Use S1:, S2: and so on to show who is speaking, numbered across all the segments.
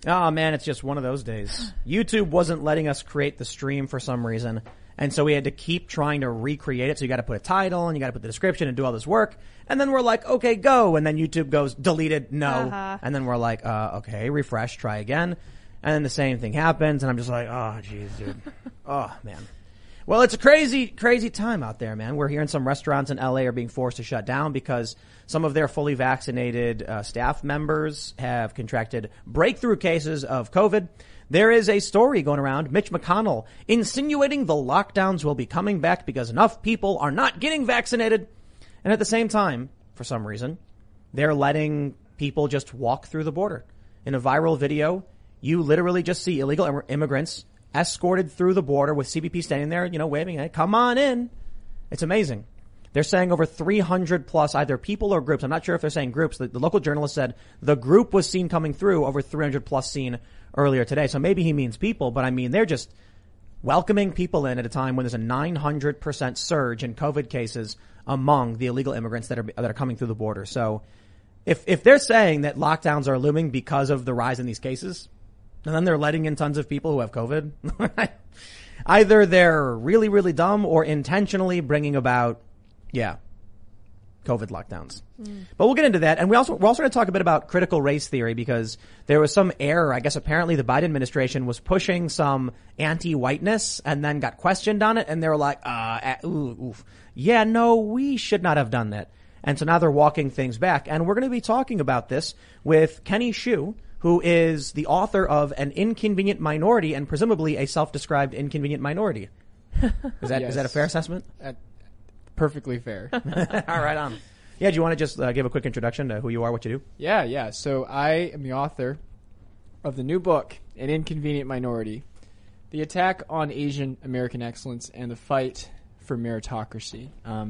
S1: Oh man, it's just one of those days. YouTube wasn't letting us create the stream for some reason. And so we had to keep trying to recreate it. So you got to put a title and you got to put the description and do all this work. And then we're like, okay, go. And then YouTube goes, deleted, no. And then we're like, okay, refresh, try again. And then the same thing happens. And I'm just like, oh, geez, dude. Oh, man. Well, it's a crazy, crazy time out there, man. We're hearing some restaurants in LA are being forced to shut down because some of their fully vaccinated staff members have contracted breakthrough cases of COVID. There is a story going around, Mitch McConnell insinuating the lockdowns will be coming back because enough people are not getting vaccinated. And at the same time, for some reason, they're letting people just walk through the border. In a viral video, you literally just see illegal immigrants escorted through the border with CBP standing there, waving, hey, come on in. It's amazing. They're saying over 300 plus either people or groups. I'm not sure if they're saying groups. The local journalist said the group was seen coming through, over 300 plus seen earlier today. So maybe he means people, but I mean, they're just welcoming people in at a time when there's a 900% surge in COVID cases among the illegal immigrants that are coming through the border. So if they're saying that lockdowns are looming because of the rise in these cases, and then they're letting in tons of people who have COVID, either they're really, really dumb or intentionally bringing about, COVID lockdowns. But we'll get into that. And we're also going to talk a bit about critical race theory because there was some error. I guess apparently the Biden administration was pushing some anti-whiteness and then got questioned on it. And they were like, no, we should not have done that. And so now they're walking things back. And we're going to be talking about this with Kenny Xu, who is the author of An Inconvenient Minority and presumably a self-described inconvenient minority. Is that a fair assessment?
S2: Perfectly fair.
S1: All right, on. Yeah, do you want to just give a quick introduction to who you are, what you do?
S2: Yeah. So I am the author of the new book, An Inconvenient Minority, The Attack on Asian American Excellence and the Fight for Meritocracy.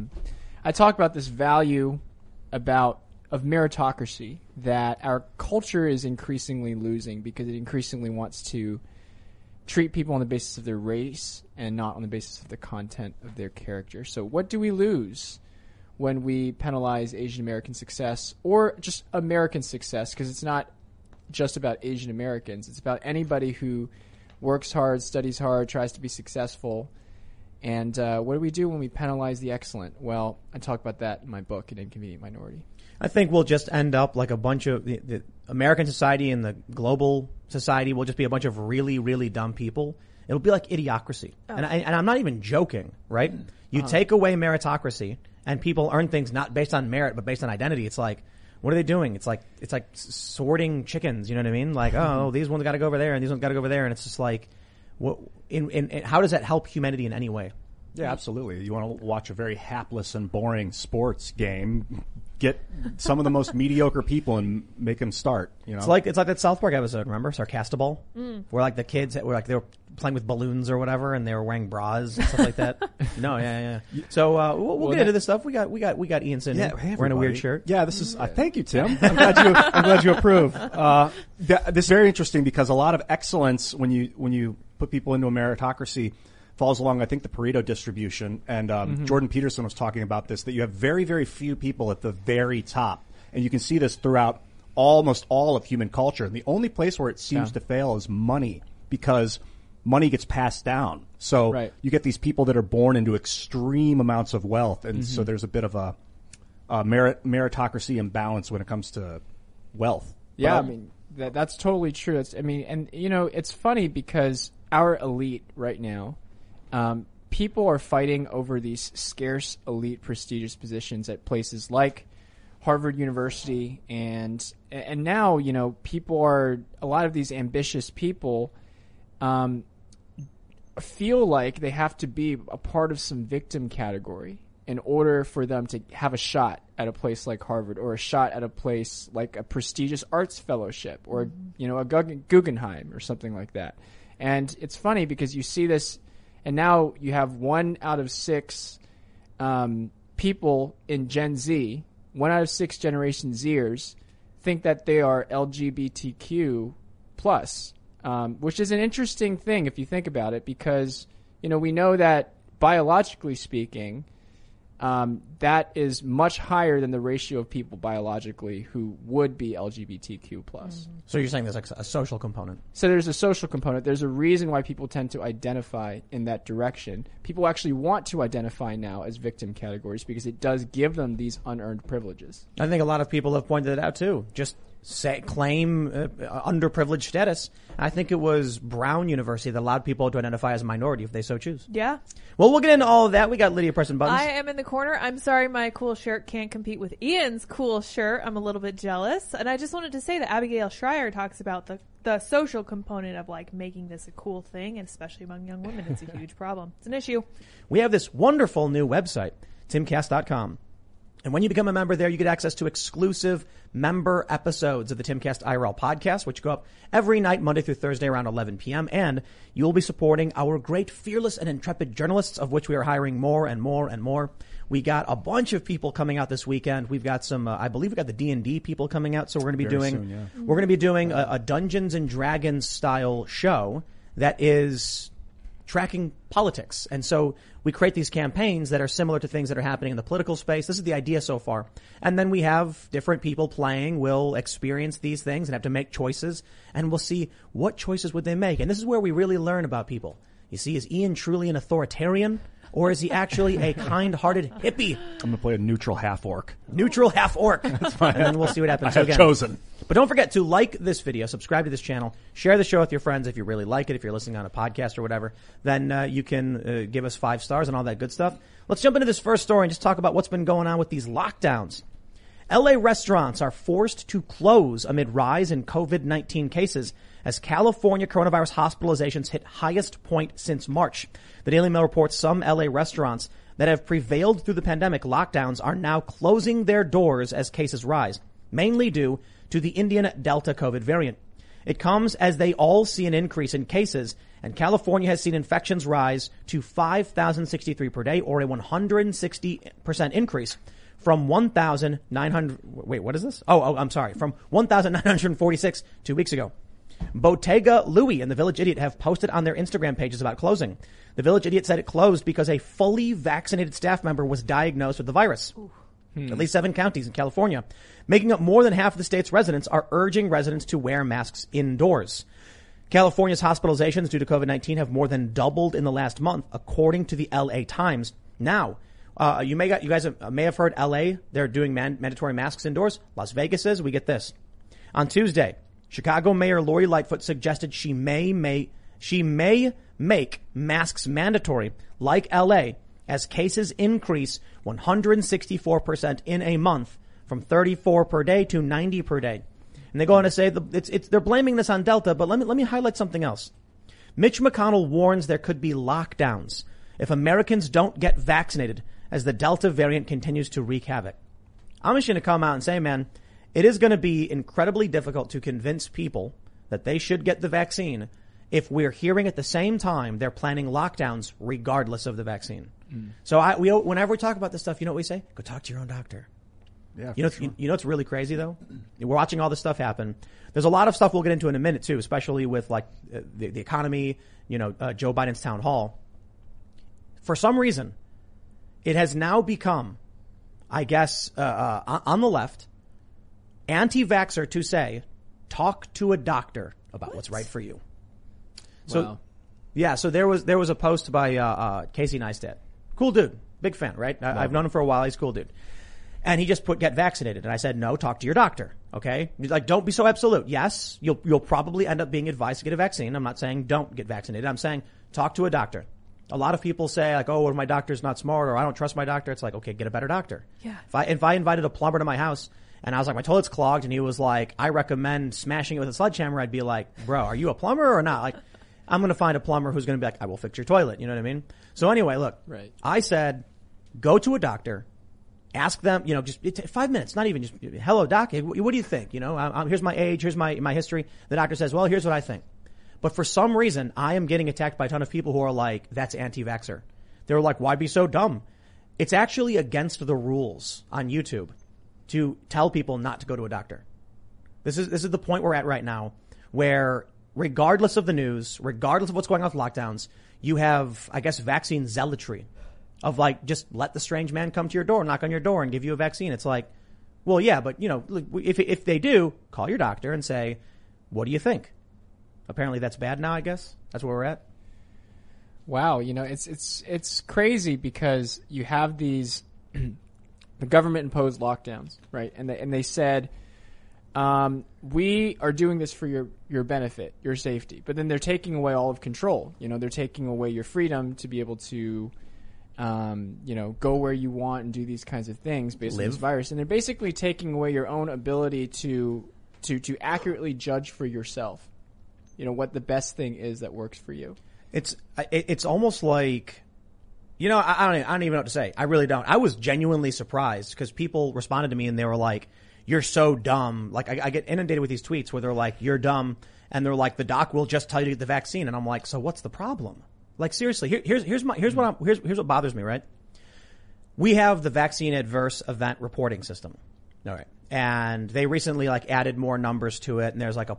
S2: I talk about this value of meritocracy that our culture is increasingly losing because it increasingly wants to treat people on the basis of their race and not on the basis of the content of their character. So what do we lose when we penalize Asian American success or just American success? Because it's not just about Asian Americans. It's about anybody who works hard, studies hard, tries to be successful. And what do we do when we penalize the excellent? Well, I talk about that in my book, An Inconvenient Minority. I
S1: think we'll just end up like a bunch of the American society and the global society will just be a bunch of really, really dumb people. It'll be like Idiocracy. Oh. And I'm not even joking, right? You take away meritocracy and people earn things not based on merit, but based on identity. It's like, what are they doing? It's like sorting chickens. You know what I mean? Like, oh, these ones got to go over there and these ones got to go over there. And it's just like, what, in how does that help humanity in any way?
S3: Yeah, absolutely. You want to watch a very hapless and boring sports game, get some of the most mediocre people and make them start,
S1: It's like that South Park episode, remember? Sarcastable? Where like the kids were like, they were playing with balloons or whatever and they were wearing bras and stuff like that. No, yeah. So, we'll get into this stuff. We got Ian Sin.
S3: Yeah, hey,
S1: wearing a weird shirt.
S3: Yeah, this is, thank you, Tim. I'm glad you approve. This is very interesting because a lot of excellence when you put people into a meritocracy falls along, I think, the Pareto distribution. And Jordan Peterson was talking about this, that you have very, very few people at the very top. And you can see this throughout almost all of human culture. And the only place where it seems to fail is money, because money gets passed down. So you get these people that are born into extreme amounts of wealth. And so there's a bit of a meritocracy imbalance when it comes to wealth.
S2: Yeah, I mean, that's totally true. It's funny because our elite right now, people are fighting over these scarce, elite, prestigious positions at places like Harvard University, and now, a lot of these ambitious people feel like they have to be a part of some victim category in order for them to have a shot at a place like Harvard or a shot at a place like a prestigious arts fellowship or, a Guggenheim or something like that. And it's funny because you see this. And now you have 1 out of 6 people in Gen Z, 1 out of 6 Generation Zers, think that they are LGBTQ plus, which is an interesting thing if you think about it, because we know that biologically speaking, that is much higher than the ratio of people biologically who would be LGBTQ+.
S1: So you're saying there's like a social component.
S2: So there's a social component. There's a reason why people tend to identify in that direction. People actually want to identify now as victim categories because it does give them these unearned privileges.
S1: I think a lot of people have pointed it out too. Just claim underprivileged status. I think it was Brown University that allowed people to identify as a minority if they so choose.
S4: Yeah.
S1: Well, we'll get into all of that. We got Lydia pressing buttons.
S4: I am in the corner. I'm sorry my cool shirt can't compete with Ian's cool shirt. I'm a little bit jealous. And I just wanted to say that Abigail Schreier talks about the social component of like making this a cool thing, and especially among young women, it's a huge problem. It's an issue.
S1: We have this wonderful new website, timcast.com. And when you become a member there, you get access to exclusive member episodes of the Timcast IRL podcast, which go up every night, Monday through Thursday around 11 p.m. And you'll be supporting our great, fearless, and intrepid journalists, of which we are hiring more and more and more. We got a bunch of people coming out this weekend. We've got some, I believe we got the D&D people coming out. So we're going to be we're going to be doing a Dungeons and Dragons style show that is tracking politics. And so we create these campaigns that are similar to things that are happening in the political space. This is the idea so far. And then we have different people playing. We'll experience these things and have to make choices. And we'll see what choices would they make. And this is where we really learn about people. You see, is Ian truly an authoritarian? Or is he actually a kind-hearted hippie?
S3: I'm going to play a neutral half-orc.
S1: Neutral half-orc. That's fine. And then we'll see what happens.
S3: I have chosen.
S1: But don't forget to like this video, subscribe to this channel, share the show with your friends if you really like it. If you're listening on a podcast or whatever, then you can give us 5 stars and all that good stuff. Let's jump into this first story and just talk about what's been going on with these lockdowns. LA restaurants are forced to close amid rise in COVID-19 cases as California coronavirus hospitalizations hit highest point since March. The Daily Mail reports some LA restaurants that have prevailed through the pandemic lockdowns are now closing their doors as cases rise, mainly due to the Indian Delta COVID variant. It comes as they all see an increase in cases, and California has seen infections rise to 5,063 per day, or a 160% increase from 1,900. Wait, what is this? I'm sorry. From 1,946 2 weeks ago. Bottega Louie and the Village Idiot have posted on their Instagram pages about closing. The Village Idiot said it closed because a fully vaccinated staff member was diagnosed with the virus. At least 7 counties in California, making up more than half of the state's residents, are urging residents to wear masks indoors. California's hospitalizations due to COVID-19 have more than doubled in the last month, according to the LA Times. Now, you guys may have heard LA, they're doing mandatory masks indoors. Las Vegas is. We get this. On Tuesday, Chicago Mayor Lori Lightfoot suggested she may make masks mandatory, like LA, as cases increase 164% in a month, from 34 per day to 90 per day. And they go on to say they're blaming this on Delta, but let me highlight something else. Mitch McConnell warns there could be lockdowns if Americans don't get vaccinated as the Delta variant continues to wreak havoc. I'm just going to come out and say, man, it is going to be incredibly difficult to convince people that they should get the vaccine if we're hearing at the same time they're planning lockdowns regardless of the vaccine. So whenever we talk about this stuff, you know what we say? Go talk to your own doctor.
S3: Yeah,
S1: you know what's really crazy though? We're watching all this stuff happen. There's a lot of stuff we'll get into in a minute too, especially with like the economy, Joe Biden's town hall. For some reason, it has now become, I guess, on the left, anti-vaxxer to say, talk to a doctor about what's right for you. So,
S2: wow.
S1: Yeah, so there was a post by Casey Neistat. Cool dude. Big fan, right? I've known him for a while. He's a cool dude. And he just put, get vaccinated. And I said, no, talk to your doctor. Okay? He's like, don't be so absolute. Yes, you'll probably end up being advised to get a vaccine. I'm not saying don't get vaccinated. I'm saying talk to a doctor. A lot of people say like, oh, well, my doctor's not smart, or I don't trust my doctor. It's like, okay, get a better doctor.
S4: Yeah.
S1: If I invited a plumber to my house and I was like, my toilet's clogged, and he was like, I recommend smashing it with a sledgehammer, I'd be like, bro, are you a plumber or not? Like, I'm going to find a plumber who's going to be like, I will fix your toilet. You know what I mean? So anyway, look,
S2: right.
S1: I said, go to a doctor, ask them, just 5 minutes, not even just, hello, doc, what do you think? Here's my age, here's my history. The doctor says, well, here's what I think. But for some reason, I am getting attacked by a ton of people who are like, that's anti-vaxxer. They're like, why be so dumb? It's actually against the rules on YouTube to tell people not to go to a doctor. This is the point we're at right now, where regardless of the news, regardless of what's going on with lockdowns, you have, I guess, vaccine zealotry of like, just let the strange man come to your door, knock on your door and give you a vaccine. It's like, well, yeah, but you know, if they do, call your doctor and say, what do you think? Apparently that's bad now, I guess. That's where we're at.
S2: Wow, you know, it's crazy because you have these the government imposed lockdowns, right? And they said we are doing this for your benefit, your safety. But then they're taking away all of control. You know, they're taking away your freedom to be able to you know, go where you want and do these kinds of things based on this virus. And they're basically taking away your own ability to accurately judge for yourself, you know, what the best thing is that works for you.
S1: It's almost like, you know, I don't even know what to say. I really don't. I was genuinely surprised because people responded to me and they were like, you're so dumb. Like I get inundated with these tweets where they're like, you're dumb. And they're like, the doc will just tell you to get the vaccine. And I'm like, so what's the problem? Like seriously, here's what bothers me, right? We have the vaccine adverse event reporting system. All right. And they recently like added more numbers to it, and there's like a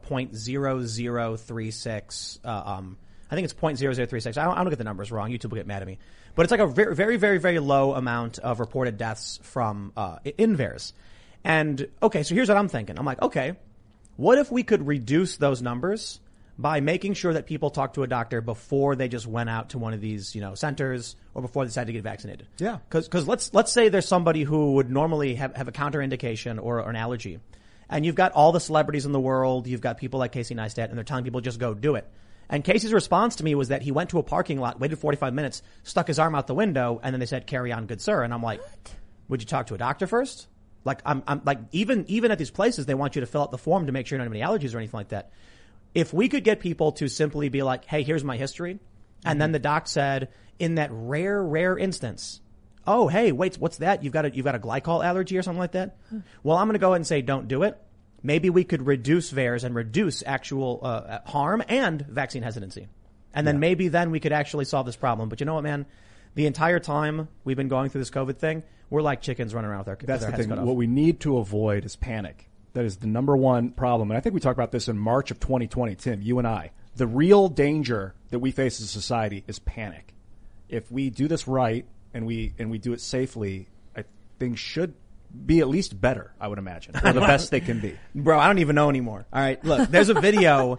S1: 0.0036 I think it's 0.0036. I don't get the numbers wrong. YouTube will get mad at me. But it's like a very, very, very, very low amount of reported deaths from InVAERS. And okay, so here's what I'm thinking. I'm like, okay, what if we could reduce those numbers by making sure that people talk to a doctor before they just went out to one of these, you know, centers or before they decided to get vaccinated?
S3: Yeah.
S1: Cause let's say there's somebody who would normally have a counterindication or an allergy. And you've got all the celebrities in the world. You've got people like Casey Neistat, and they're telling people just go do it. And Casey's response to me was that he went to a parking lot, waited 45 minutes, stuck his arm out the window, and then they said, carry on, good sir. And I'm like, would you talk to a doctor first? Like, I'm like, even at these places, they want you to fill out the form to make sure you don't have any allergies or anything like that. If we could get people to simply be like, hey, here's my history. And then the doc said, in that rare instance, oh, hey, wait, what's that? You've got a glycol allergy or something like that? Well, I'm going to go ahead and say, don't do it. Maybe we could reduce VAERS and reduce actual harm and vaccine hesitancy. And then maybe then we could actually solve this problem. But you know what, man? The entire time we've been going through this COVID thing, we're like chickens running around with our
S3: That's
S1: with our
S3: the
S1: heads
S3: thing.
S1: cut off.
S3: What we need to avoid is panic. That is the number one problem. And I think we talked about this in March of 2020, Tim, you and I. The real danger that we face as a society is panic. If we do this right and we do it safely, things should be at least better, I would imagine, or the best they can be.
S1: Bro, I don't even know anymore. All right, look, there's a video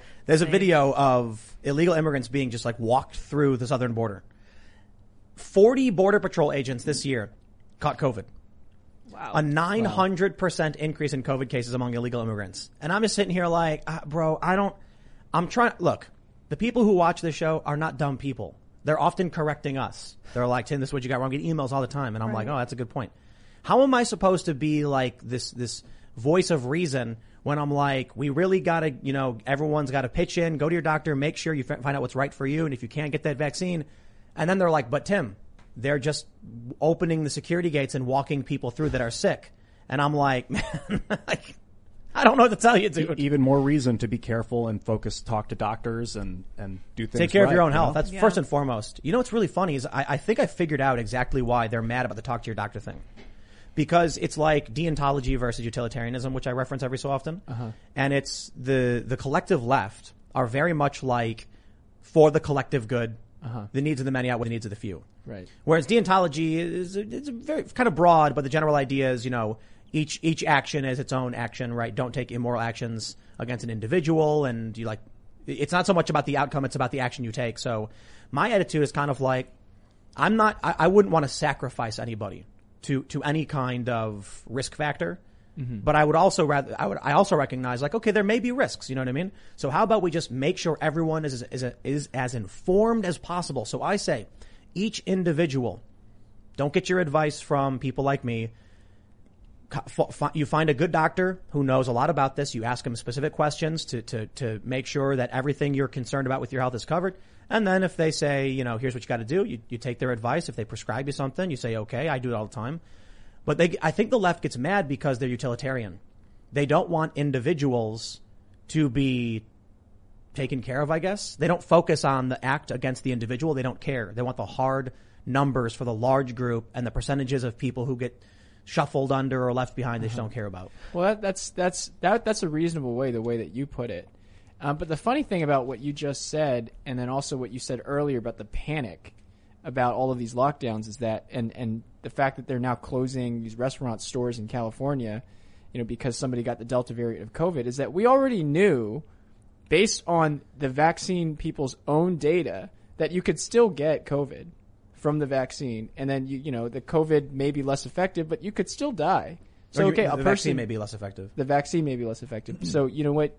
S1: of illegal immigrants being just like walked through the southern border. 40 Border Patrol agents this year caught COVID.
S4: Wow.
S1: A 900% increase in COVID cases among illegal immigrants. And I'm just sitting here like, bro, look, the people who watch this show are not dumb people. They're often correcting us. They're like, Tim, this is what you got wrong. I get emails all the time. And I'm like, oh, that's a good point. How am I supposed to be like this voice of reason when I'm like, we really gotta, you know, everyone's gotta pitch in, go to your doctor, make sure you find out what's right for you. And if you can't get that vaccine, and then they're like, but Tim, they're just opening the security gates and walking people through that are sick. And I'm like, man, like, I don't know what to tell you, dude.
S3: Even more reason to be careful and focus, talk to doctors and do things.
S1: Take care
S3: right,
S1: of your own
S3: you
S1: health.
S3: know?
S1: That's first and foremost. You know what's really funny is I think I figured out exactly why they're mad about the talk to your doctor thing. Because it's like deontology versus utilitarianism, which I reference every so often. And it's the collective left are very much like for the collective good, the needs of the many outweigh the needs of the few.
S2: Right.
S1: Whereas deontology it's very kind of broad, but the general idea is, you know, each action is its own action, right? Don't take immoral actions against an individual, and it's not so much about the outcome, it's about the action you take. So my attitude is kind of like, I wouldn't want to sacrifice anybody to any kind of risk factor. But I would also I also recognize like, okay, there may be risks, you know what I mean? So how about we just make sure everyone is as informed as possible? So I say, each individual, don't get your advice from people like me. You find a good doctor who knows a lot about this. You ask him specific questions to make sure that everything you're concerned about with your health is covered. And then if they say, you know, here's what you got to do, you take their advice. If they prescribe you something, you say, okay, I do it all the time. But I think the left gets mad because they're utilitarian. They don't want individuals to be taken care of, I guess. They don't focus on the act against the individual. They don't care. They want the hard numbers for the large group, and the percentages of people who get shuffled under or left behind they just don't care about.
S2: Well, that's a reasonable way, the way that you put it. But the funny thing about what you just said, and then also what you said earlier about the panic, about all of these lockdowns is that, and the fact that they're now closing these restaurant stores in California, because somebody got the Delta variant of COVID, is that we already knew, based on the vaccine people's own data, that you could still get COVID from the vaccine, and then the COVID may be less effective, but you could still die. So
S1: the vaccine may be less effective.
S2: The vaccine may be less effective. So you know what,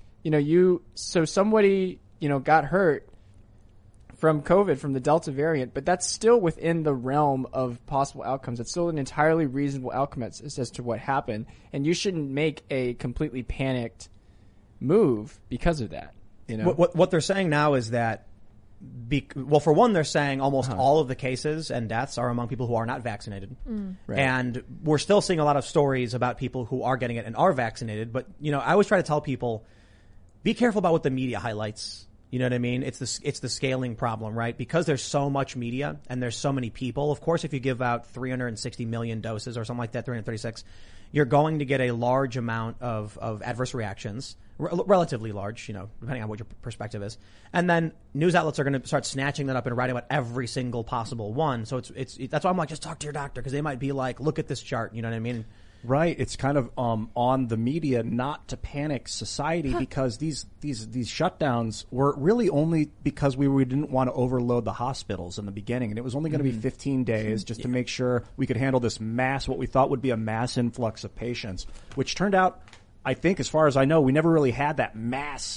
S2: so somebody got hurt from COVID, from the Delta variant, but that's still within the realm of possible outcomes. It's still an entirely reasonable outcome as to what happened, and you shouldn't make a completely panicked move because of that.
S1: What they're saying now is that, for one, they're saying almost all of the cases and deaths are among people who are not vaccinated.
S2: Right.
S1: And we're still seeing a lot of stories about people who are getting it and are vaccinated. But, I always try to tell people, be careful about what the media highlights. You know what I mean? It's the scaling problem, right? Because there's so much media and there's so many people. Of course, if you give out 360 million doses or something like that, 336, you're going to get a large amount of adverse reactions, relatively large, depending on what your perspective is. And then news outlets are going to start snatching that up and writing about every single possible one. So it's that's why I'm like, just talk to your doctor, because they might be like, look at this chart. You know what I mean?
S3: Right. It's kind of on the media not to panic society, because these shutdowns were really only because we didn't want to overload the hospitals in the beginning, and it was only going to be 15 days just to make sure we could handle this what we thought would be a mass influx of patients, which turned out, I think, as far as I know, we never really had that mass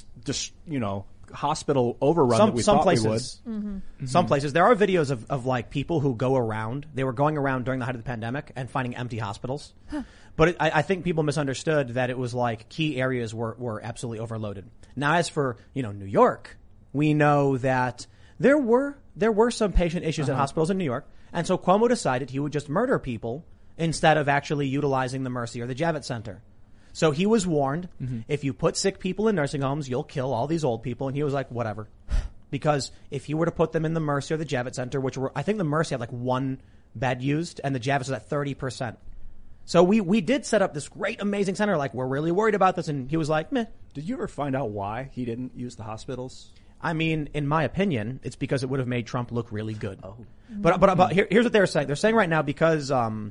S3: hospital overrun that we thought we would.
S1: Some places. There are videos of like people who go around. They were going around during the height of the pandemic and finding empty hospitals. But I think people misunderstood that it was like key areas were absolutely overloaded. Now, as for, New York, we know that there were some patient issues at hospitals in New York. And so Cuomo decided he would just murder people instead of actually utilizing the Mercy or the Javits Center. So he was warned, if you put sick people in nursing homes, you'll kill all these old people. And he was like, whatever. Because if you were to put them in the Mercy or the Javits Center, I think the Mercy had like 1 bed used and the Javits was at 30%. So we did set up this great, amazing center. Like, we're really worried about this. And he was like, meh.
S3: Did you ever find out why he didn't use the hospitals?
S1: I mean, in my opinion, it's because it would have made Trump look really good. Oh. But here's what they're saying. They're saying right now, because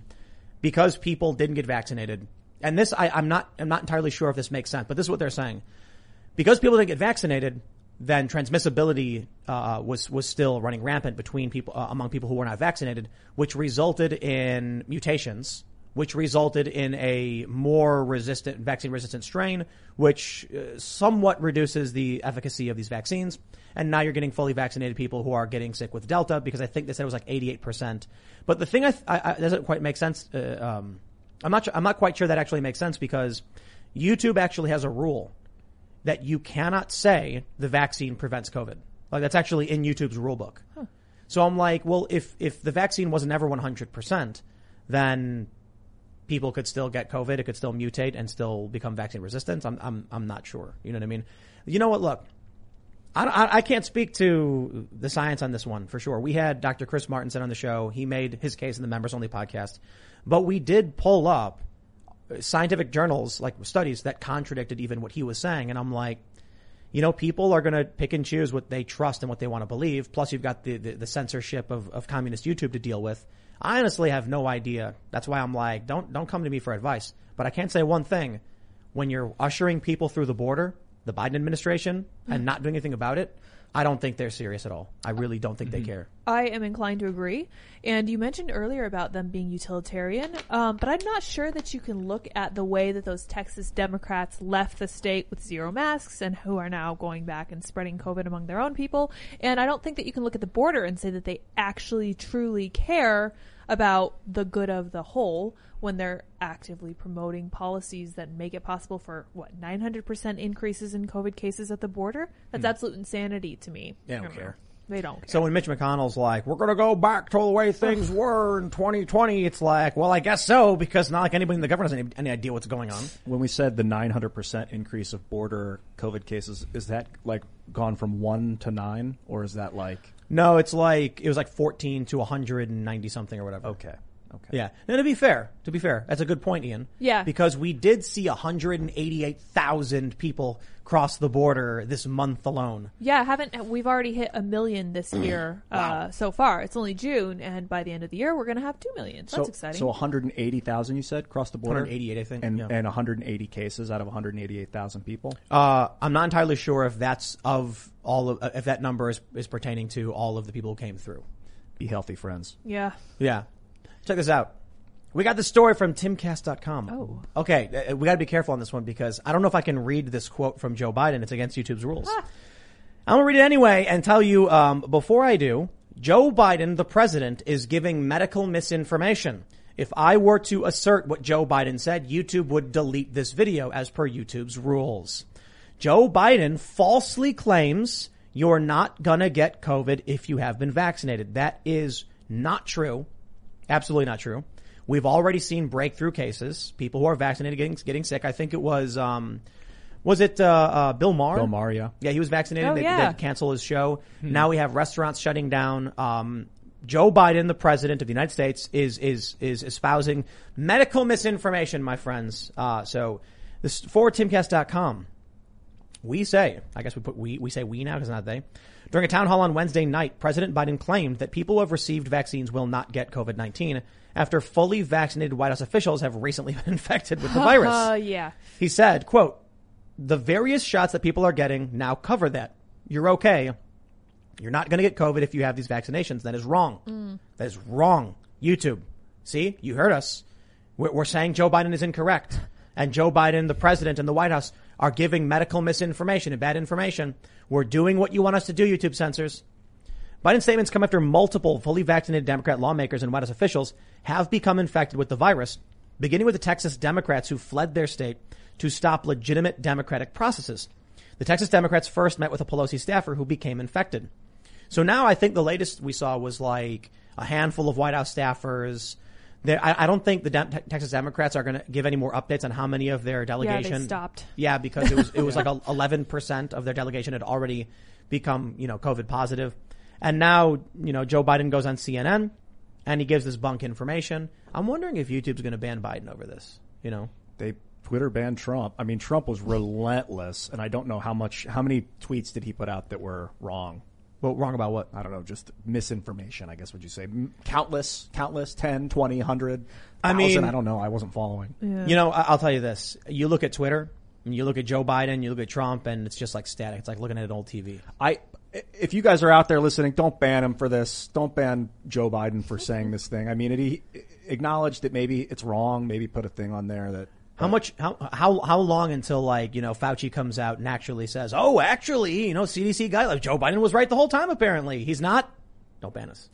S1: people didn't get vaccinated. And this, I'm not entirely sure if this makes sense, but this is what they're saying. Because people didn't get vaccinated, then transmissibility was still running rampant between people among people who were not vaccinated, which resulted in mutations, which resulted in a more vaccine-resistant strain, which somewhat reduces the efficacy of these vaccines. And now you're getting fully vaccinated people who are getting sick with Delta, because I think they said it was like 88%. But the thing I doesn't quite make sense. I'm not quite sure that actually makes sense, because YouTube actually has a rule that you cannot say the vaccine prevents COVID. Like, that's actually in YouTube's rule book. Huh. So I'm like, well, if the vaccine wasn't ever 100%, then people could still get COVID, it could still mutate and still become vaccine resistant. I'm not sure. You know what I mean? You know what? Look, I can't speak to the science on this one for sure. We had Dr. Chris Martenson on the show. He made his case in the members only podcast, but we did pull up scientific journals, like studies that contradicted even what he was saying. And I'm like, people are going to pick and choose what they trust and what they want to believe. Plus you've got the censorship of communist YouTube to deal with. I honestly have no idea. That's why I'm like, don't come to me for advice. But I can say one thing. When you're ushering people through the border, the Biden administration, and not doing anything about it, I don't think they're serious at all. I really don't think they care.
S4: I am inclined to agree. And you mentioned earlier about them being utilitarian, but I'm not sure that you can look at the way that those Texas Democrats left the state with 0 masks and who are now going back and spreading COVID among their own people. And I don't think that you can look at the border and say that they actually truly care about the good of the whole when they're actively promoting policies that make it possible for 900% increases in COVID cases at the border. That's absolute insanity to me.
S1: They don't care.
S4: They don't care.
S1: So when Mitch McConnell's like, we're going to go back to the way things were in 2020, it's like, well, I guess so, because not like anybody in the government has any idea what's going on.
S3: When we said the 900% increase of border COVID cases, is that like gone from 1 to 9, or is that like?
S1: No, it's like, it was like 14 to 190 something or whatever.
S3: Okay. Okay.
S1: Yeah. Now, to be fair, that's a good point, Ian.
S4: Yeah.
S1: Because we did see 188,000 people cross the border this month alone.
S4: Yeah, we've already hit 1 million this year so far. It's only June, and by the end of the year, we're going to have 2 million. That's exciting.
S3: So 180,000, you said, crossed the border?
S1: 188, I think.
S3: And,
S1: yeah.
S3: and 180 cases out of 188,000 people?
S1: I'm not entirely sure if that's if that number is pertaining to all of the people who came through.
S3: Be healthy, friends.
S4: Yeah.
S1: Yeah. Check this out. We got this story from timcast.com.
S4: Oh.
S1: Okay, we got to be careful on this one because I don't know if I can read this quote from Joe Biden. It's against YouTube's rules. I'm going to read it anyway and tell you, before I do, Joe Biden, the president, is giving medical misinformation. If I were to assert what Joe Biden said, YouTube would delete this video as per YouTube's rules. Joe Biden falsely claims you're not going to get COVID if you have been vaccinated. That is not true. Absolutely not true. We've already seen breakthrough cases, people who are vaccinated getting sick. I think it was Bill Maher?
S3: Bill Maher, yeah.
S1: Yeah, he was vaccinated.
S4: Oh,
S1: They
S4: yeah.
S1: had to cancel his show. Now we have restaurants shutting down. Joe Biden, the president of the United States, is espousing medical misinformation, my friends. So this for timcast.com. We say, I guess we say we now because not they. During a town hall on Wednesday night, President Biden claimed that people who have received vaccines will not get COVID-19 after fully vaccinated White House officials have recently been infected with the virus.
S4: Yeah.
S1: He said, quote, "The various shots that people are getting now cover that. You're okay. You're not going to get COVID if you have these vaccinations. That is wrong. That is wrong. YouTube. See, you heard us. We're saying Joe Biden is incorrect. And Joe Biden, the president, and the White House are giving medical misinformation and bad information. We're doing what you want us to do, YouTube censors." Biden's statements come after multiple fully vaccinated Democrat lawmakers and White House officials have become infected with the virus, beginning with the Texas Democrats who fled their state to stop legitimate democratic processes. The Texas Democrats first met with a Pelosi staffer who became infected. So now I think the latest we saw was like a handful of White House staffers. I don't think the Texas Democrats are going to give any more updates on how many of their delegation.
S4: Yeah, they stopped.
S1: Yeah, because it was like 11% of their delegation had already become, COVID positive. And now, Joe Biden goes on CNN and he gives this bunk information. I'm wondering if YouTube's going to ban Biden over this,
S3: Twitter banned Trump. I mean, Trump was relentless, and I don't know how many tweets did he put out that were wrong.
S1: Well, wrong about what?
S3: I don't know, just misinformation, I guess would you say. Countless, 10, 20, 100,
S1: I mean,
S3: I don't know. I wasn't following.
S4: Yeah.
S1: I'll tell you this. You look at Twitter, and you look at Joe Biden, you look at Trump, and it's just like static. It's like looking at an old TV.
S3: If you guys are out there listening, don't ban him for this. Don't ban Joe Biden for saying this thing. I mean, he acknowledged that maybe it's wrong, maybe put a thing on there that...
S1: How long until Fauci comes out and actually says, oh, actually, CDC guidelines, Joe Biden was right the whole time, apparently. He's not. Don't ban us.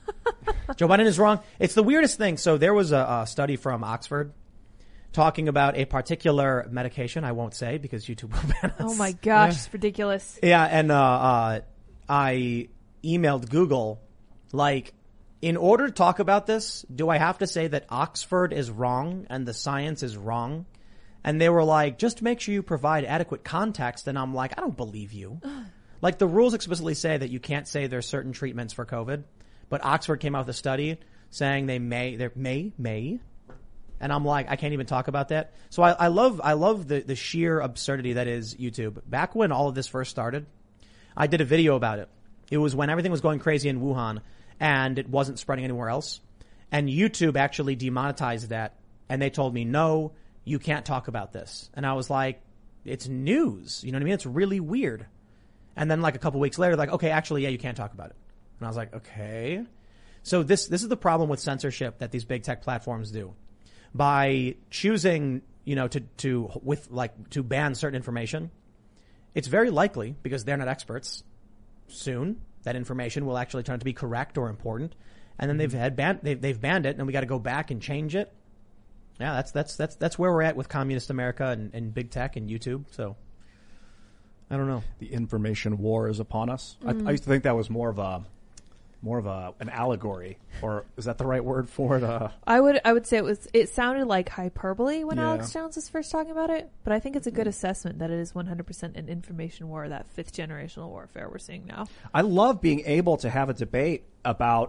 S1: Joe Biden is wrong. It's the weirdest thing. So there was a study from Oxford talking about a particular medication. I won't say because YouTube will ban us.
S4: Oh my gosh, it's ridiculous.
S1: Yeah. And, I emailed Google, in order to talk about this, do I have to say that Oxford is wrong and the science is wrong? And they were like, just make sure you provide adequate context. And I'm like, I don't believe you. The rules explicitly say that you can't say there's certain treatments for COVID. But Oxford came out with a study saying they may. And I'm like, I can't even talk about that. So I love the sheer absurdity that is YouTube. Back when all of this first started, I did a video about it. It was when everything was going crazy in Wuhan and it wasn't spreading anywhere else. And YouTube actually demonetized that. And they told me, no, you can't talk about this. And I was like, it's news. You know what I mean? It's really weird. And then a couple weeks later, okay, actually, yeah, you can't talk about it. And I was like, okay. So this is the problem with censorship that these big tech platforms do. By choosing, to ban certain information, it's very likely, because they're not experts, soon that information will actually turn out to be correct or important. And then they've banned it, and we got to go back and change it. Yeah, that's where we're at with communist America and big tech and YouTube. So I don't know.
S3: The information war is upon us. I used to think that was more of an allegory, or is that the right word for it?
S4: I would say it sounded like hyperbole when
S3: Yeah.
S4: Alex Jones was first talking about it, but I think it's a good assessment that it is 100% an information war, that fifth generational warfare we're seeing now.
S3: I love being able to have a debate about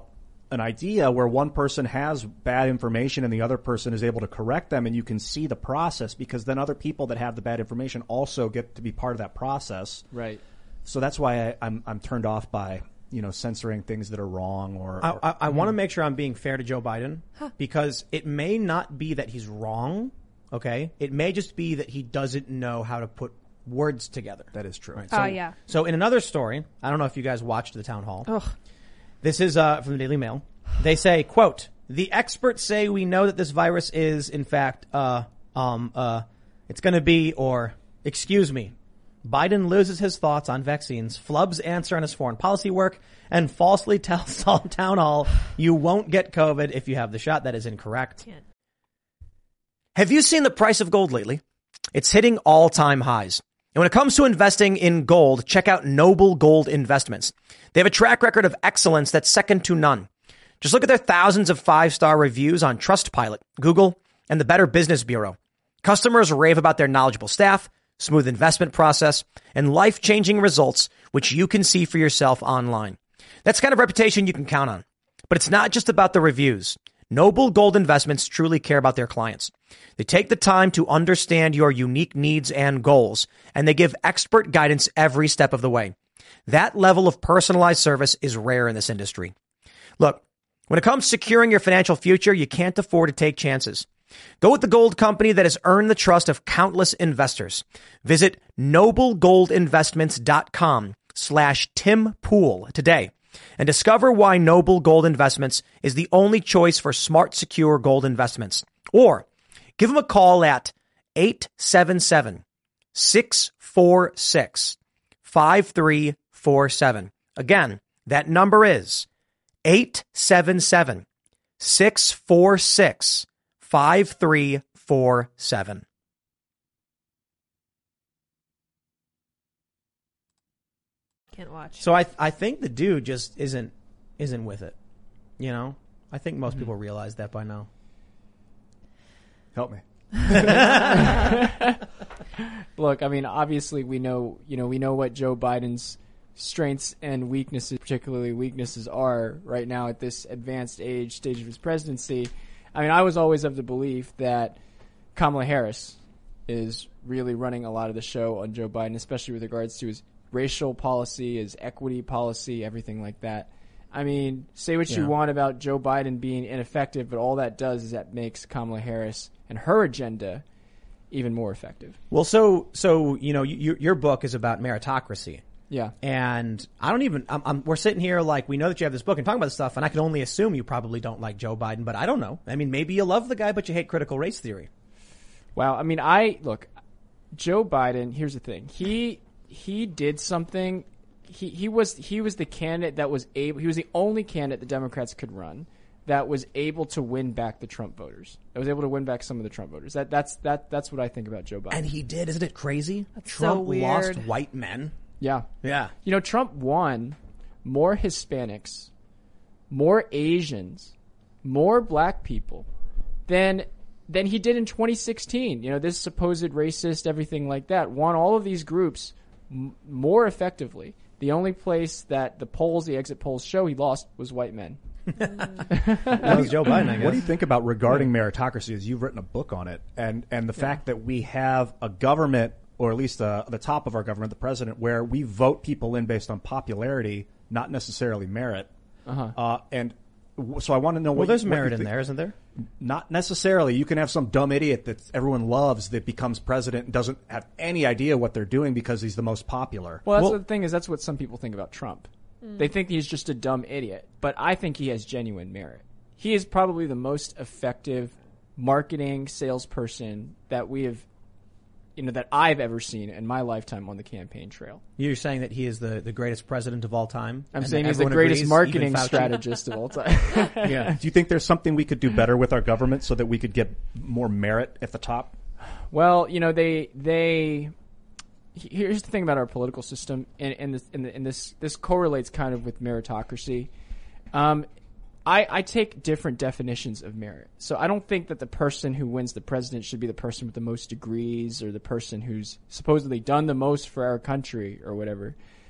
S3: an idea where one person has bad information and the other person is able to correct them, and you can see the process, because then other people that have the bad information also get to be part of that process.
S2: Right.
S3: So that's why I'm turned off by, censoring things that are wrong or
S1: I want to make sure I'm being fair to Joe Biden, because it may not be that he's wrong. Okay. It may just be that he doesn't know how to put words together.
S3: that is true.
S1: Right.
S4: Oh, yeah.
S1: So in another story, I don't know if you guys watched the town hall.
S4: Ugh.
S1: This is from the Daily Mail. They say, quote, "The experts say we know that this virus is, in fact, it's going to be, or, excuse me, Biden loses his thoughts on vaccines, flubs answer on his foreign policy work, and falsely tells town hall you won't get COVID if you have the shot." That is incorrect.
S4: Can't.
S1: Have you seen the price of gold lately? It's hitting all-time highs. And when it comes to investing in gold, check out Noble Gold Investments. They have a track record of excellence that's second to none. Just look at their thousands of 5-star reviews on Trustpilot, Google, and the Better Business Bureau. Customers rave about their knowledgeable staff, smooth investment process, and life-changing results, which you can see for yourself online. That's the kind of reputation you can count on. But it's not just about the reviews. Noble Gold Investments truly care about their clients. They take the time to understand your unique needs and goals, and they give expert guidance every step of the way. That level of personalized service is rare in this industry. Look, when it comes to securing your financial future, you can't afford to take chances. Go with the gold company that has earned the trust of countless investors. Visit noblegoldinvestments.com/Tim Pool today and discover why Noble Gold Investments is the only choice for smart, secure gold investments. Or give them a call at 877-646-5347. Again, that number is 877-646-5347.
S4: Can't watch.
S1: So I think the dude just isn't with it. I think most people realize that by now.
S3: Help me.
S2: Look, I mean, obviously we know what Joe Biden's strengths and weaknesses, particularly weaknesses, are right now at this advanced stage of his presidency. I mean, I was always of the belief that Kamala Harris is really running a lot of the show on Joe Biden, especially with regards to his racial policy, his equity policy, everything like that. I mean, say what you want about Joe Biden being ineffective, but all that does is that makes Kamala Harris and her agenda even more effective.
S1: Well, so your book is about meritocracy.
S2: Yeah.
S1: And I don't even, we're sitting here like, we know that you have this book and talking about this stuff, and I can only assume you probably don't like Joe Biden, but I don't know. I mean, maybe you love the guy, but you hate critical race theory.
S2: Well, I mean, Joe Biden, here's the thing. He did something. He was the candidate that was able, he was the only candidate the Democrats could run that was able to win back the Trump voters. That was able to win back some of the Trump voters. That's what I think about Joe Biden.
S1: And he did. Isn't it crazy?
S4: That's
S1: Trump
S4: so weird.
S1: lost white men.
S2: Yeah.
S1: Yeah.
S2: Trump won more Hispanics, more Asians, more black people than he did in 2016. This supposed racist, everything like that, won all of these groups more effectively. The only place that the exit polls show he lost was white men.
S1: That was Joe Biden, I guess.
S3: What do you think about regarding meritocracy, as you've written a book on it, and the fact that we have a government, or at least the top of our government, the president, where we vote people in based on popularity, not necessarily merit. So I want to know
S1: Well, there's merit in there, isn't there?
S3: Not necessarily. You can have some dumb idiot that everyone loves that becomes president and doesn't have any idea what they're doing because he's the most popular.
S2: Well, the thing is, that's what some people think about Trump. They think he's just a dumb idiot, but I think he has genuine merit. He is probably the most effective marketing salesperson that we have, that I've ever seen in my lifetime on the campaign trail.
S1: You're saying that he is the greatest president of all time?
S2: I'm saying he's the greatest marketing strategist of all time.
S3: Yeah. Do you think there's something we could do better with our government so that we could get more merit at the top?
S2: Well, here's the thing about our political system, and this correlates kind of with meritocracy. I take different definitions of merit. So I don't think that the person who wins the president should be the person with the most degrees or the person who's supposedly done the most for our country or whatever.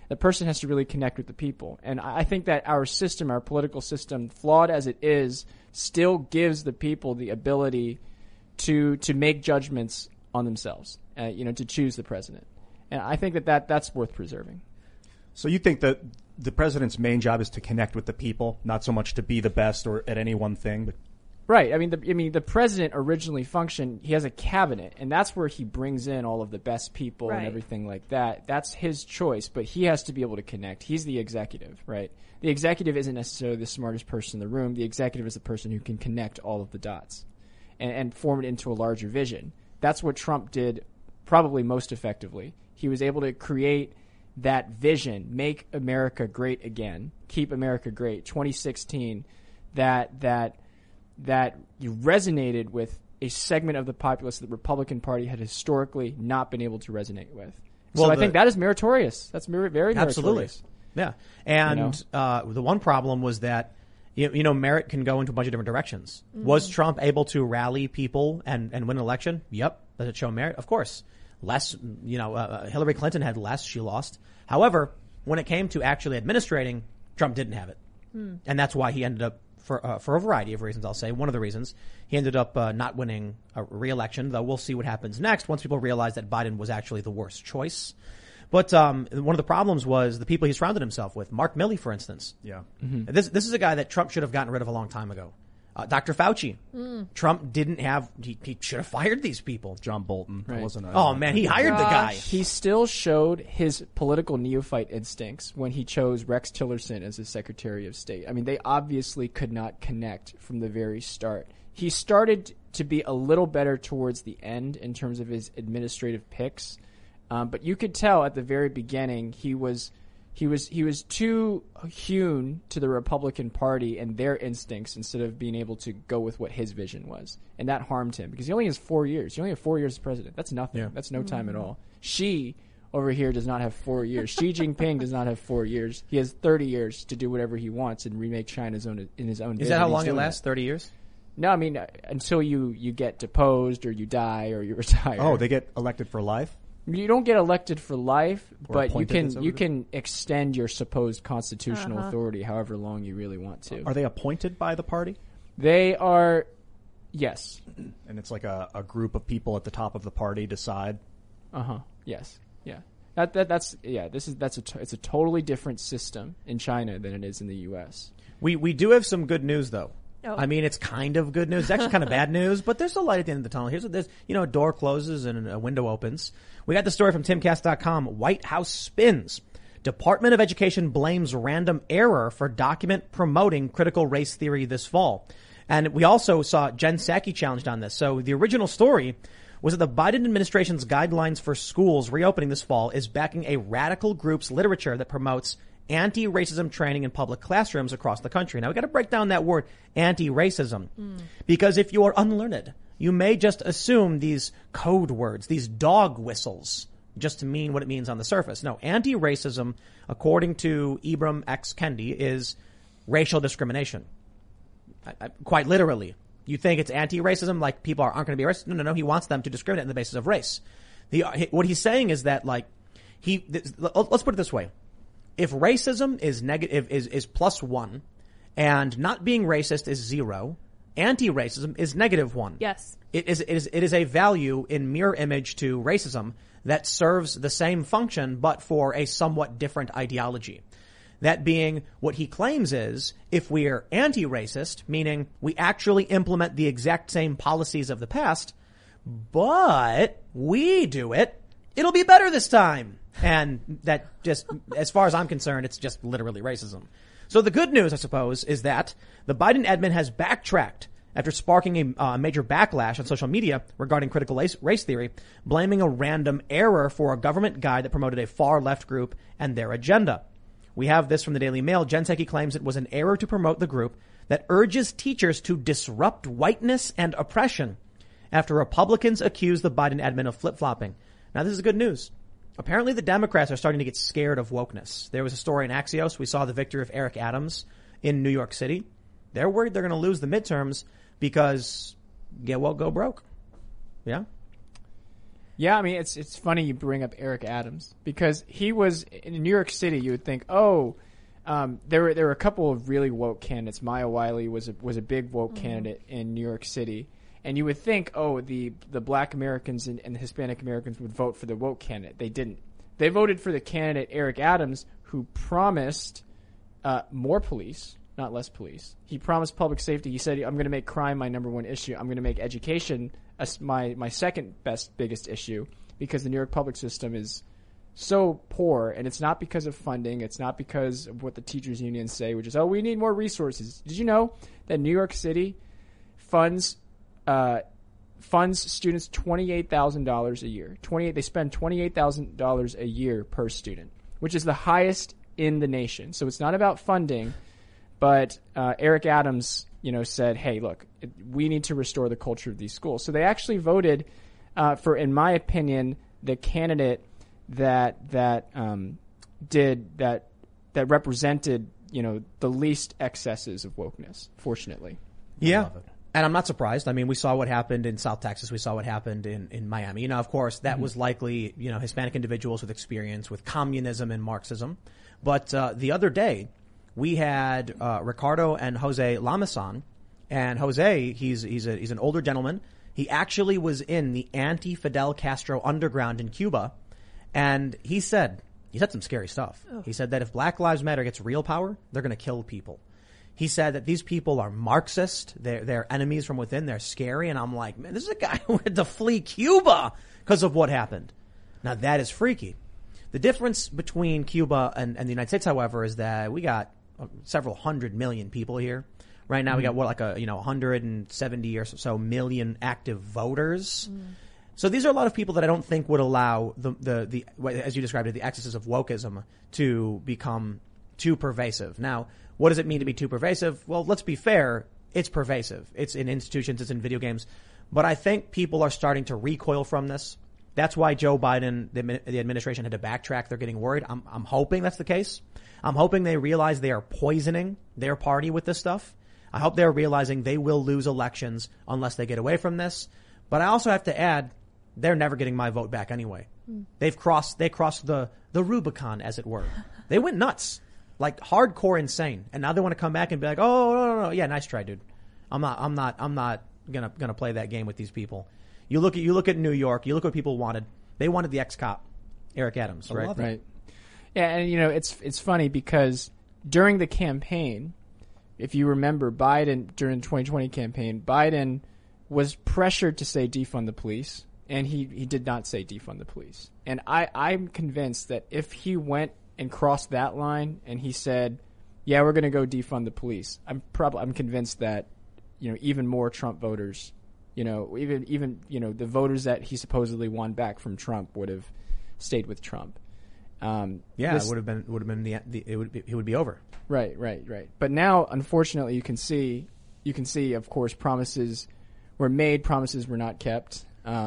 S2: The person has to really connect with the people. And I think that our system, our political system, flawed as it is, still gives the people the ability to make judgments on themselves, to choose the president. And I think that's worth preserving.
S3: So you think that the president's main job is to connect with the people, not so much to be the best or at any one thing, but
S2: Right. I mean, the president originally functioned. He has a cabinet, and that's where he brings in all of the best people and everything like that. That's his choice, but he has to be able to connect. He's the executive, right? The executive isn't necessarily the smartest person in the room. The executive is the person who can connect all of the dots and form it into a larger vision. That's what Trump did probably most effectively. He was able to create that vision, make America great again, keep America great. 2016, that you resonated with a segment of the populace that the Republican Party had historically not been able to resonate with. So I think that is meritorious. That's very meritorious.
S1: Absolutely. Yeah. And the one problem was that, merit can go into a bunch of different directions. Mm-hmm. Was Trump able to rally people and win an election? Yep. Does it show merit? Of course. Less, Hillary Clinton had less. She lost. However, when it came to actually administrating, Trump didn't have it. And that's why he ended up, for a variety of reasons, I'll say. One of the reasons, he ended up not winning a re-election, though we'll see what happens next once people realize that Biden was actually the worst choice. But one of the problems was the people he surrounded himself with. Mark Milley, for instance.
S3: Yeah.
S1: Mm-hmm. This is a guy that Trump should have gotten rid of a long time ago. Dr. Fauci. Trump didn't have, he should have fired these people.
S3: John Bolton.
S2: Right.
S1: Oh man, he hired the guy.
S2: He still showed his political neophyte instincts when he chose Rex Tillerson as his Secretary of State. I mean, they obviously could not connect from the very start. He started to be a little better towards the end in terms of his administrative picks. But you could tell at the very beginning he was too hewn to the Republican Party and their instincts instead of being able to go with what his vision was. And that harmed him because he only has 4 years. He only has 4 years as president. That's nothing. Yeah. That's no time at all. Xi over here does not have 4 years. Xi Jinping does not have 4 years. He has 30 years to do whatever he wants and remake China in his own.
S1: Is that how long it lasts? 30 years?
S2: No, I mean until you get deposed or you die or you retire.
S3: Oh, they get elected for life?
S2: You don't get elected for life, but you can extend your supposed constitutional authority however long you really want to.
S3: Are they appointed by the party?
S2: They are, yes.
S3: And it's like a group of people at the top of the party decide?
S2: Yes. Yeah. That's it's a totally different system in China than it is in the U.S.
S1: We do have some good news though.
S4: Oh.
S1: I mean, it's kind of good news. It's actually kind of bad news, but there's a light at the end of the tunnel. Here's what there's, a door closes and a window opens. We got the story from timcast.com. White House spins. Department of Education blames random error for document promoting critical race theory this fall. And we also saw Jen Psaki challenged on this. So the original story was that the Biden administration's guidelines for schools reopening this fall is backing a radical group's literature that promotes anti-racism training in public classrooms across the country. Now we got to break down that word anti-racism because if you are unlearned, you may just assume these code words, these dog whistles, just to mean what it means on the surface. No, anti-racism, according to Ibram X. Kendi, is racial discrimination. Quite literally. You think it's anti-racism, like people aren't going to be racist? No. He wants them to discriminate on the basis of race. What he's saying is that, let's put it this way. If racism is negative, is +1, and not being racist is 0, anti-racism is -1.
S4: Yes.
S1: It is a value in mirror image to racism that serves the same function, but for a somewhat different ideology. That being, what he claims is, if we're anti-racist, meaning we actually implement the exact same policies of the past, but we do it, it'll be better this time. And that just, as far as I'm concerned, it's just literally racism. So the good news, I suppose, is that the Biden admin has backtracked after sparking a major backlash on social media regarding critical race theory, blaming a random error for a government guide that promoted a far left group and their agenda. We have this from the Daily Mail. Jen Psaki claims it was an error to promote the group that urges teachers to disrupt whiteness and oppression after Republicans accuse the Biden admin of flip-flopping. Now, this is good news. Apparently the Democrats are starting to get scared of wokeness. There was a story in Axios. We saw the victory of Eric Adams in New York City. They're worried they're going to lose the midterms because get woke, go broke. Yeah.
S2: Yeah, I mean, it's funny you bring up Eric Adams because he was in New York City. You would think, there were a couple of really woke candidates. Maya Wiley was a big woke candidate in New York City, and you would think, the Black Americans and the Hispanic Americans would vote for the woke candidate. They didn't. They voted for the candidate Eric Adams, who promised more police, not less police. He promised public safety. He said, "I'm going to make crime my number one issue. I'm going to make education my second biggest issue, because the New York public system is so poor, and it's not because of funding. It's not because of what the teachers unions say, which is, we need more resources." Did you know that New York City funds students $28,000 a year? They spend $28,000 a year per student, which is the highest in the nation. So it's not about funding, but Eric Adams, said, "Hey, look, we need to restore the culture of these schools." So they actually voted for, in my opinion, the candidate that represented, the least excesses of wokeness, fortunately.
S1: Yeah. And I'm not surprised. I mean, we saw what happened in South Texas. We saw what happened in Miami. Of course, that was likely, Hispanic individuals with experience with communism and Marxism. But the other day, we had Ricardo and Jose Lamasan. And Jose, he's an older gentleman. He actually was in the anti-Fidel Castro underground in Cuba. And he said some scary stuff. Oh. He said that if Black Lives Matter gets real power, they're going to kill people. He said that these people are Marxist. They're enemies from within. They're scary. And I'm like, man, this is a guy who had to flee Cuba because of what happened. Now, that is freaky. The difference between Cuba and the United States, however, is that we got several 100 million people here. Right now, we got 170 or so million active voters. So these are a lot of people that I don't think would allow the as you described it, the excesses of wokeism to become too pervasive. Now, what does it mean to be too pervasive? Well, let's be fair. It's pervasive. It's in institutions. It's in video games. But I think people are starting to recoil from this. That's why Joe Biden, the administration, had to backtrack. They're getting worried. I'm hoping that's the case. I'm hoping they realize they are poisoning their party with this stuff. I hope they're realizing they will lose elections unless they get away from this. But I also have to add, they're never getting my vote back anyway. They crossed the Rubicon, as it were. They went nuts. Like hardcore insane. And now they want to come back and be like, "Oh, no. Yeah, nice try, dude. I'm not gonna play that game with these people." You look at New York, you look what people wanted. They wanted the ex-cop, Eric Adams, right?
S2: Right. Yeah, and it's funny because during the campaign, if you remember Biden during the 2020 campaign, Biden was pressured to say defund the police, and he did not say defund the police. And I'm convinced that if he went and crossed that line and he said, "Yeah, we're going to go defund the police," I'm convinced that even more Trump voters, even the voters that he supposedly won back from Trump would have stayed with Trump.
S1: It would have been it would be over.
S2: Right. But now, unfortunately, you can see, of course, promises were made, promises were not kept.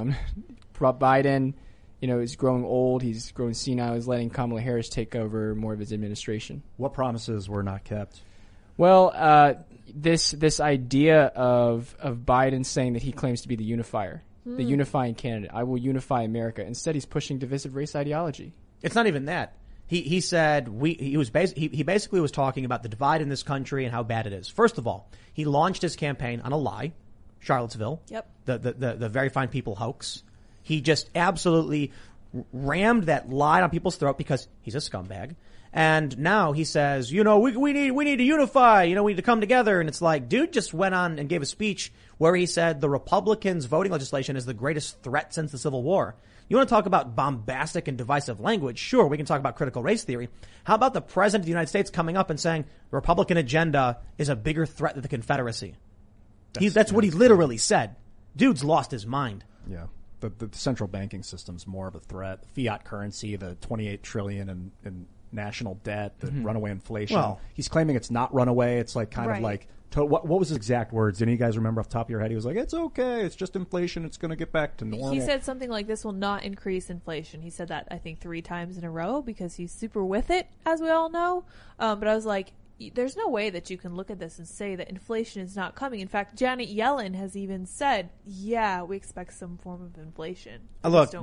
S2: Biden, is growing old. He's growing senile. He's letting Kamala Harris take over more of his administration.
S3: What promises were not kept?
S2: Well, this idea of Biden saying that he claims to be the unifier, the unifying candidate. I will unify America. Instead, he's pushing divisive race ideology.
S1: It's not even that. He said he basically was talking about the divide in this country and how bad it is. First of all, he launched his campaign on a lie, Charlottesville.
S4: Yep.
S1: The Very Fine People hoax. He just absolutely rammed that lie on people's throat because he's a scumbag. And now he says, we need to unify, we need to come together. And it's like, dude just went on and gave a speech where he said the Republicans' voting legislation is the greatest threat since the Civil War. You want to talk about bombastic and divisive language? Sure, we can talk about critical race theory. How about the president of the United States coming up and saying the Republican agenda is a bigger threat than the Confederacy? That's what he literally said. Dude's lost his mind.
S3: Yeah. The central banking system's more of a threat. Fiat currency, the $28 trillion in national debt, the runaway inflation.
S1: Well,
S3: he's claiming it's not runaway. It's like kind of like what was his exact words? Did any of you guys remember off the top of your head? He was like, "It's okay. It's just inflation. It's going to get back to normal."
S4: He said something like, "This will not increase inflation." He said that I think 3 times in a row because he's super with it, as we all know. But I was like, there's no way that you can look at this and say that inflation is not coming. In fact, Janet Yellen has even said, "Yeah, we expect some form of inflation."
S1: Look,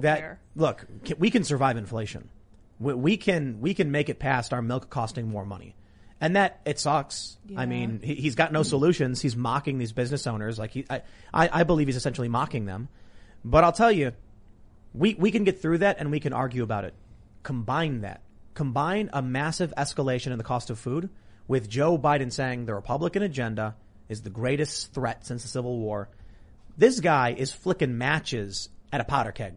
S1: we can survive inflation. We can make it past our milk costing more money, and that it sucks.
S4: Yeah.
S1: I mean, he's got no solutions. He's mocking these business owners. Like I believe he's essentially mocking them. But I'll tell you, we can get through that, and we can argue about it. Combine a massive escalation in the cost of food with Joe Biden saying the Republican agenda is the greatest threat since the Civil War. This guy is flicking matches at a powder keg.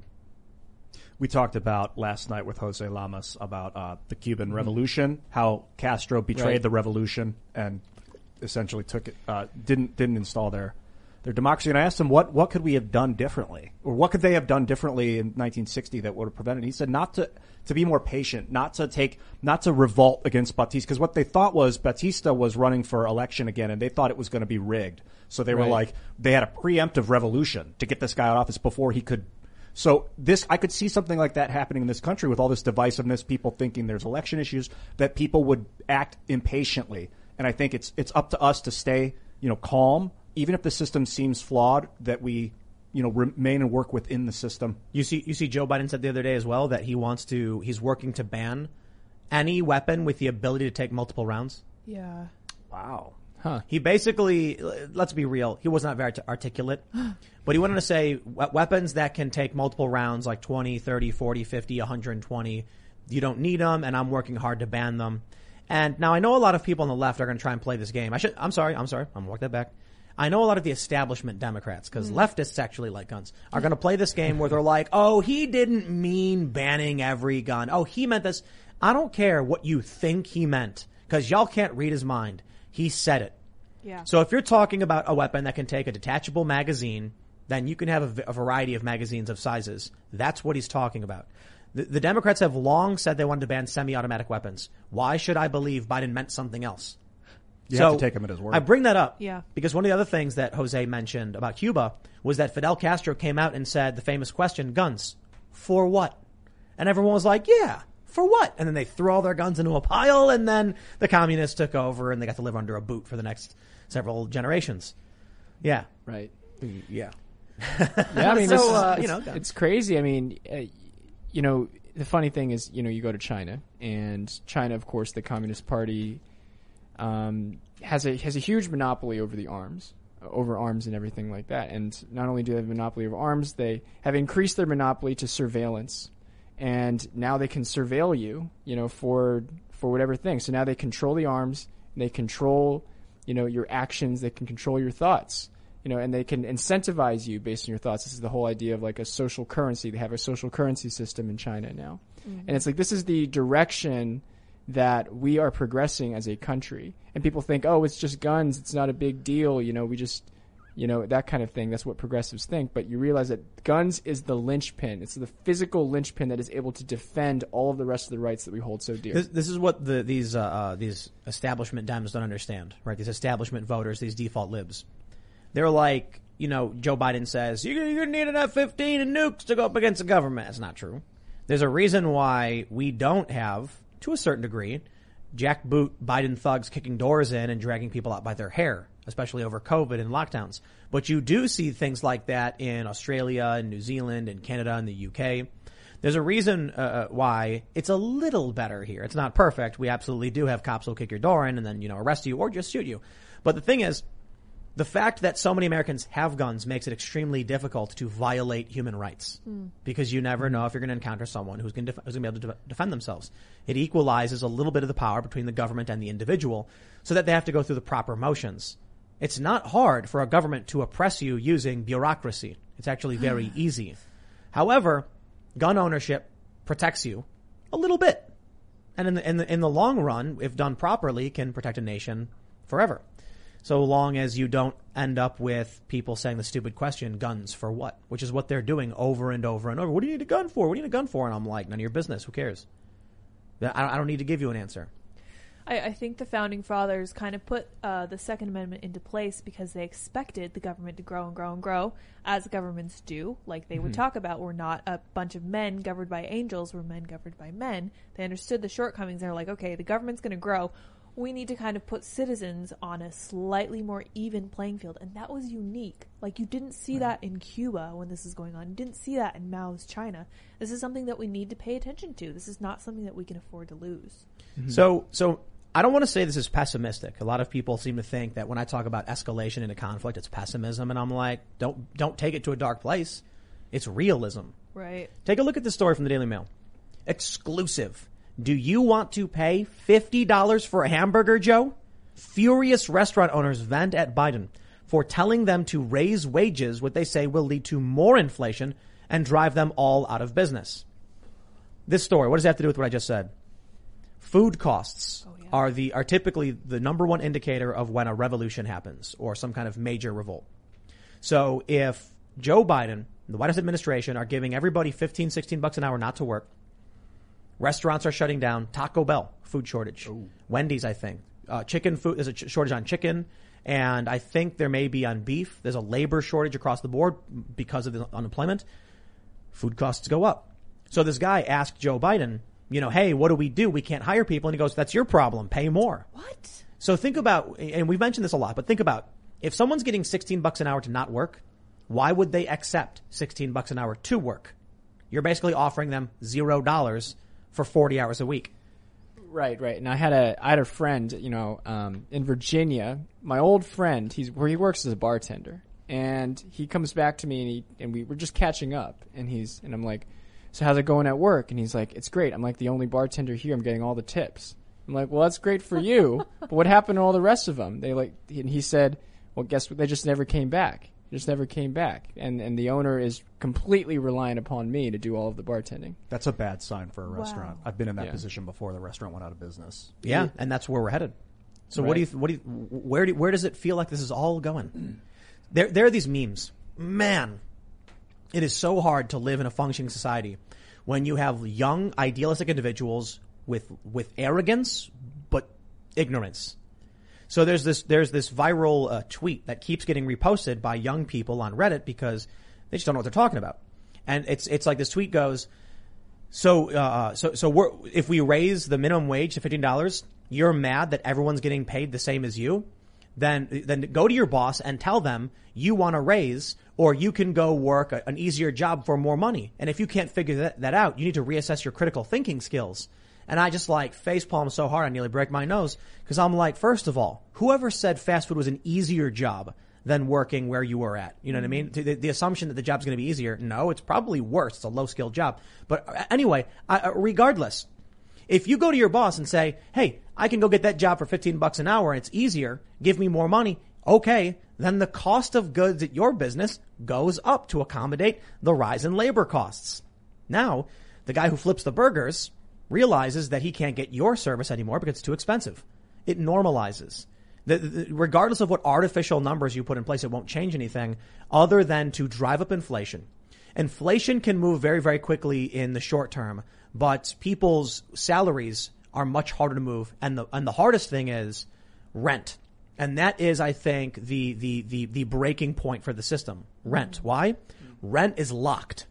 S3: We talked about last night with Jose Lamas about the Cuban Revolution, how Castro betrayed the revolution and essentially took it, didn't install their democracy. And I asked him what could we have done differently, or what could they have done differently in 1960 that would have prevented it? He said not to be more patient, not to revolt against Batista, because what they thought was Batista was running for election again, and they thought it was going to be rigged. So they were like, they had a preemptive revolution to get this guy out of office before he could. So I could see something like that happening in this country with all this divisiveness, people thinking there's election issues, that people would act impatiently. And I think it's up to us to stay, calm, even if the system seems flawed, that we, remain and work within the system.
S1: You see Joe Biden said the other day as well that he's working to ban any weapon with the ability to take multiple rounds.
S4: Yeah.
S3: Wow.
S2: Huh.
S1: He basically, let's be real, he was not very articulate, but he wanted to say weapons that can take multiple rounds, like 20, 30, 40, 50, 120, you don't need them, and I'm working hard to ban them. And now I know a lot of people on the left are going to try and play this game. I'm sorry, I'm going to walk that back. I know a lot of the establishment Democrats, because leftists actually like guns, are going to play this game where they're like, oh, he didn't mean banning every gun. Oh, he meant this. I don't care what you think he meant, because y'all can't read his mind. He said it.
S4: Yeah.
S1: So if you're talking about a weapon that can take a detachable magazine, then you can have a variety of magazines of sizes. That's what he's talking about. The Democrats have long said they wanted to ban semi-automatic weapons. Why should I believe Biden meant something else?
S3: You have to take him at his word.
S1: I bring that up
S4: because
S1: one of the other things that Jose mentioned about Cuba was that Fidel Castro came out and said the famous question, guns, for what? And everyone was like, yeah, for what? And then they threw all their guns into a pile, and then the communists took over and they got to live under a boot for the next several generations. Yeah.
S2: Right.
S1: Yeah.
S2: Yeah, I mean,
S1: So,
S2: it's crazy. I mean, the funny thing is, you go to China, and China, of course, the Communist Party has a huge monopoly over arms and everything like that. And not only do they have a monopoly over arms, they have increased their monopoly to surveillance. And now they can surveil you, for whatever thing. So now they control the arms, they control, your actions, they can control your thoughts, and they can incentivize you based on your thoughts. This is the whole idea of like a social currency. They have a social currency system in China now. Mm-hmm. And it's like, this is the direction that we are progressing as a country. And people think, oh, it's just guns, it's not a big deal, we just, that kind of thing. That's what progressives think. But you realize that guns is the linchpin. It's the physical linchpin that is able to defend all of the rest of the rights that we hold so dear.
S1: This is what these establishment Dems don't understand, right? These establishment voters, these default libs. They're like, Joe Biden says, you're going to need an F-15 and nukes to go up against the government. That's not true. There's a reason why we don't have, to a certain degree, jackboot Biden thugs kicking doors in and dragging people out by their hair, especially over COVID and lockdowns. But you do see things like that in Australia and New Zealand and Canada and the UK. There's a reason why it's a little better here. It's not perfect. We absolutely do have cops who'll kick your door in and then, arrest you or just shoot you. But the thing is, the fact that so many Americans have guns makes it extremely difficult to violate human rights because you never know if you're going to encounter someone who's going to be able to defend themselves. It equalizes a little bit of the power between the government and the individual so that they have to go through the proper motions. It's not hard for a government to oppress you using bureaucracy. It's actually very easy. However, gun ownership protects you a little bit. And in the long run, if done properly, can protect a nation forever. So long as you don't end up with people saying the stupid question, guns for what? Which is what they're doing over and over and over. What do you need a gun for? What do you need a gun for? And I'm like, none of your business. Who cares? I don't need to give you an answer.
S4: I think the founding fathers kind of put the Second Amendment into place because they expected the government to grow and grow and grow, as governments do. Like they would talk about, we're not a bunch of men governed by angels, we're men governed by men. They understood the shortcomings. They're like, okay, the government's going to grow. we need to kind of put citizens on a slightly more even playing field. And that was unique. Like, you didn't see that in Cuba when this is going on. You didn't see that in Mao's China. This is something that we need to pay attention to. This is not something that we can afford to lose.
S1: Mm-hmm. So I don't want to say this is pessimistic. A lot of people seem to think that when I talk about escalation in a conflict, it's pessimism. And I'm like, don't take it to a dark place. It's realism.
S4: Right.
S1: Take a look at this story from the Daily Mail. Exclusive. Do you want to pay $50 for a hamburger, Joe? Furious restaurant owners vent at Biden for telling them to raise wages, what they say will lead to more inflation and drive them all out of business. This story, what does it have to do with what I just said? Food costs are typically the number one indicator of when a revolution happens or some kind of major revolt. So if Joe Biden and the White House administration are giving everybody $15-16 an hour not to work, restaurants are shutting down. Taco Bell, food shortage. Ooh. Wendy's, I think. Chicken food, there's a shortage on chicken. And I think there may be on beef. There's a labor shortage across the board because of the unemployment. Food costs go up. So this guy asked Joe Biden, hey, what do? We can't hire people. And he goes, that's your problem. Pay more.
S4: What?
S1: So think about, and we've mentioned this a lot, but think about if someone's getting $16 an hour to not work, why would they accept $16 an hour to work? You're basically offering them $0 for 40 hours a week.
S2: Right. And I had a friend, in Virginia, my old friend, he works as a bartender, and he comes back to me and we were just catching up, and I'm like, so how's it going at work? And he's like, it's great. I'm like the only bartender here. I'm getting all the tips. I'm like, well, that's great for you, but what happened to all the rest of them? And he said, well, guess what? They just never came back. And the owner is completely reliant upon me to do all of the bartending.
S3: That's a bad sign for a restaurant. I've been in that position before. The restaurant went out of business.
S1: Yeah, and that's where we're headed. So right. Where does it feel like this is all going? There are these memes. Man, it is so hard to live in a functioning society when you have young, idealistic individuals with arrogance but ignorance. So there's this viral tweet that keeps getting reposted by young people on Reddit because they just don't know what they're talking about. And it's like this tweet goes, so if we raise the minimum wage to $15, you're mad that everyone's getting paid the same as you? Then go to your boss and tell them you want a raise, or you can go work an easier job for more money. And if you can't figure that out, you need to reassess your critical thinking skills. And I just facepalm so hard I nearly break my nose because I'm like, first of all, whoever said fast food was an easier job than working where you were at? You know what I mean? The assumption that the job's going to be easier. No, it's probably worse. It's a low skilled job. But anyway, regardless, if you go to your boss and say, hey, I can go get that job for $15 an hour and it's easier, give me more money. Okay. Then the cost of goods at your business goes up to accommodate the rise in labor costs. Now, the guy who flips the burgers realizes that he can't get your service anymore because it's too expensive. It normalizes. Regardless of what artificial numbers you put in place, it won't change anything other than to drive up inflation. Inflation can move very, very quickly in the short term, but people's salaries are much harder to move. And the hardest thing is rent. And that is, I think, the breaking point for the system. Rent. Why? Rent is locked.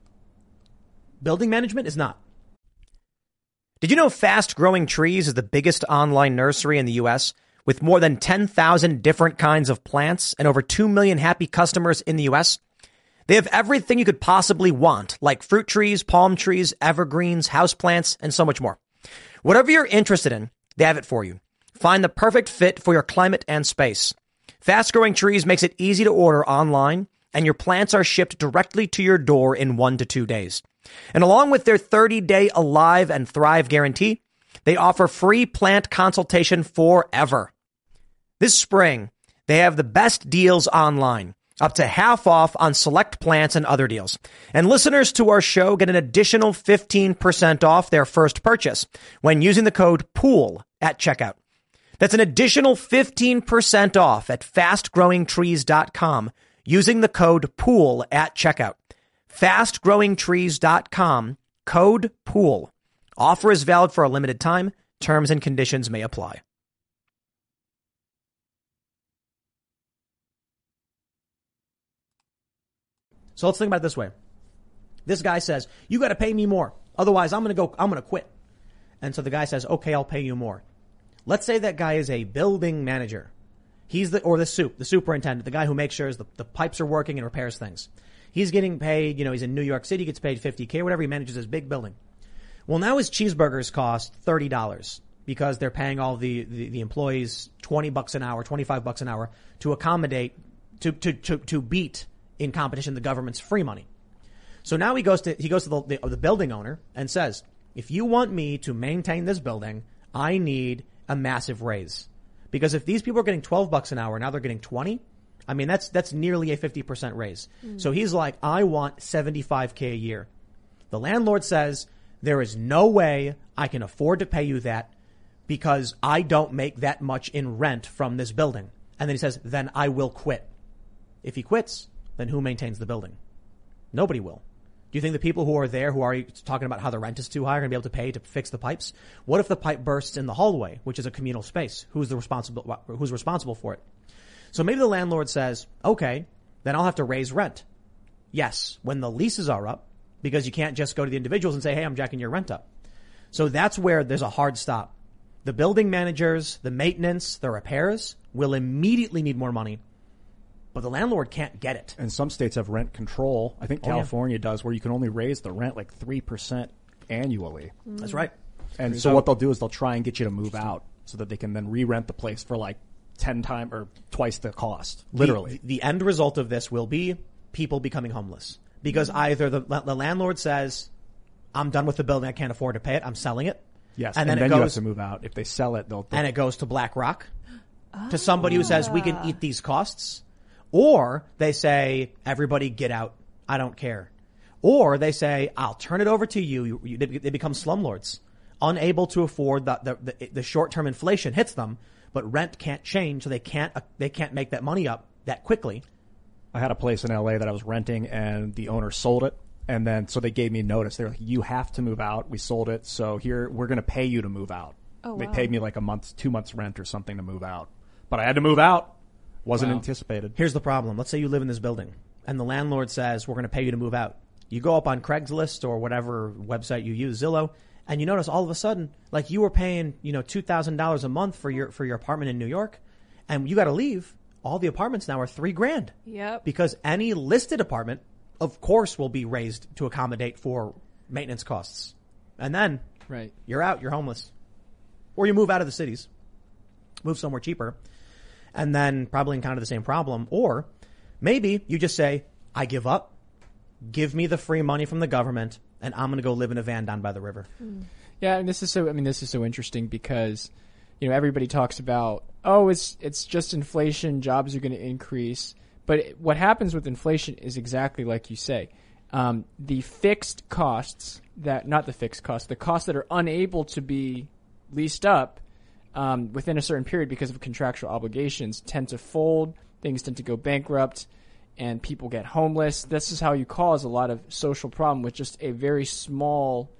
S1: Building management is not. Did you know Fast Growing Trees is the biggest online nursery in the U.S. with more than 10,000 different kinds of plants and over 2 million happy customers in the U.S.? They have everything you could possibly want, like fruit trees, palm trees, evergreens, houseplants, and so much more. Whatever you're interested in, they have it for you. Find the perfect fit for your climate and space. Fast Growing Trees makes it easy to order online, and your plants are shipped directly to your door in 1 to 2 days. And along with their 30-day Alive and Thrive guarantee, they offer free plant consultation forever. This spring, they have the best deals online, up to half off on select plants and other deals. And listeners to our show get an additional 15% off their first purchase when using the code POOL at checkout. That's an additional 15% off at fastgrowingtrees.com using the code POOL at checkout. fastgrowingtrees.com, code POOL. Offer is valid for a limited time. Terms and conditions may apply. So let's think about it this way. This guy says, you got to pay me more. Otherwise, I'm going to quit. And so the guy says, okay, I'll pay you more. Let's say that guy is a building manager. He's the superintendent, the guy who makes sure the pipes are working and repairs things. He's getting paid, he's in New York City, gets paid $50K, whatever. He manages his big building. Well, now his cheeseburgers cost $30 because they're paying all the employees $20 an hour, $25 an hour to accommodate, to beat in competition the government's free money. So now he goes to the building owner and says, if you want me to maintain this building, I need a massive raise. Because if these people are getting $12 an hour, now they're getting 20. I mean, that's nearly a 50% raise. So he's like, I want $75K a year. The landlord says, there is no way I can afford to pay you that because I don't make that much in rent from this building. And then he says, then I will quit. If he quits, then who maintains the building? Nobody will. Do you think the people who are there, who are talking about how the rent is too high, are going to be able to pay to fix the pipes? What if the pipe bursts in the hallway, which is a communal space? Who's responsible for it? So maybe the landlord says, okay, then I'll have to raise rent. Yes, when the leases are up, because you can't just go to the individuals and say, hey, I'm jacking your rent up. So that's where there's a hard stop. The building managers, the maintenance, the repairs will immediately need more money. But the landlord can't get it.
S3: And some states have rent control. I think California does, where you can only raise the rent like 3% annually.
S1: That's right.
S3: And so what they'll do is they'll try and get you to move out so that they can then re-rent the place for like 10 times or twice the cost. Literally.
S1: The end result of this will be people becoming homeless. Because either the landlord says, I'm done with the building, I can't afford to pay it, I'm selling it.
S3: Yes,
S1: and then
S3: you have to move out. If they sell it, they'll
S1: and it goes to BlackRock, to somebody who says, we can eat these costs. Or they say, everybody get out. I don't care. Or they say, I'll turn it over to you. They become slumlords, unable to afford the short-term inflation hits them, but rent can't change, so they can't make that money up that quickly.
S3: I had a place in LA that I was renting and the owner sold it. And then, so they gave me notice. They're like, you have to move out. We sold it. So here, we're going to pay you to move out.
S4: Oh,
S3: they
S4: wow.
S3: paid me like a month, 2 months rent or something to move out. But I had to move out. Wasn't anticipated.
S1: Here's the problem. Let's say you live in this building and the landlord says, we're going to pay you to move out. You go up on Craigslist or whatever website you use, Zillow, and you notice all of a sudden, like you were paying, $2,000 a month for your apartment in New York, and you got to leave. All the apartments now are $3,000.
S4: Yep.
S1: Because any listed apartment, of course, will be raised to accommodate for maintenance costs. And then you're out, you're homeless. Or you move out of the cities, move somewhere cheaper, and then probably encounter the same problem. Or maybe you just say, I give up, give me the free money from the government, and I'm going to go live in a van down by the river.
S2: Yeah, and this is so interesting because, everybody talks about, it's just inflation, jobs are going to increase. But what happens with inflation is exactly like you say. The fixed costs the costs that are unable to be leased up within a certain period because of contractual obligations tend to fold, things tend to go bankrupt, and people get homeless. This is how you cause a lot of social problem with just a very small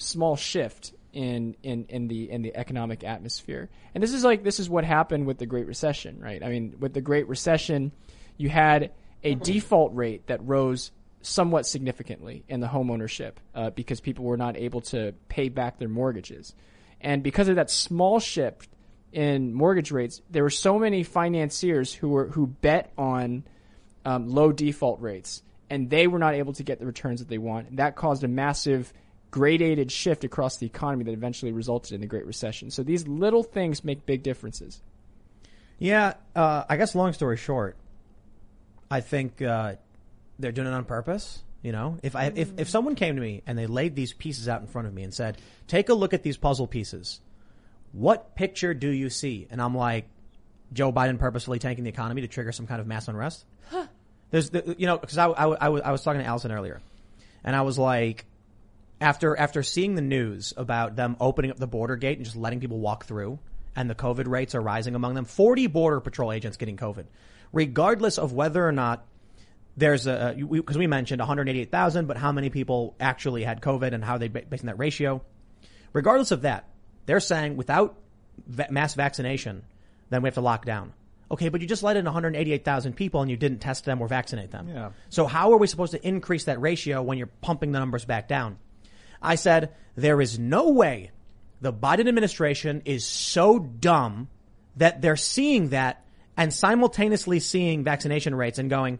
S2: shift in the economic atmosphere. And this is what happened with the Great Recession, right? I mean, with the Great Recession, you had a default rate that rose somewhat significantly in the home ownership because people were not able to pay back their mortgages. And because of that small shift in mortgage rates, there were so many financiers who bet on low default rates, and they were not able to get the returns that they want. And that caused a massive gradated shift across the economy that eventually resulted in the Great Recession. So these little things make big differences.
S1: Yeah, I guess long story short, I think they're doing it on purpose. If someone came to me and they laid these pieces out in front of me and said, take a look at these puzzle pieces. What picture do you see? And I'm like, Joe Biden purposefully tanking the economy to trigger some kind of mass unrest. There's because I was talking to Allison earlier, and I was like, after seeing the news about them opening up the border gate and just letting people walk through, and the COVID rates are rising among them, 40 border patrol agents getting COVID, regardless of whether or not there's because we mentioned 188,000, but how many people actually had COVID and how are they basing that ratio? Regardless of that, they're saying without mass vaccination, then we have to lock down. Okay, but you just let in 188,000 people and you didn't test them or vaccinate them.
S3: Yeah.
S1: So how are we supposed to increase that ratio when you're pumping the numbers back down? I said, there is no way the Biden administration is so dumb that they're seeing that and simultaneously seeing vaccination rates and going,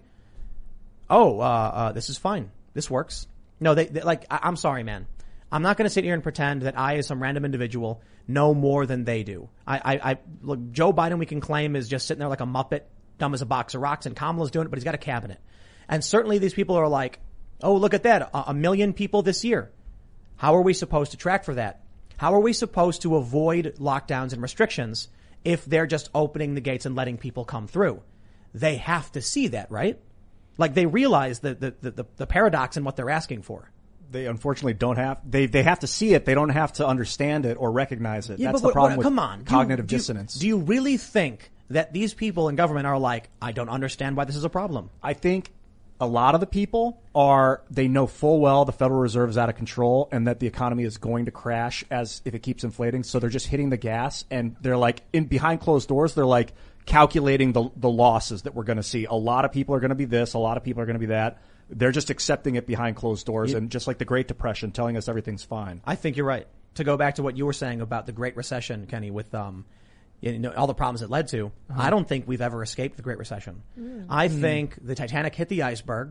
S1: this is fine. This works. No, I'm sorry, man. I'm not going to sit here and pretend that I, as some random individual, know more than they do. Look, Joe Biden, we can claim, is just sitting there like a Muppet, dumb as a box of rocks, and Kamala's doing it, but he's got a cabinet. And certainly these people are like, oh, look at that. A million people this year. How are we supposed to track for that? How are we supposed to avoid lockdowns and restrictions if they're just opening the gates and letting people come through? They have to see that, right? Like they realize the paradox in what they're asking for.
S3: They unfortunately don't have, they have to see it. They don't have to understand it or recognize it.
S1: Yeah,
S3: That's
S1: but
S3: the problem with
S1: come on.
S3: cognitive dissonance.
S1: Do you really think that these people in government are like, I don't understand why this is a problem?
S3: I think a lot of the people they know full well the Federal Reserve is out of control and that the economy is going to crash as if it keeps inflating. So they're just hitting the gas and they're like behind closed doors. They're like calculating the losses that we're going to see. A lot of people are going to be this. A lot of people are going to be that. They're just accepting it behind closed doors and just like the Great Depression telling us everything's fine.
S1: I think you're right. To go back to what you were saying about the Great Recession, Kenny, with, all the problems it led to, I don't think we've ever escaped the Great Recession. I think the Titanic hit the iceberg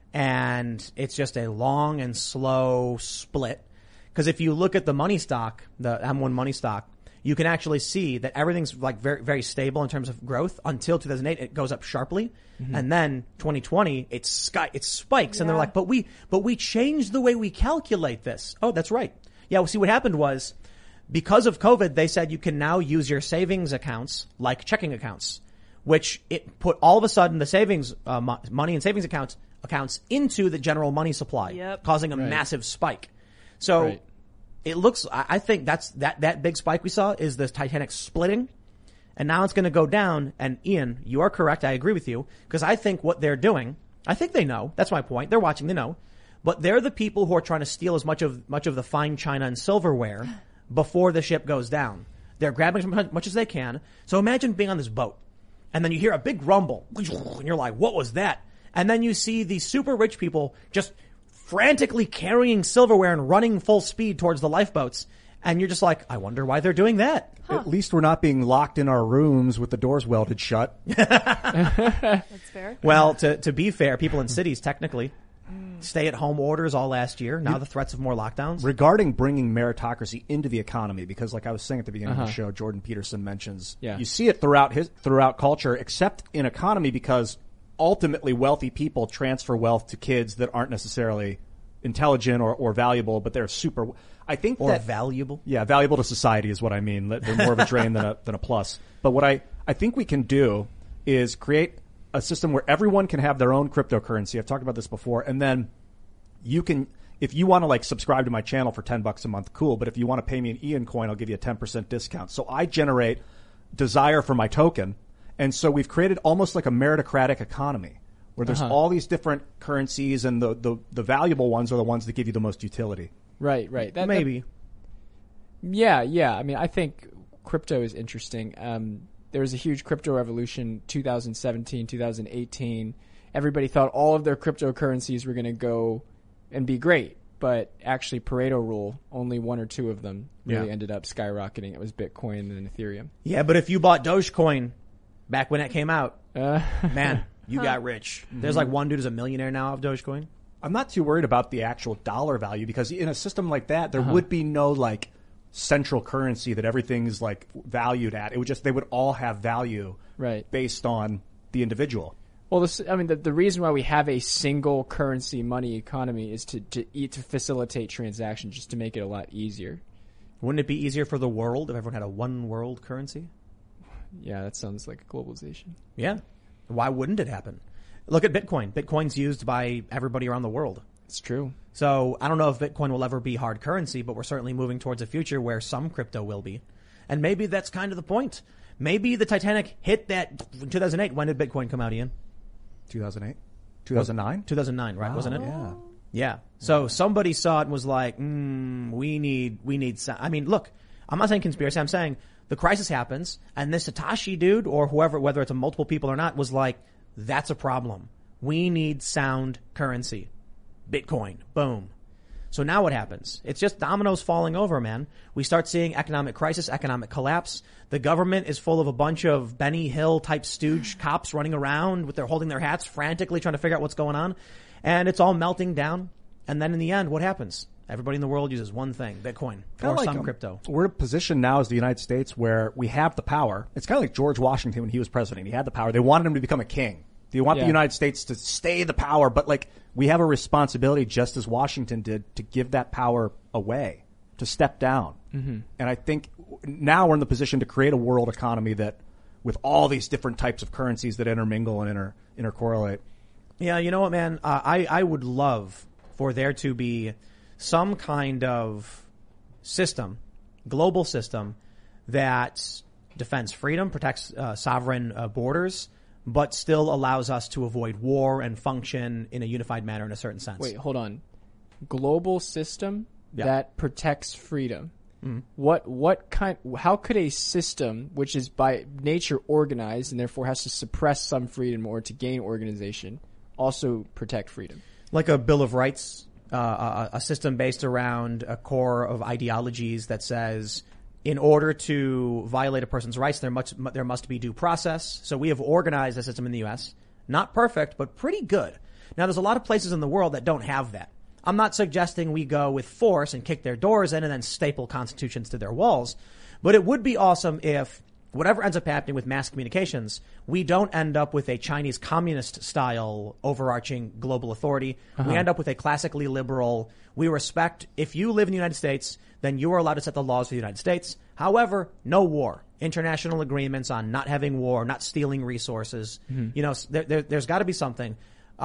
S1: and it's just a long and slow split. Because if you look at the money stock, the M1 money stock, you can actually see that everything's like very, very stable in terms of growth until 2008. It goes up sharply. And then 2020, it spikes. And they're like, but we changed the way we calculate this. Oh, that's right. Yeah. Well, see, what happened was because of COVID, they said you can now use your savings accounts like checking accounts, which it put all of a sudden the savings, money and savings accounts into the general money supply, causing a massive spike. So it looks, I think that big spike we saw is the Titanic splitting. And now it's going to go down. And Ian, you are correct. I agree with you because I think what they're doing, I think they know. That's my point. They're watching. They know, but they're the people who are trying to steal as much of the fine china and silverware before the ship goes down. They're grabbing as much as they can. So imagine being on this boat and then you hear a big rumble and you're like, what was that? And then you see these super rich people just frantically carrying silverware and running full speed towards the lifeboats. And you're just like, I wonder why they're doing that.
S3: At least we're not being locked in our rooms with the doors welded shut.
S4: That's fair.
S1: Well, to be fair, people in cities technically stay-at-home orders all last year. Now the threats of more lockdowns.
S3: Regarding bringing meritocracy into the economy, because like I was saying at the beginning of the show, Jordan Peterson mentions, you see it throughout culture, except in economy, because ultimately wealthy people transfer wealth to kids that aren't necessarily intelligent or valuable, but they're super. I think
S1: valuable.
S3: Yeah, valuable to society is what I mean. They're more of a drain than a plus. But what I think we can do is create a system where everyone can have their own cryptocurrency. I've talked about this before. And then you can, if you want to like subscribe to my channel for $10 a month, cool. But if you want to pay me an Ian coin, I'll give you a 10% discount. So I generate desire for my token. And so we've created almost like a meritocratic economy where there's all these different currencies and the valuable ones are the ones that give you the most utility.
S2: Right.
S1: Maybe.
S2: Yeah. I mean, I think crypto is interesting. There was a huge crypto revolution 2017, 2018. Everybody thought all of their cryptocurrencies were going to go and be great. But actually, Pareto rule, only one or two of them really ended up skyrocketing. It was Bitcoin and Ethereum.
S1: Yeah, but if you bought Dogecoin back when it came out, man, you got rich. There's like one dude who's a millionaire now of Dogecoin.
S3: I'm not too worried about the actual dollar value because in a system like that, there would be no like central currency that everything's like valued at. It would just, they would all have value based on the individual.
S2: Well, the reason why we have a single currency money economy is to facilitate transactions, just to make it a lot easier.
S1: Wouldn't it be easier for the world if everyone had a one world currency?
S2: Yeah, that sounds like globalization.
S1: Yeah. Why wouldn't it happen? Look at Bitcoin. Bitcoin's used by everybody around the world.
S2: It's true.
S1: So I don't know if Bitcoin will ever be hard currency, but we're certainly moving towards a future where some crypto will be. And maybe that's kind of the point. Maybe the Titanic hit that in 2008. When did Bitcoin come out, Ian?
S3: 2008? 2009?
S1: 2009, right? Wasn't it?
S3: Yeah.
S1: Yeah. So somebody saw it and was like, we need some. I mean, look, I'm not saying conspiracy. I'm saying the crisis happens and this Satoshi dude or whoever, whether it's a multiple people or not, was like, that's a problem. We need sound currency. Bitcoin. Boom. So now what happens? It's just dominoes falling over, man. We start seeing economic crisis, economic collapse. The government is full of a bunch of Benny Hill type stooge cops running around with holding their hats frantically trying to figure out what's going on. And it's all melting down. And then in the end, what happens? Everybody in the world uses one thing, Bitcoin or some crypto.
S3: We're in a position now as the United States where we have the power. It's kind of like George Washington when he was president. He had the power. They wanted him to become a king. They want the United States to stay the power, but like we have a responsibility, just as Washington did, to give that power away, to step down. Mm-hmm. And I think now we're in the position to create a world economy that, with all these different types of currencies that intermingle and intercorrelate.
S1: Yeah, you know what, man? I would love for there to be some kind of system, global system, that defends freedom, protects sovereign borders, but still allows us to avoid war and function in a unified manner in a certain sense.
S2: Wait, hold on. Global system that protects freedom.
S1: Mm-hmm.
S2: How could a system which is by nature organized and therefore has to suppress some freedom or to gain organization also protect freedom?
S1: Like a Bill of Rights, a system based around a core of ideologies that says, in order to violate a person's rights, there must be due process. So we have organized a system in the U.S. Not perfect, but pretty good. Now, there's a lot of places in the world that don't have that. I'm not suggesting we go with force and kick their doors in and then staple constitutions to their walls. But it would be awesome if whatever ends up happening with mass communications, we don't end up with a Chinese communist style overarching global authority. We end up with a classically liberal, we respect, if you live in the United States, then you are allowed to set the laws for the United States. However, no war. International agreements on not having war, not stealing resources. Mm-hmm. You know, there's got to be something.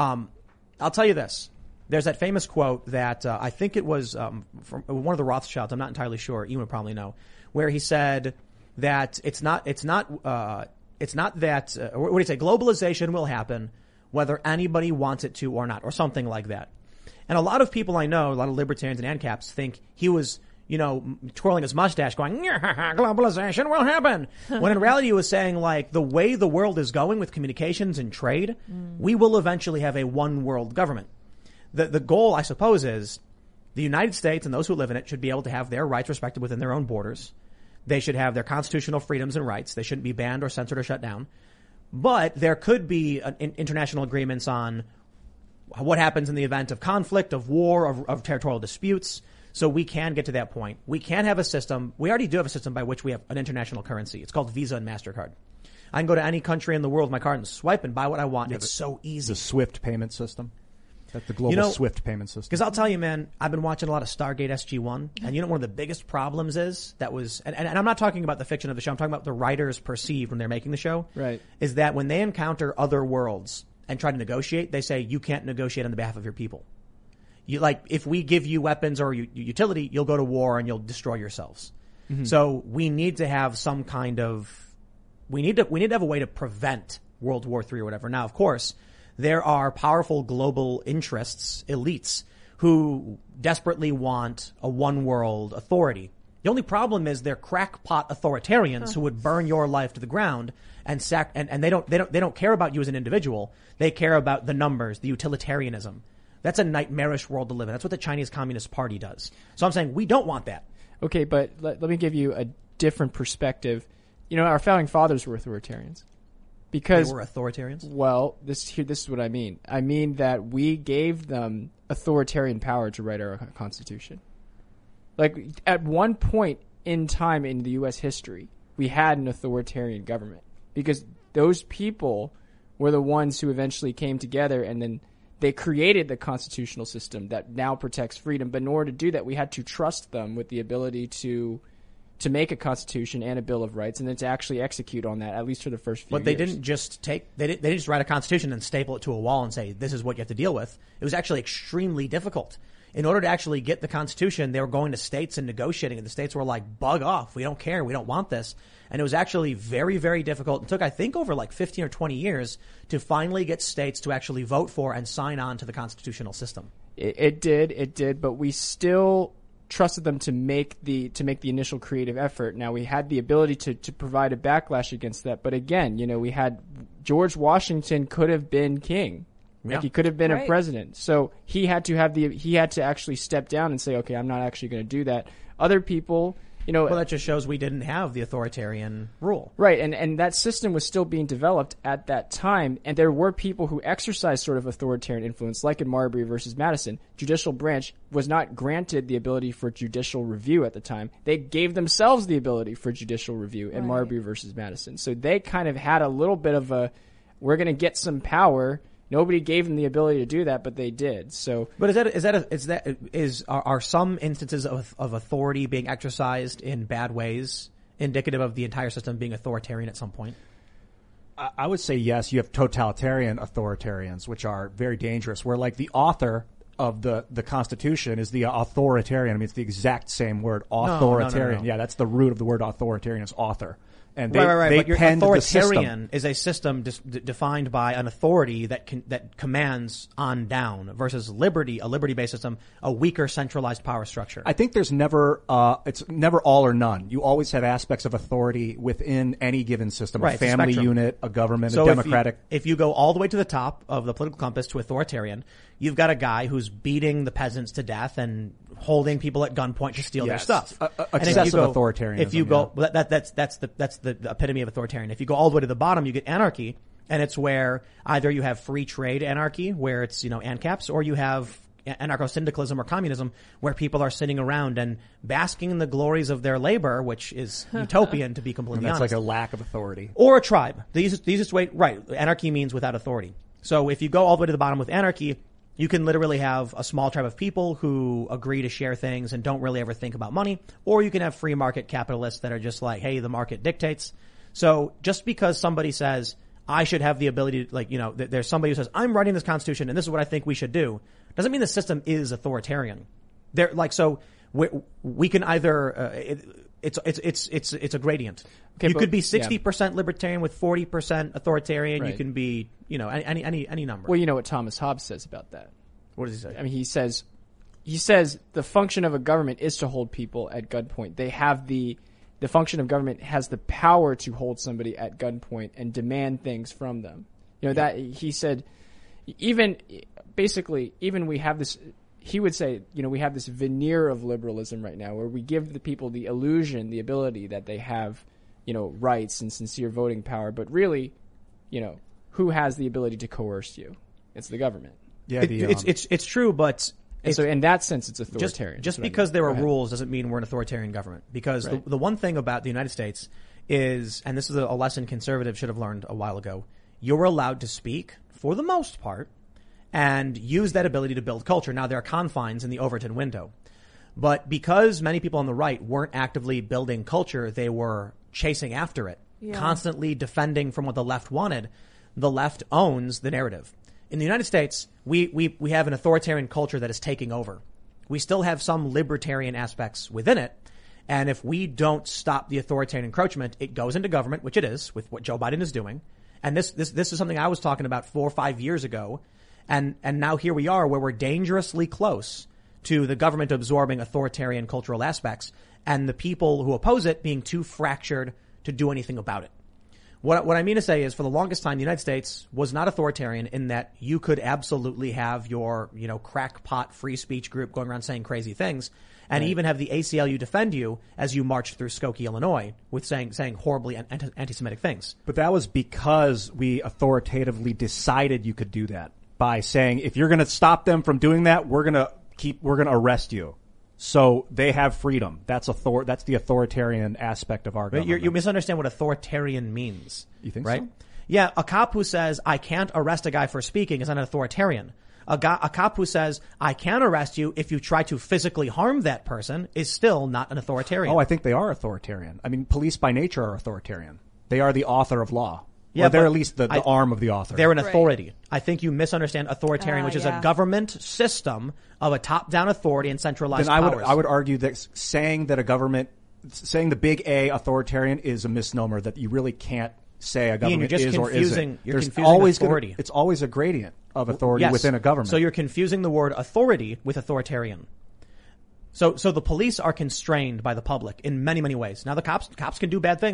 S1: I'll tell you this. There's that famous quote that I think it was from one of the Rothschilds. I'm not entirely sure. You would probably know, where he said that it's not that what do you say? Globalization will happen whether anybody wants it to or not, or something like that. And a lot of people I know, a lot of libertarians and ANCAPs, think he was, you know, twirling his mustache going, globalization will happen. When in reality he was saying, like, the way the world is going with communications and trade, we will eventually have a one world government. The goal, I suppose, is the United States and those who live in it should be able to have their rights respected within their own borders. They should have their constitutional freedoms and rights. They shouldn't be banned or censored or shut down. But there could be international agreements on what happens in the event of conflict, of war, of territorial disputes. So we can get to that point. We can have a system. We already do have a system by which we have an international currency. It's called Visa and MasterCard. I can go to any country in the world with my card and swipe and buy what I want. It's so easy.
S3: The SWIFT payment system. That's the global SWIFT payment system.
S1: Because I'll tell you, man, I've been watching a lot of Stargate SG-1, and you know one of the biggest problems is that was, and I'm not talking about the fiction of the show, I'm talking about the writers perceived when they're making the show,
S2: right?
S1: Is that when they encounter other worlds and try to negotiate, they say, you can't negotiate on the behalf of your people. You, like, if we give you weapons or utility, you'll go to war and you'll destroy yourselves. Mm-hmm. So we need to have some kind of, we need to have a way to prevent World War III or whatever. Now, of course, there are powerful global interests, elites, who desperately want a one world authority. The only problem is they're crackpot authoritarians who would burn your life to the ground and they don't care about you as an individual. They care about the numbers, the utilitarianism. That's a nightmarish world to live in. That's what the Chinese Communist Party does. So I'm saying we don't want that.
S2: Okay, but let me give you a different perspective. You know, our founding fathers were authoritarians. Because
S1: they were authoritarians?
S2: Well, this is what I mean. I mean that we gave them authoritarian power to write our Constitution. Like, at one point in time in the U.S. history, we had an authoritarian government. Because those people were the ones who eventually came together and then they created the constitutional system that now protects freedom. But in order to do that, we had to trust them with the ability to make a constitution and a Bill of Rights, and then to actually execute on that, at least for the first few years.
S1: But they didn't just they didn't just write a constitution and staple it to a wall and say, this is what you have to deal with. It was actually extremely difficult. In order to actually get the constitution, they were going to states and negotiating, and the states were like, bug off. We don't care. We don't want this. And it was actually very, very difficult. It took, I think, over like 15 or 20 years to finally get states to actually vote for and sign on to the constitutional system.
S2: It did, but we still trusted them to make the initial creative effort. Now, we had the ability to provide a backlash against that, but again, you know, we had George Washington could have been king. Like he could have been a
S4: Right.
S2: president. So he had to actually step down and say, okay, I'm not actually going to do that. Other people,
S1: Well, that just shows we didn't have the authoritarian rule.
S2: right, and that system was still being developed at that time, and there were people who exercised sort of authoritarian influence, like in Marbury versus Madison. Judicial branch was not granted the ability for judicial review at the time. They gave themselves the ability for judicial review in
S4: Right.
S2: Marbury versus Madison. So they kind of had a little bit of a, we're going to get some power. Nobody gave them the ability to do that, but they did. So,
S1: But are some instances of authority being exercised in bad ways indicative of the entire system being authoritarian at some point?
S3: I would say yes. You have totalitarian authoritarians, which are very dangerous, where like the author of the Constitution is the authoritarian. I mean, it's the exact same word, authoritarian.
S1: no.
S3: Yeah, that's the root of the word authoritarian is author. And they,
S1: right.
S3: they
S1: But your
S3: penned the system.
S1: authoritarian is a system defined by an authority that commands on down versus a liberty-based system, a weaker centralized power structure.
S3: I think there's never, it's never all or none. You always have aspects of authority within any given system,
S1: Right,
S3: a
S1: it's a
S3: family
S1: spectrum.
S3: unit, a government,
S1: So
S3: a democratic.
S1: If you go all the way to the top of the political compass to authoritarian, you've got a guy who's beating the peasants to death and holding people at gunpoint to steal their
S3: Yes.
S1: stuff. And if you
S3: Excessive
S1: go-
S3: authoritarianism,
S1: If you go, that's the epitome of authoritarian. If you go all the way to the bottom, you get anarchy, and it's where either you have free trade anarchy, where it's ANCAPs, or you have anarcho-syndicalism or communism, where people are sitting around and basking in the glories of their labor, which is utopian to be
S3: And
S1: completely
S3: that's
S1: honest.
S3: like a lack of authority.
S1: Or a tribe. The easiest way, right. Anarchy means without authority. So if you go all the way to the bottom with anarchy, you can literally have a small tribe of people who agree to share things and don't really ever think about money. Or you can have free market capitalists that are just like, hey, the market dictates. So just because somebody says, I should have the ability to, there's somebody who says, I'm writing this constitution and this is what I think we should do, doesn't mean the system is authoritarian. We can either, it's a gradient.
S2: Okay,
S1: You
S2: but-
S1: could be 60% libertarian with 40% authoritarian. You
S2: Right.
S1: can be, any number.
S2: well, you know what Thomas Hobbes says about that.
S1: What does he say?
S2: I mean, he says the function of a government is to hold people at gunpoint. They have the function of government has the power to hold somebody at gunpoint and demand things from them. That he said, even we have this, he would say, we have this veneer of liberalism right now where we give the people the illusion, the ability that they have, rights and sincere voting power. But really, who has the ability to coerce you? It's the government.
S3: Yeah,
S1: It's true, but
S2: And so in that sense, it's
S1: just
S2: authoritarian.
S1: just
S2: That's what I
S1: because
S2: mean.
S1: there
S2: Go
S1: are
S2: ahead.
S1: rules doesn't mean we're an authoritarian government. Because
S2: Right.
S1: the one thing about the United States is, and this is a lesson conservatives should have learned a while ago, you're allowed to speak, for the most part, and use that ability to build culture. Now, there are confines in the Overton window. But because many people on the right weren't actively building culture, they were chasing after it, constantly defending from what the left wanted. The left owns the narrative. In the United States, we have an authoritarian culture that is taking over. We still have some libertarian aspects within it. And if we don't stop the authoritarian encroachment, it goes into government, which it is with what Joe Biden is doing. And this is something I was talking about 4 or 5 years ago. And now here we are where we're dangerously close to the government absorbing authoritarian cultural aspects and the people who oppose it being too fractured to do anything about it. What I mean to say is, for the longest time, the United States was not authoritarian in that you could absolutely have your, crackpot free speech group going around saying crazy things, and even have the ACLU defend you as you marched through Skokie, Illinois, with saying horribly anti-Semitic things.
S3: But that was because we authoritatively decided you could do that by saying, if you're going to stop them from doing that, we're going to arrest you. So they have freedom. That's the authoritarian aspect of our
S1: But
S3: government.
S1: you misunderstand what authoritarian means.
S3: You think
S1: right?
S3: so?
S1: Yeah, a cop who says, I can't arrest a guy for speaking is not an authoritarian. A cop who says, I can arrest you if you try to physically harm that person is still not an authoritarian.
S3: Oh, I think they are authoritarian. I mean, police by nature are authoritarian. They are the author of law.
S1: Yeah,
S3: Or they're
S1: but
S3: at least the
S1: I-
S3: arm of the author.
S1: They're an
S4: Right.
S1: authority. I think you misunderstand authoritarian, which is a
S4: yeah.
S1: government system of a top-down authority and centralized
S3: then
S1: powers.
S3: I would argue that saying the big A authoritarian is a misnomer, that you really can't say a government
S1: you're just
S3: is or
S1: confusing-
S3: isn't.
S1: you're
S3: There's
S1: confusing
S3: always
S1: authority.
S3: it's always a gradient of authority
S1: Yes.
S3: within a government.
S1: So you're confusing the word authority with authoritarian. So the police are constrained by the public in many, many ways. Now the cops can do bad things.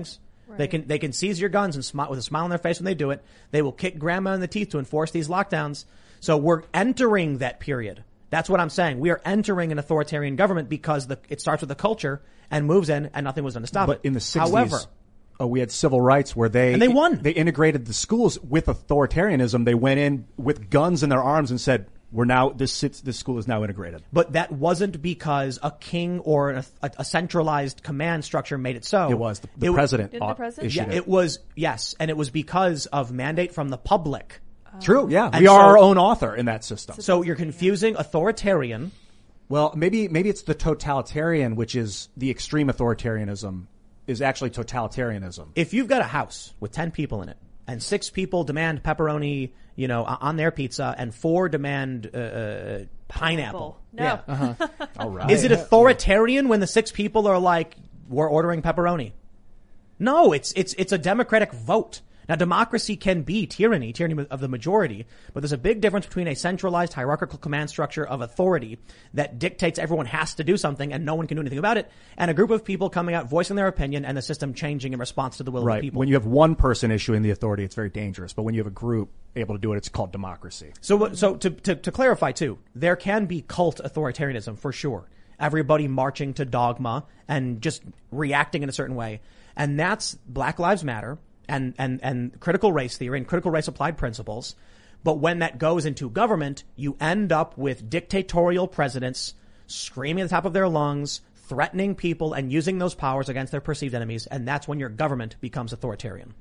S4: Right.
S1: They can seize your guns and smile with a smile on their face when they do it. They will kick grandma in the teeth to enforce these lockdowns. So we're entering that period. That's what I'm saying. We are entering an authoritarian government because it starts with the culture and moves in, and nothing was done to stop it.
S3: But in the 60s,
S1: however,
S3: we had civil rights where they
S1: won.
S3: They integrated the schools with authoritarianism. They went in with guns in their arms and said, this school is now integrated.
S1: But that wasn't because a king or a centralized command structure made it so.
S3: It was the president.
S4: Didn't the president?
S3: issued
S1: Yeah, it was, yes. And it was because of mandate from the public.
S3: True, yeah.
S1: And
S3: We are
S1: so-
S3: our own author in that system.
S1: So you're confusing authoritarian.
S3: Well, maybe it's the totalitarian, which is the extreme authoritarianism, is actually totalitarianism.
S1: If you've got a house with 10 people in it and 6 people demand pepperoni, on their pizza and 4 demand pineapple.
S4: No.
S1: Yeah.
S3: All right.
S1: Is it authoritarian when the 6 people are like, we're ordering pepperoni? No, it's a democratic vote. Now, democracy can be tyranny of the majority, but there's a big difference between a centralized hierarchical command structure of authority that dictates everyone has to do something and no one can do anything about it, and a group of people coming out voicing their opinion and the system changing in response to the will of the people.
S3: When you have one person issuing the authority, it's very dangerous. But when you have a group able to do it, it's called democracy.
S1: So to clarify too, there can be cult authoritarianism for sure. Everybody marching to dogma and just reacting in a certain way. And that's Black Lives Matter and critical race theory and critical race applied principles. But when that goes into government, you end up with dictatorial presidents screaming at the top of their lungs, threatening people and using those powers against their perceived enemies. And that's when your government becomes authoritarian.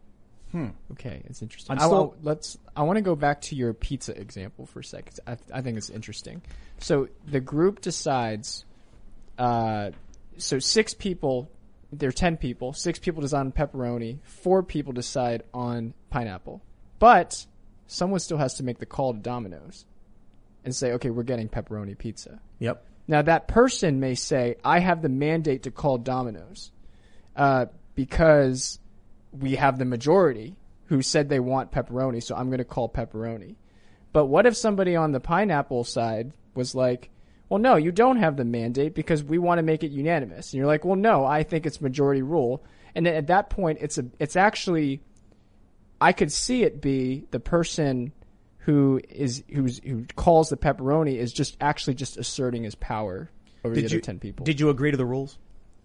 S2: Okay, it's interesting.
S3: I'm still-
S2: I want to go back to your pizza example for a second. I think it's interesting. So the group decides, so 6 people, there are 10 people, 6 people decide on pepperoni, 4 people decide on pineapple. But someone still has to make the call to Domino's and say, okay, we're getting pepperoni pizza.
S1: Yep.
S2: Now that person may say, I have the mandate to call Domino's, because we have the majority who said they want pepperoni, so I'm going to call pepperoni. But what if somebody on the pineapple side was like, well, no, you don't have the mandate because we want to make it unanimous. And you're like, well, no, I think it's majority rule. And at that point, it's actually, I could see it be the person who calls the pepperoni is just asserting his power over the other 10 people.
S1: Did you agree to the rules?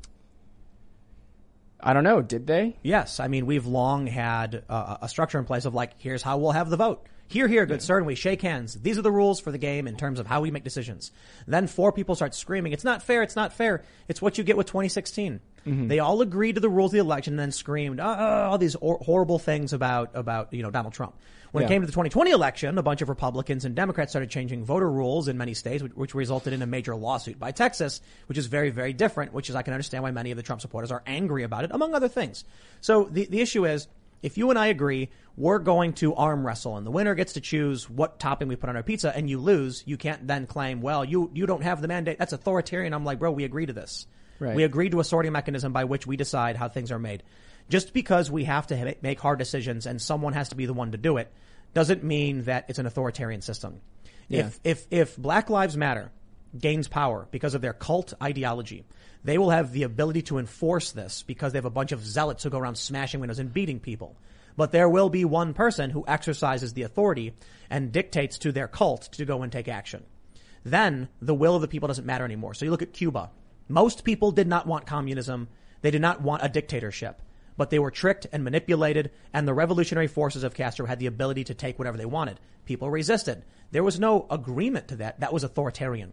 S2: I don't know. Did they?
S1: Yes. I mean, we've long had a structure in place of like, here's how we'll have the vote. Here, good sir, and we shake hands. These are the rules for the game in terms of how we make decisions. Then 4 people start screaming, it's not fair, it's not fair. It's what you get with 2016. Mm-hmm. They all agreed to the rules of the election and then screamed all these horrible things about Donald Trump. When it came to the 2020 election, a bunch of Republicans and Democrats started changing voter rules in many states, which resulted in a major lawsuit by Texas, which is very, very different, which is I can understand why many of the Trump supporters are angry about it, among other things. So the issue is, if you and I agree, we're going to arm wrestle and the winner gets to choose what topping we put on our pizza and you lose, you can't then claim, well, you don't have the mandate. That's authoritarian. I'm like, bro, we agree to this.
S2: Right.
S1: We agreed to a sorting mechanism by which we decide how things are made. Just because we have to make hard decisions and someone has to be the one to do it doesn't mean that it's an authoritarian system.
S2: Yeah.
S1: If Black Lives Matter gains power because of their cult ideology, they will have the ability to enforce this because they have a bunch of zealots who go around smashing windows and beating people. But there will be one person who exercises the authority and dictates to their cult to go and take action. Then the will of the people doesn't matter anymore. So you look at Cuba. Most people did not want communism. They did not want a dictatorship. But they were tricked and manipulated, and the revolutionary forces of Castro had the ability to take whatever they wanted. People resisted. There was no agreement to that. That was authoritarian.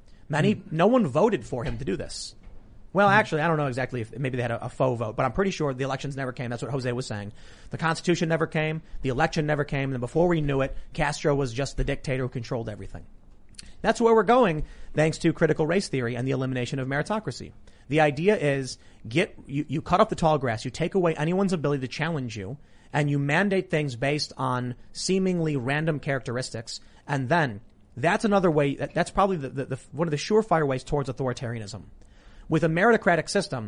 S1: No one voted for him to do this. Well, actually, I don't know exactly if maybe they had a faux vote, but I'm pretty sure the elections never came. That's what Jose was saying. The Constitution never came. The election never came. And before we knew it, Castro was just the dictator who controlled everything. That's where we're going thanks to critical race theory and the elimination of meritocracy. The idea is you cut off the tall grass. You take away anyone's ability to challenge you and you mandate things based on seemingly random characteristics. And then that's another way. That's probably the one of the surefire ways towards authoritarianism. With a meritocratic system,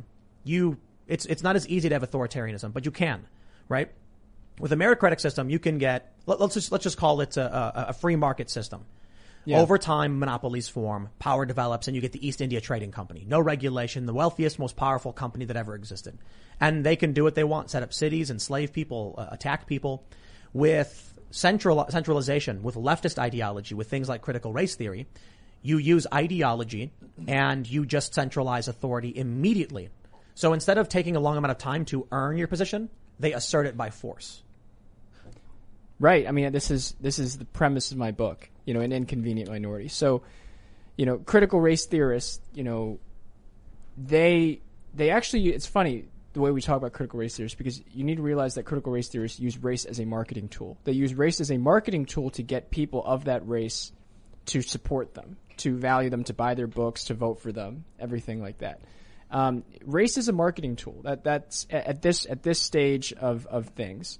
S1: it's not as easy to have authoritarianism, but you can, right? With a meritocratic system, you can get, let's just call it a free market system.
S2: Yeah.
S1: Over time, monopolies form, power develops, and you get the East India Trading Company. No regulation, the wealthiest, most powerful company that ever existed. And they can do what they want, set up cities, enslave people, attack people. With centralization, with leftist ideology, with things like critical race theory, you use ideology and you just centralize authority immediately. So instead of taking a long amount of time to earn your position, they assert it by force.
S2: Right. I mean, this is the premise of my book, an inconvenient minority. So, critical race theorists, they actually, it's funny the way we talk about critical race theorists, because you need to realize that critical race theorists use race as a marketing tool. They use race as a marketing tool to get people of that race to support them, to value them, to buy their books, to vote for them, everything like that. Race is a marketing tool. That's at this stage of things.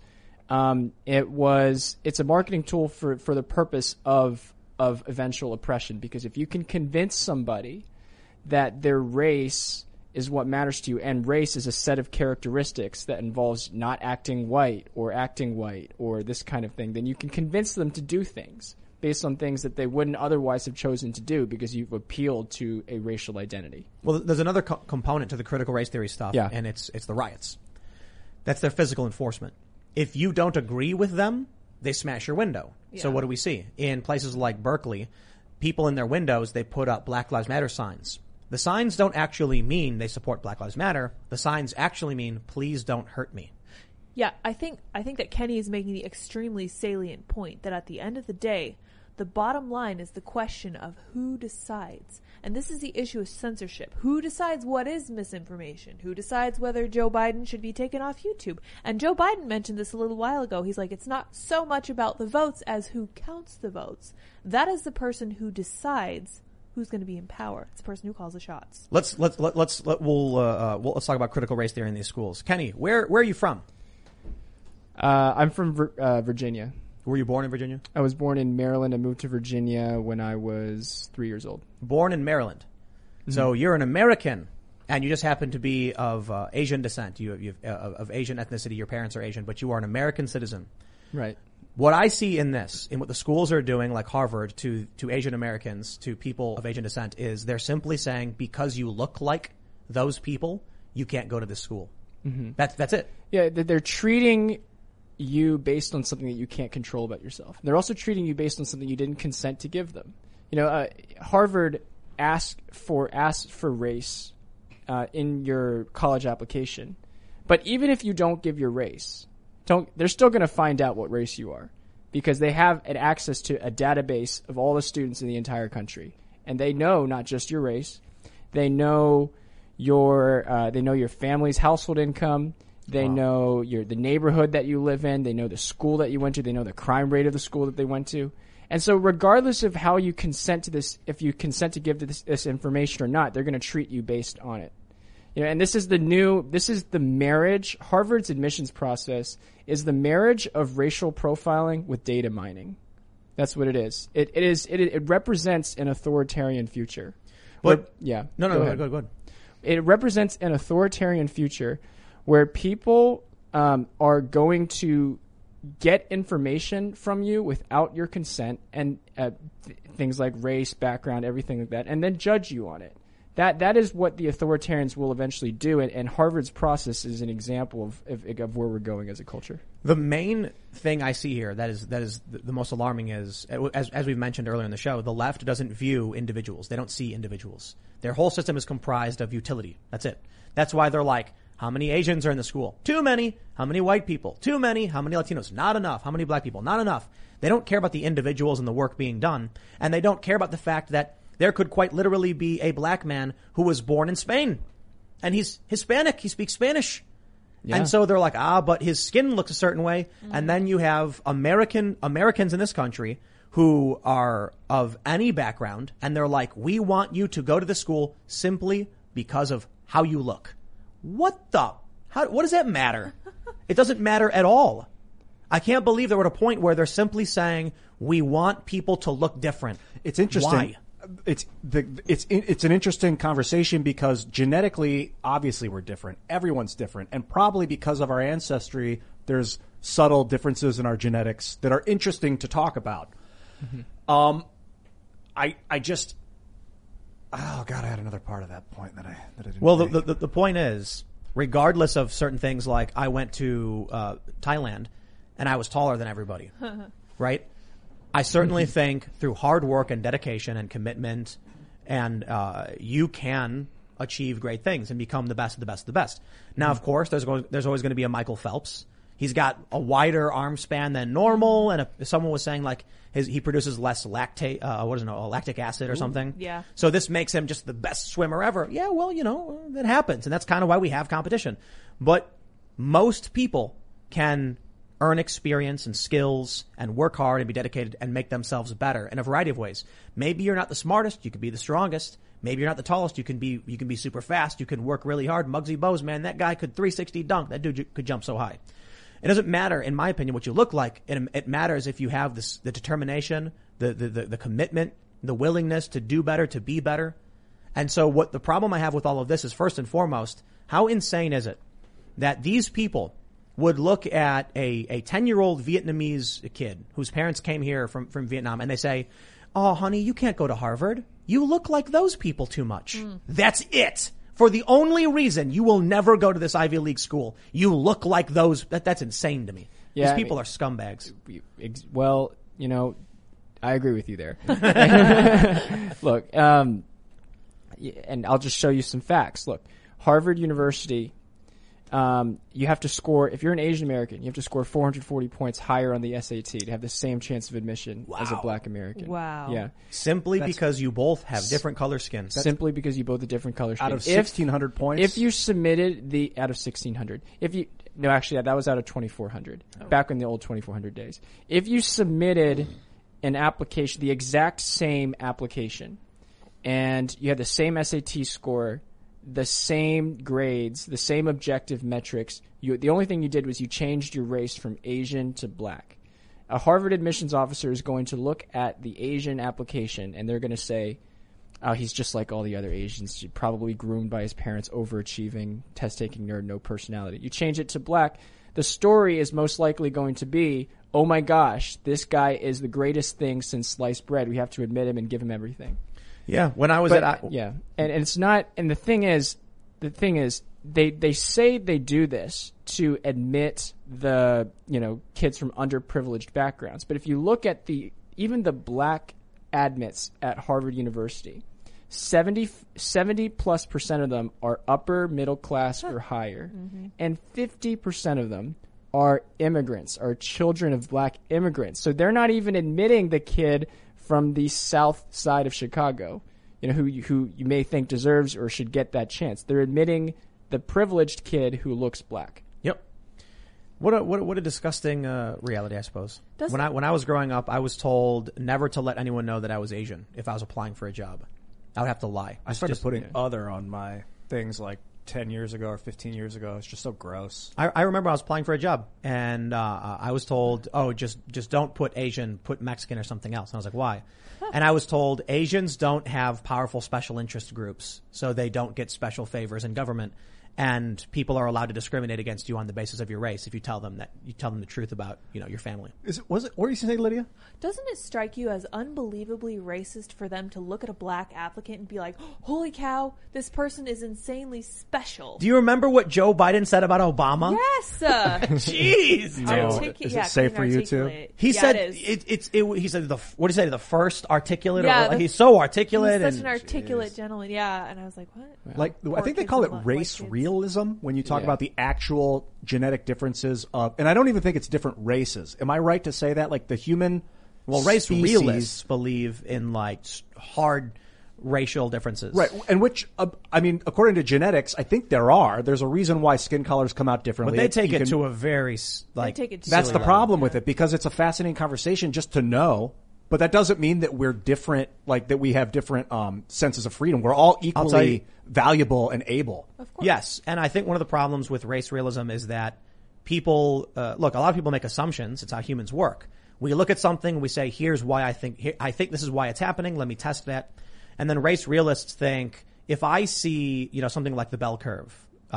S2: It's a marketing tool for the purpose of eventual oppression, because if you can convince somebody that their race is what matters to you, and race is a set of characteristics that involves not acting white or this kind of thing, then you can convince them to do things based on things that they wouldn't otherwise have chosen to do because you've appealed to a racial identity.
S1: Well, there's another component to the critical race theory stuff, and it's the riots. That's their physical enforcement. If you don't agree with them, they smash your window. Yeah. So what do we see? In places like Berkeley, people in their windows, they put up Black Lives Matter signs. The signs don't actually mean they support Black Lives Matter. The signs actually mean, please don't hurt me.
S4: Yeah, I think that Kenny is making the extremely salient point that at the end of the day, the bottom line is the question of who decides. And this is the issue of censorship. Who decides what is misinformation? Who decides whether Joe Biden should be taken off YouTube? And Joe Biden mentioned this a little while ago. He's like, it's not so much about the votes as who counts the votes. That is the person who decides who's going to be in power. It's the person who calls the shots.
S1: Let's talk about critical race theory in these schools. Kenny, where are you from?
S2: I'm from Virginia.
S1: Were you born in Virginia?
S2: I was born in Maryland. I moved to Virginia when I was 3 years old.
S1: Born in Maryland. Mm-hmm. So you're an American, and you just happen to be of Asian descent. You of Asian ethnicity. Your parents are Asian, but you are an American citizen.
S2: Right.
S1: What I see in what the schools are doing, like Harvard, to Asian Americans, to people of Asian descent, is they're simply saying, because you look like those people, you can't go to this school. Mm-hmm. That's it.
S2: Yeah, they're treating you based on something that you can't control about yourself. They're also treating you based on something you didn't consent to give them. Harvard asked for race in your college application, but even if you don't give your race, they're still going to find out what race you are, because they have an access to a database of all the students in the entire country, and they know not just your race, they know your family's household income. They know the neighborhood that you live in. They know the school that you went to. They know the crime rate of the school that they went to. And so regardless of how you consent to this, if you consent to give this information or not, they're going to treat you based on it. And this is the marriage. Harvard's admissions process is the marriage of racial profiling with data mining. That's what it is. It represents an authoritarian future.
S1: But
S2: yeah.
S1: No, go ahead.
S2: It represents an authoritarian future where people are going to get information from you without your consent, and things like race, background, everything like that, and then judge you on it. That is what the authoritarians will eventually do, and Harvard's process is an example of where we're going as a culture.
S1: The main thing I see here that is the most alarming is, as we've mentioned earlier in the show, the left doesn't view individuals. They don't see individuals. Their whole system is comprised of utility. That's it. That's why they're like, how many Asians are in the school? Too many. How many white people? Too many. How many Latinos? Not enough. How many black people? Not enough. They don't care about the individuals and the work being done, and they don't care about the fact that there could quite literally be a black man who was born in Spain, and he's Hispanic. He speaks Spanish. Yeah. And so they're like, but his skin looks a certain way. Mm-hmm. And then you have Americans in this country who are of any background, and they're like, we want you to go to the school simply because of how you look. What does that matter? It doesn't matter at all. I can't believe they're at a point where they're simply saying, we want people to look different.
S3: It's interesting.
S1: Why?
S3: It's an interesting conversation because genetically, obviously we're different. Everyone's different. And probably because of our ancestry, there's subtle differences in our genetics that are interesting to talk about. Mm-hmm. I just, oh God, I had another part of that point that I didn't.
S1: Well,
S3: make.
S1: the point is, regardless of certain things, like I went to Thailand and I was taller than everybody, right? I certainly think through hard work and dedication and commitment, and you can achieve great things and become the best of the best of the best. Now, of course, there's always going to be a Michael Phelps. He's got a wider arm span than normal, and if someone was saying like he produces less lactic acid or something.
S4: Yeah.
S1: So this makes him just the best swimmer ever. Yeah, well, that happens, and that's kind of why we have competition. But most people can earn experience and skills and work hard and be dedicated and make themselves better in a variety of ways. Maybe you're not the smartest, you could be the strongest. Maybe you're not the tallest, you can be super fast, you can work really hard. Muggsy Bogues, man, that guy could 360 dunk. That dude could jump so high. It doesn't matter, in my opinion, what you look like. It matters if you have the determination, the commitment, the willingness to do better, to be better. And so what the problem I have with all of this is, first and foremost, how insane is it that these people would look at a 10-year-old Vietnamese kid whose parents came here from Vietnam and they say, "Oh, honey, you can't go to Harvard. You look like those people too much." That's it. For the only reason you will never go to this Ivy League school. You look like those. That's insane to me.
S2: Yeah,
S1: These people are scumbags.
S2: Well, I agree with you there. Look, and I'll just show you some facts. Look, Harvard University, you have to score, if you're an Asian American, you have to score 440 points higher on the SAT to have the same chance of admission as a black American.
S4: Wow.
S2: Yeah.
S1: Simply because you both have different color skin.
S2: Simply because you both have different color skin.
S3: Out of 1,600 points?
S2: If you submitted out of 1,600. No, actually, that was out of 2,400. Back in the old 2,400 days. If you submitted an application, the exact same application, and you had the same SAT score, the same grades, the same objective metrics, the only thing you did was you changed your race from Asian to black. A Harvard admissions officer is going to look at the Asian application, and they're going to say, "Oh, he's just like all the other Asians, probably groomed by his parents, overachieving, test-taking nerd, no personality." You change it to black, the story is most likely going to be, "Oh my gosh, this guy is the greatest thing since sliced bread. We have to admit him and give him everything."
S1: Yeah, when I was
S2: and it's not. And the thing is, they say they do this to admit the kids from underprivileged backgrounds. But if you look at even the black admits at Harvard University, 70+% of them are upper middle class or higher, and 50% of them are immigrants, are children of black immigrants. So they're not even admitting the kid from the south side of Chicago, who you may think deserves or should get that chance. They're admitting the privileged kid who looks black.
S1: Yep. What a disgusting reality, I suppose. When I was growing up, I was told never to let anyone know that I was Asian if I was applying for a job. I would have to lie.
S3: I started putting other on my things like 10 years ago or 15 years ago. It's just so gross.
S1: I remember I was applying for a job and I was told, "Oh, just don't put Asian, put Mexican or something else." And I was like, "Why?" And I was told Asians don't have powerful special interest groups, so they don't get special favors in government. And people are allowed to discriminate against you on the basis of your race if you tell them the truth about, your family.
S3: What were you saying, Lydia?
S4: Doesn't it strike you as unbelievably racist for them to look at a black applicant and be like, "Holy cow, this person is insanely special"?
S1: Do you remember what Joe Biden said about Obama?
S4: Yes.
S1: Jeez.
S3: Is it safe for you too?
S1: He said
S4: it is.
S1: he said what did he say? The first articulate.
S4: Yeah,
S1: he's so articulate.
S4: He's such an articulate gentleman. Yeah, and I was like, what?
S3: Like I think they call it race realism when you talk about the actual genetic differences of, and I don't even think it's different races. Am I right to say that? Like the human,
S1: race
S3: species,
S1: realists believe in like hard racial differences,
S3: right? And which, according to genetics, I think there's a reason why skin colors come out differently.
S1: But they take it to a very
S3: that's the problem with it, because it's a fascinating conversation just to know. But that doesn't mean that we're different, like that we have different senses of freedom. We're all equally valuable and able.
S4: Of course.
S1: Yes, and I think one of the problems with race realism is that people a lot of people make assumptions. It's how humans work. We look at something, we say, "Here's why I think this is why it's happening. Let me test that." And then race realists think, if I see something like the bell curve,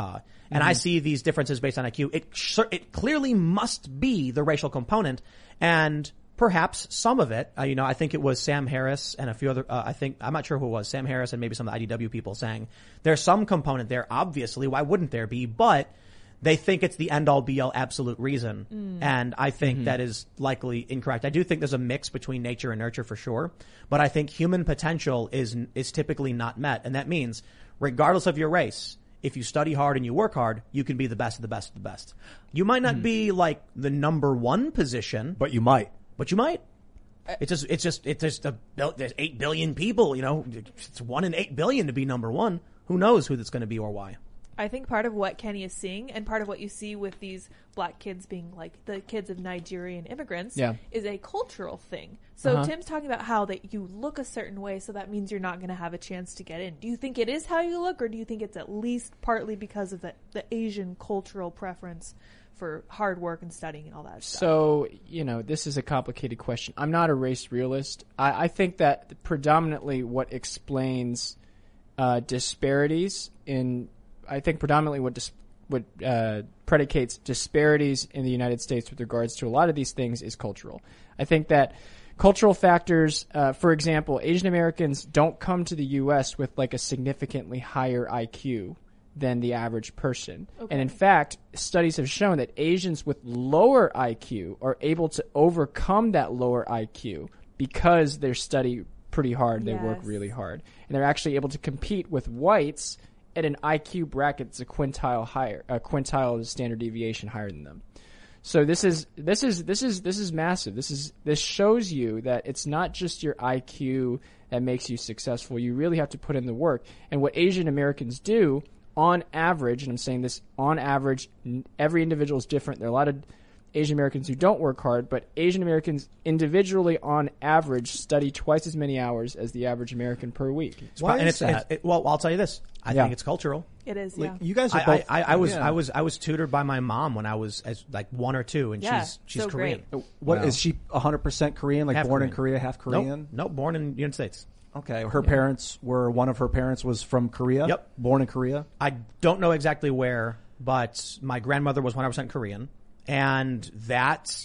S1: and I see these differences based on IQ, it clearly must be the racial component. And Perhaps some of it, I think it was Sam Harris and a few other, I'm not sure who it was, Sam Harris and maybe some of the IDW people saying there's some component there, obviously, why wouldn't there be? But they think it's the end-all be-all absolute reason. And I think that is likely incorrect. I do think there's a mix between nature and nurture for sure. But I think human potential is typically not met. And that means, regardless of your race, if you study hard and you work hard, you can be the best of the best of the best. You might not be like the number one position.
S3: But you might.
S1: But you might. There's 8 billion people, it's 1 in 8 billion to be number one. Who knows who that's going to be or why?
S4: I think part of what Kenny is seeing and part of what you see with these black kids being like the kids of Nigerian immigrants is a cultural thing. So Tim's talking about how that you look a certain way, so that means you're not going to have a chance to get in. Do you think it is how you look, or do you think it's at least partly because of the Asian cultural preference for hard work and studying and all that stuff?
S2: So, this is a complicated question. I'm not a race realist. I think that predominantly what explains disparities what predicates disparities in the United States with regards to a lot of these things is cultural. I think that cultural factors, for example, Asian Americans don't come to the U.S. with like a significantly higher IQ than the average person. Okay. And in fact, studies have shown that Asians with lower IQ are able to overcome that lower IQ because they study pretty hard, they work really hard. And they're actually able to compete with whites at an IQ bracket that's a quintile standard deviation higher than them. So this is massive. This shows you that it's not just your IQ that makes you successful. You really have to put in the work. And what Asian Americans do on average, and I'm saying this on average, every individual is different. There are a lot of Asian Americans who don't work hard, but Asian Americans individually on average study twice as many hours as the average American per week.
S3: Why is that?
S1: Well, I'll tell you this. I think it's cultural.
S4: It is,
S3: You guys are both.
S1: I was tutored by my mom when I was like 1 or 2, and she's
S4: so
S1: Korean.
S4: great.
S3: What is she? 100% Korean, like
S1: Half
S3: born
S1: Korean.
S3: in Korea, half Korean?
S1: Nope, born in the United States.
S3: Okay, one of her parents was from Korea.
S1: Yep,
S3: born in Korea.
S1: I don't know exactly where, but my grandmother was 100% Korean, and that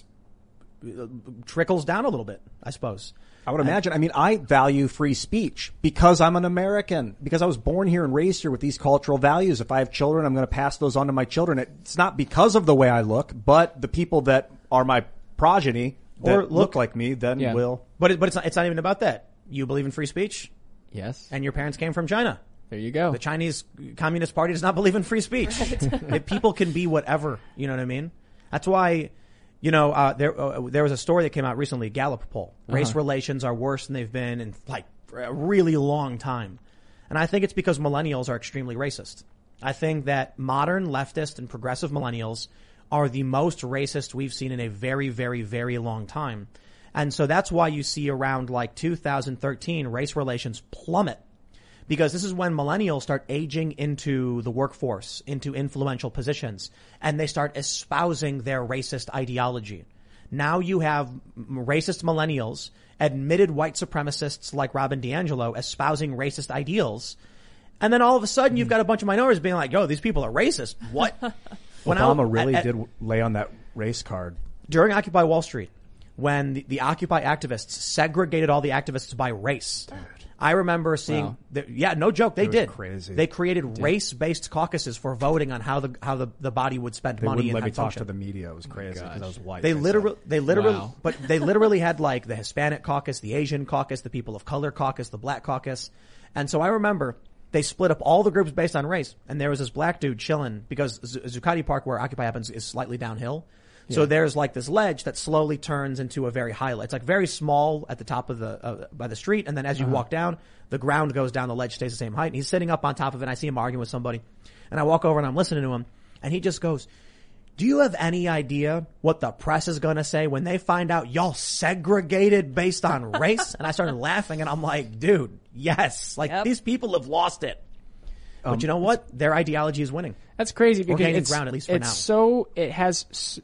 S1: trickles down a little bit, I suppose.
S3: I would imagine. I mean, I value free speech because I'm an American, because I was born here and raised here with these cultural values. If I have children, I'm going to pass those on to my children. It's not because of the way I look, but the people that are my progeny that look like me then will.
S1: But it's not even about that. You believe in free speech?
S2: Yes.
S1: And your parents came from China.
S2: There you go.
S1: The Chinese Communist Party does not believe in free speech. People can be whatever. You know what I mean? That's why, there was a story that came out recently, Gallup poll. Race relations are worse than they've been in like for a really long time. And I think it's because millennials are extremely racist. I think that modern leftist and progressive millennials are the most racist we've seen in a very, very, very long time. And so that's why you see around like 2013 race relations plummet. Because this is when millennials start aging into the workforce, into influential positions, and they start espousing their racist ideology. Now you have racist millennials, admitted white supremacists like Robin DiAngelo espousing racist ideals. And then all of a sudden you've got a bunch of minorities being like, yo, these people are racist. What?
S3: Obama really did lay on that race card.
S1: During Occupy Wall Street, when the Occupy activists segregated all the activists by race. Dude. I remember seeing, no joke, they did.
S3: Crazy.
S1: They created race-based caucuses for voting on how the body would spend money and
S3: let me
S1: how
S3: talk to the media. It was crazy because I was white.
S1: They literally had like the Hispanic caucus, the Asian caucus, the people of color caucus, the black caucus. And so I remember they split up all the groups based on race. And there was this black dude chilling because Zuccotti Park, where Occupy happens, is slightly downhill. So there's like this ledge that slowly turns into a very high ledge. It's like very small at the top of by the street. And then as you walk down, the ground goes down, the ledge stays the same height. And he's sitting up on top of it. And I see him arguing with somebody. And I walk over and I'm listening to him. And he just goes, do you have any idea what the press is going to say when they find out y'all segregated based on race? And I started laughing and I'm like, dude, yes. Like these people have lost it. But you know what? Their ideology is winning.
S2: That's crazy because
S1: it's ground, at least for now.
S2: So it has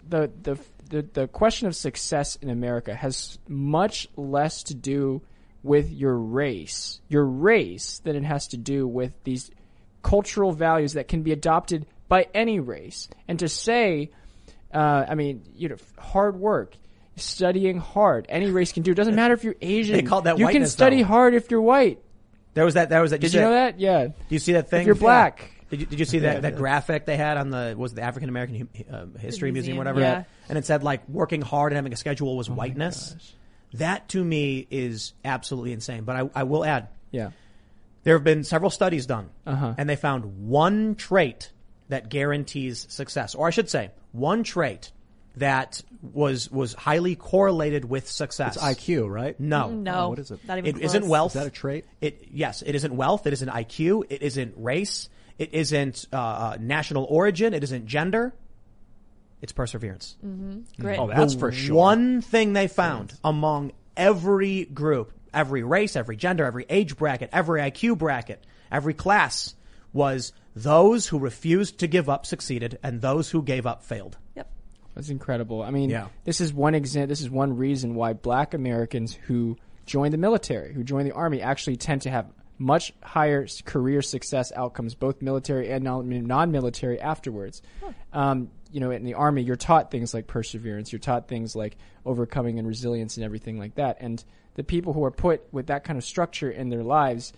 S2: the question of success in America has much less to do with your race, than it has to do with these cultural values that can be adopted by any race. And to say, hard work. studying hard. Any race can do. It doesn't matter if you're Asian.
S1: They called that
S2: you can
S1: whiteness,
S2: study
S1: though.
S2: hard if you're white.
S1: There was that.
S2: Did you know that? Yeah.
S1: Do you see that thing?
S2: If you're black.
S1: Did you see that graphic they had on the African American History Museum, whatever?
S4: Yeah.
S1: And it said like working hard and having a schedule was whiteness. That to me is absolutely insane. But I will add,
S2: Yeah.
S1: there have been several studies done,
S2: Uh-huh.
S1: and they found one trait that guarantees success, or I should say, one trait that was highly correlated with success.
S3: It's IQ, right?
S1: No.
S4: No.
S3: what is it?
S4: Not even
S1: It
S4: close.
S1: isn't wealth.
S3: Is that a trait?
S1: Yes, it isn't wealth. It isn't IQ. It isn't race. It isn't national origin. It isn't gender. It's perseverance.
S4: Great.
S3: Oh, that's for sure.
S1: One thing they found among every group, every race, every gender, every age bracket, every IQ bracket, every class was those who refused to give up succeeded and those who gave up failed.
S4: Yep.
S2: That's incredible. I mean,
S3: Yeah.
S2: this is one reason why black Americans who join the military, who join the army, actually tend to have much higher career success outcomes, both military and non-military afterwards. In the army, you're taught things like perseverance. You're taught things like overcoming and resilience and everything like that. And the people who are put with that kind of structure in their lives,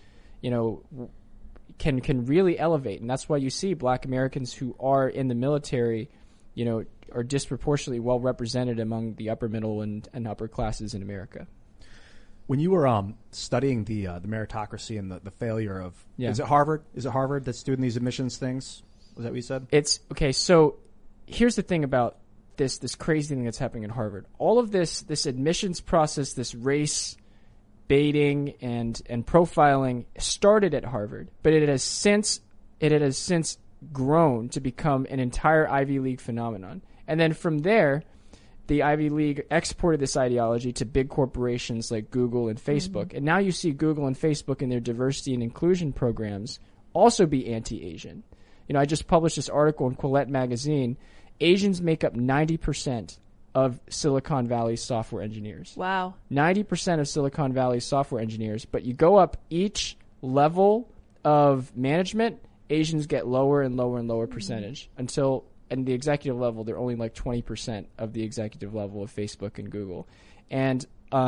S2: can really elevate. And that's why you see black Americans who are in the military, are disproportionately well represented among the upper middle and upper classes in America.
S3: When you were studying the meritocracy and the failure of, is it Harvard? Is it Harvard that's doing these admissions things? Was that what you said?
S2: It's okay. So here's the thing about this crazy thing that's happening at Harvard. All of this admissions process, this race baiting and profiling started at Harvard, but it has since grown to become an entire Ivy League phenomenon. And then from there, the Ivy League exported this ideology to big corporations like Google and Facebook. And now you see Google and Facebook in their diversity and inclusion programs also be anti-Asian. I just published this article in Quillette magazine. Asians make up 90% of Silicon Valley software engineers.
S4: Wow.
S2: 90% of Silicon Valley software engineers, but you go up each level of management, Asians get lower and lower and lower percentage until, and the executive level, they're only like 20% of the executive level of Facebook and Google. And,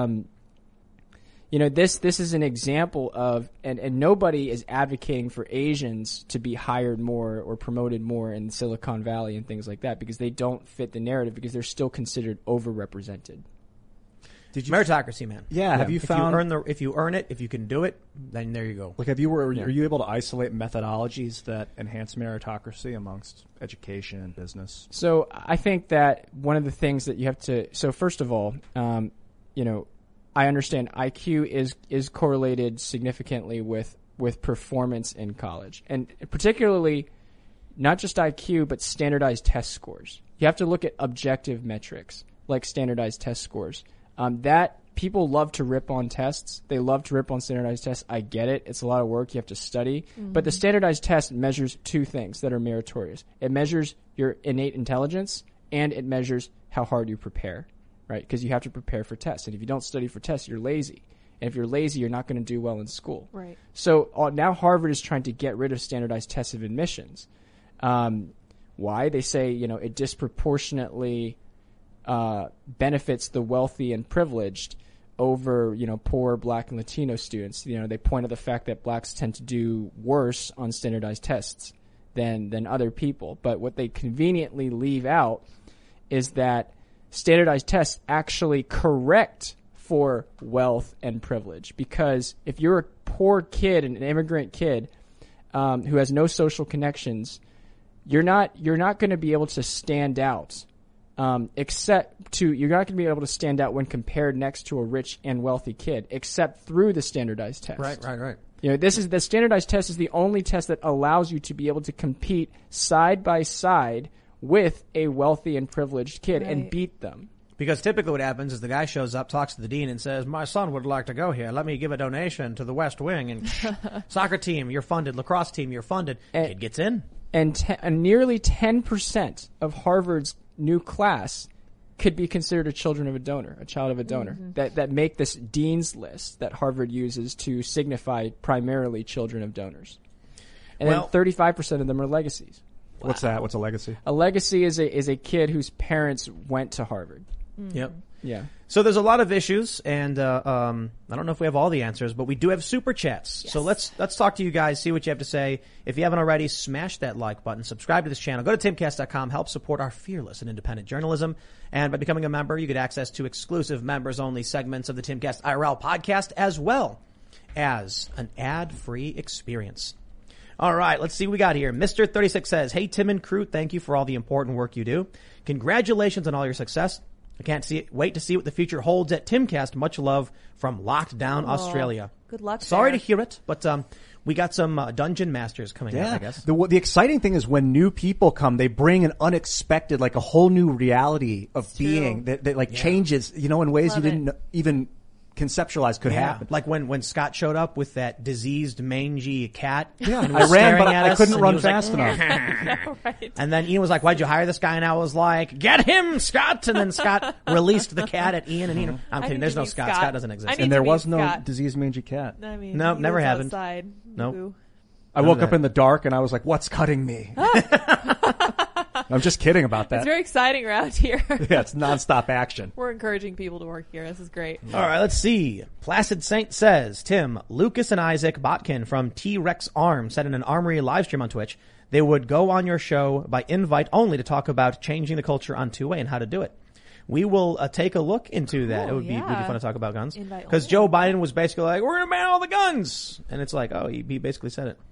S2: this is an example of, and nobody is advocating for Asians to be hired more or promoted more in Silicon Valley and things like that because they don't fit the narrative because they're still considered overrepresented.
S1: Meritocracy, man.
S3: Yeah. Have you found
S1: if you earn it, if you can do it, then there you go.
S3: Like, are you able to isolate methodologies that enhance meritocracy amongst education and business?
S2: So I think that one of the things that you have to. So first of all, I understand IQ is correlated significantly with performance in college, and particularly not just IQ but standardized test scores. You have to look at objective metrics like standardized test scores. That people love to rip on tests. They love to rip on standardized tests. I get it. It's a lot of work. You have to study. Mm-hmm. But the standardized test measures two things that are meritorious. It measures your innate intelligence and it measures how hard you prepare, right? Because you have to prepare for tests. And if you don't study for tests, you're lazy. And if you're lazy, you're not going to do well in school.
S4: Right.
S2: So now Harvard is trying to get rid of standardized tests of admissions. Why? They say, it disproportionately benefits the wealthy and privileged over, poor Black and Latino students. They point out the fact that blacks tend to do worse on standardized tests than other people. But what they conveniently leave out is that standardized tests actually correct for wealth and privilege. Because if you're a poor kid, an immigrant kid, who has no social connections, you're not going to be able to stand out. You're not going to be able to stand out when compared next to a rich and wealthy kid, except through the standardized test.
S1: Right.
S2: The standardized test is the only test that allows you to be able to compete side by side with a wealthy and privileged kid and beat them.
S1: Because typically what happens is the guy shows up, talks to the dean, and says, "My son would like to go here. Let me give a donation to the West Wing." And soccer team, you're funded. Lacrosse team, you're funded. Kid gets in.
S2: And nearly 10% of Harvard's new class could be considered a child of a donor. Mm-hmm. That make this dean's list that Harvard uses to signify primarily children of donors. And then 35% of them are legacies.
S3: What's that? What's a legacy?
S2: A legacy is a kid whose parents went to Harvard.
S1: Yep.
S2: Yeah.
S1: So there's a lot of issues, and I don't know if we have all the answers, but we do have super chats.
S4: Yes.
S1: So let's talk to you guys, see what you have to say. If you haven't already, smash that like button, subscribe to this channel, go to timcast.com, help support our fearless and independent journalism. And by becoming a member, you get access to exclusive members-only segments of the Timcast IRL podcast, as well as an ad-free experience. All right, let's see what we got here. Mr. 36 says, "Hey, Tim and crew, thank you for all the important work you do. Congratulations on all your success. I can't wait to see what the future holds at Timcast. Much love from Locked Down, Australia."
S4: Good luck.
S1: Sorry
S4: there.
S1: to hear it, but we got some dungeon masters coming up, I guess.
S3: The exciting thing is when new people come, they bring an unexpected, like a whole new reality of being that like changes, in ways
S4: Love
S3: you didn't even conceptualize could happen.
S1: Like when Scott showed up with that diseased, mangy cat.
S3: Yeah,
S1: and
S3: I
S1: was
S3: ran,
S1: staring
S3: but
S1: at
S3: I
S1: us,
S3: couldn't
S1: and
S3: run
S1: he was like,
S3: fast enough.
S4: Right.
S1: And then Ian was like, "Why'd you hire this guy?" And I was like, "Get him, Scott!" And then Scott released the cat at Ian, and Ian, I'm kidding.
S4: need
S1: There's
S4: to
S1: no
S4: meet
S1: Scott.
S4: Scott.
S1: Scott doesn't exist.
S4: I need
S3: And there
S4: to
S3: was
S4: meet
S3: no
S4: Scott.
S3: diseased mangy cat.
S4: I mean,
S1: No,
S4: he
S1: never
S4: lives
S1: happened.
S4: Outside.
S1: Nope.
S4: Boo.
S3: I woke up in the dark and I was like, "What's cutting me?" I'm just kidding about that.
S4: It's very exciting around here.
S3: Yeah, it's nonstop action.
S4: We're encouraging people to work here. This is great.
S1: All right, let's see. Placid Saint says, "Tim, Lucas and Isaac Botkin from T-Rex Arms said in an Armory live stream on Twitch they would go on your show by invite only to talk about changing the culture on two-way and how to do it. We will take a look into that.
S4: Cool,
S1: It would be
S4: yeah.
S1: fun to talk about guns.
S4: Invite
S1: Because
S4: only.
S1: Joe Biden was basically like, we're going to ban all the guns. And it's like, oh, he basically said it.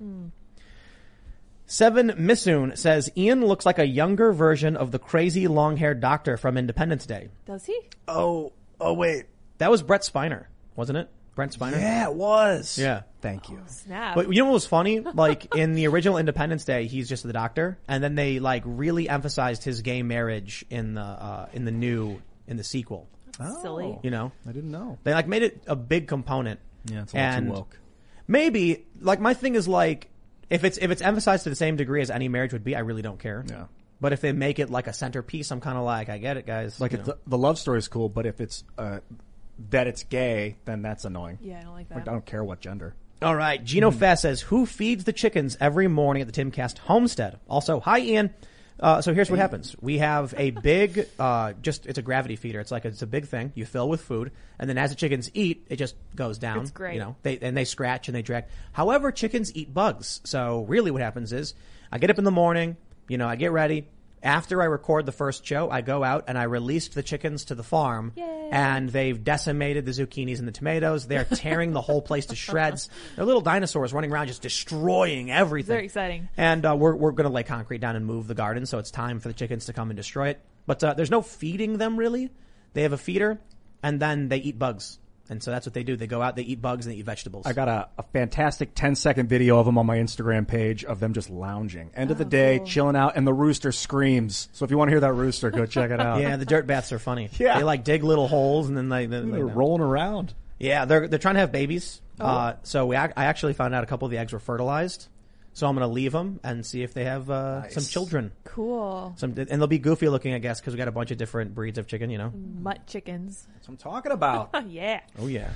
S1: Seven Missoon says, "Ian looks like a younger version of the crazy long-haired doctor from Independence Day."
S4: Does he?
S3: Oh, wait.
S1: That was Brett Spiner, wasn't it? Brent Spiner?
S3: Yeah, it was.
S1: Yeah.
S3: Thank you.
S4: Snap.
S1: But you know what was funny? Like in the original Independence Day, he's just the doctor, and then they like really emphasized his gay marriage in the sequel.
S4: Silly.
S1: You know,
S3: I didn't know.
S1: they like made it a big component.
S3: Yeah, it's a little
S1: And
S3: too woke.
S1: maybe like my thing is like if it's emphasized to the same degree as any marriage would be, I really don't care.
S3: Yeah.
S1: But if they make it like a centerpiece, I'm kind of like, I get it, guys.
S3: Like
S1: You
S3: if
S1: know.
S3: the love story is cool, but if it's that it's gay, then that's annoying.
S4: Yeah, I don't like
S3: Like,
S4: that.
S3: I don't care what gender.
S1: All right. Gino Fest says, "Who feeds the chickens every morning at the Timcast homestead?" Also, hi, Ian. So here's what happens. We have a big, it's a gravity feeder. It's a big thing. You fill with food, and then as the chickens eat, it just goes down.
S4: It's great.
S1: You know, they scratch and they drag. However, chickens eat bugs. So really what happens is I get up in the morning, I get ready. After I record the first show, I go out and I released the chickens to the farm.
S4: Yay.
S1: And they've decimated the zucchinis and the tomatoes. They're tearing the whole place to shreds. They're little dinosaurs running around just destroying everything.
S4: Very exciting.
S1: And we're going to lay concrete down and move the garden, so it's time for the chickens to come and destroy it. But there's no feeding them, really. They have a feeder, and then they eat bugs. And so that's what they do. They go out, they eat bugs, and they eat vegetables.
S3: I got a fantastic 10-second video of them on my Instagram page of them just lounging. End of the day,
S4: cool.
S3: chilling out, and the rooster screams. So if you want to hear that rooster, go check it out.
S1: Yeah, the dirt baths are funny.
S3: Yeah.
S1: They dig little holes, and then
S3: They're rolling around.
S1: Yeah, they're trying to have babies. So I actually found out a couple of the eggs were fertilized. So I'm going to leave them and see if they have some children.
S4: Cool.
S1: And they'll be goofy looking, I guess, because we got a bunch of different breeds of chicken,
S4: Mutt chickens.
S3: That's what I'm talking about.
S4: Yeah.
S1: Oh, yeah.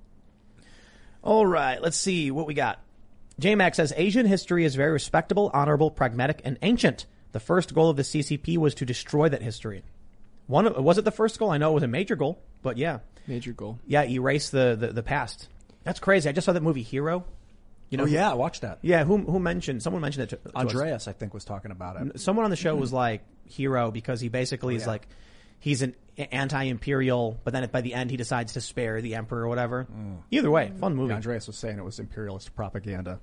S1: All right, let's see what we got. J-Mac says, "Asian history is very respectable, honorable, pragmatic, and ancient. The first goal of the CCP was to destroy that history." Was it the first goal? I know it was a major goal, but yeah.
S2: Major goal.
S1: Yeah, erase the past. That's crazy. I just saw that movie Hero.
S3: Oh, yeah, watch that.
S1: Yeah, someone mentioned it to us.
S3: Andreas, I think, was talking about it.
S1: Someone on the show was like Hero because he basically is like, he's an anti-imperial, but then by the end he decides to spare the emperor or whatever. Either way, fun movie.
S3: Yeah, Andreas was saying it was imperialist propaganda.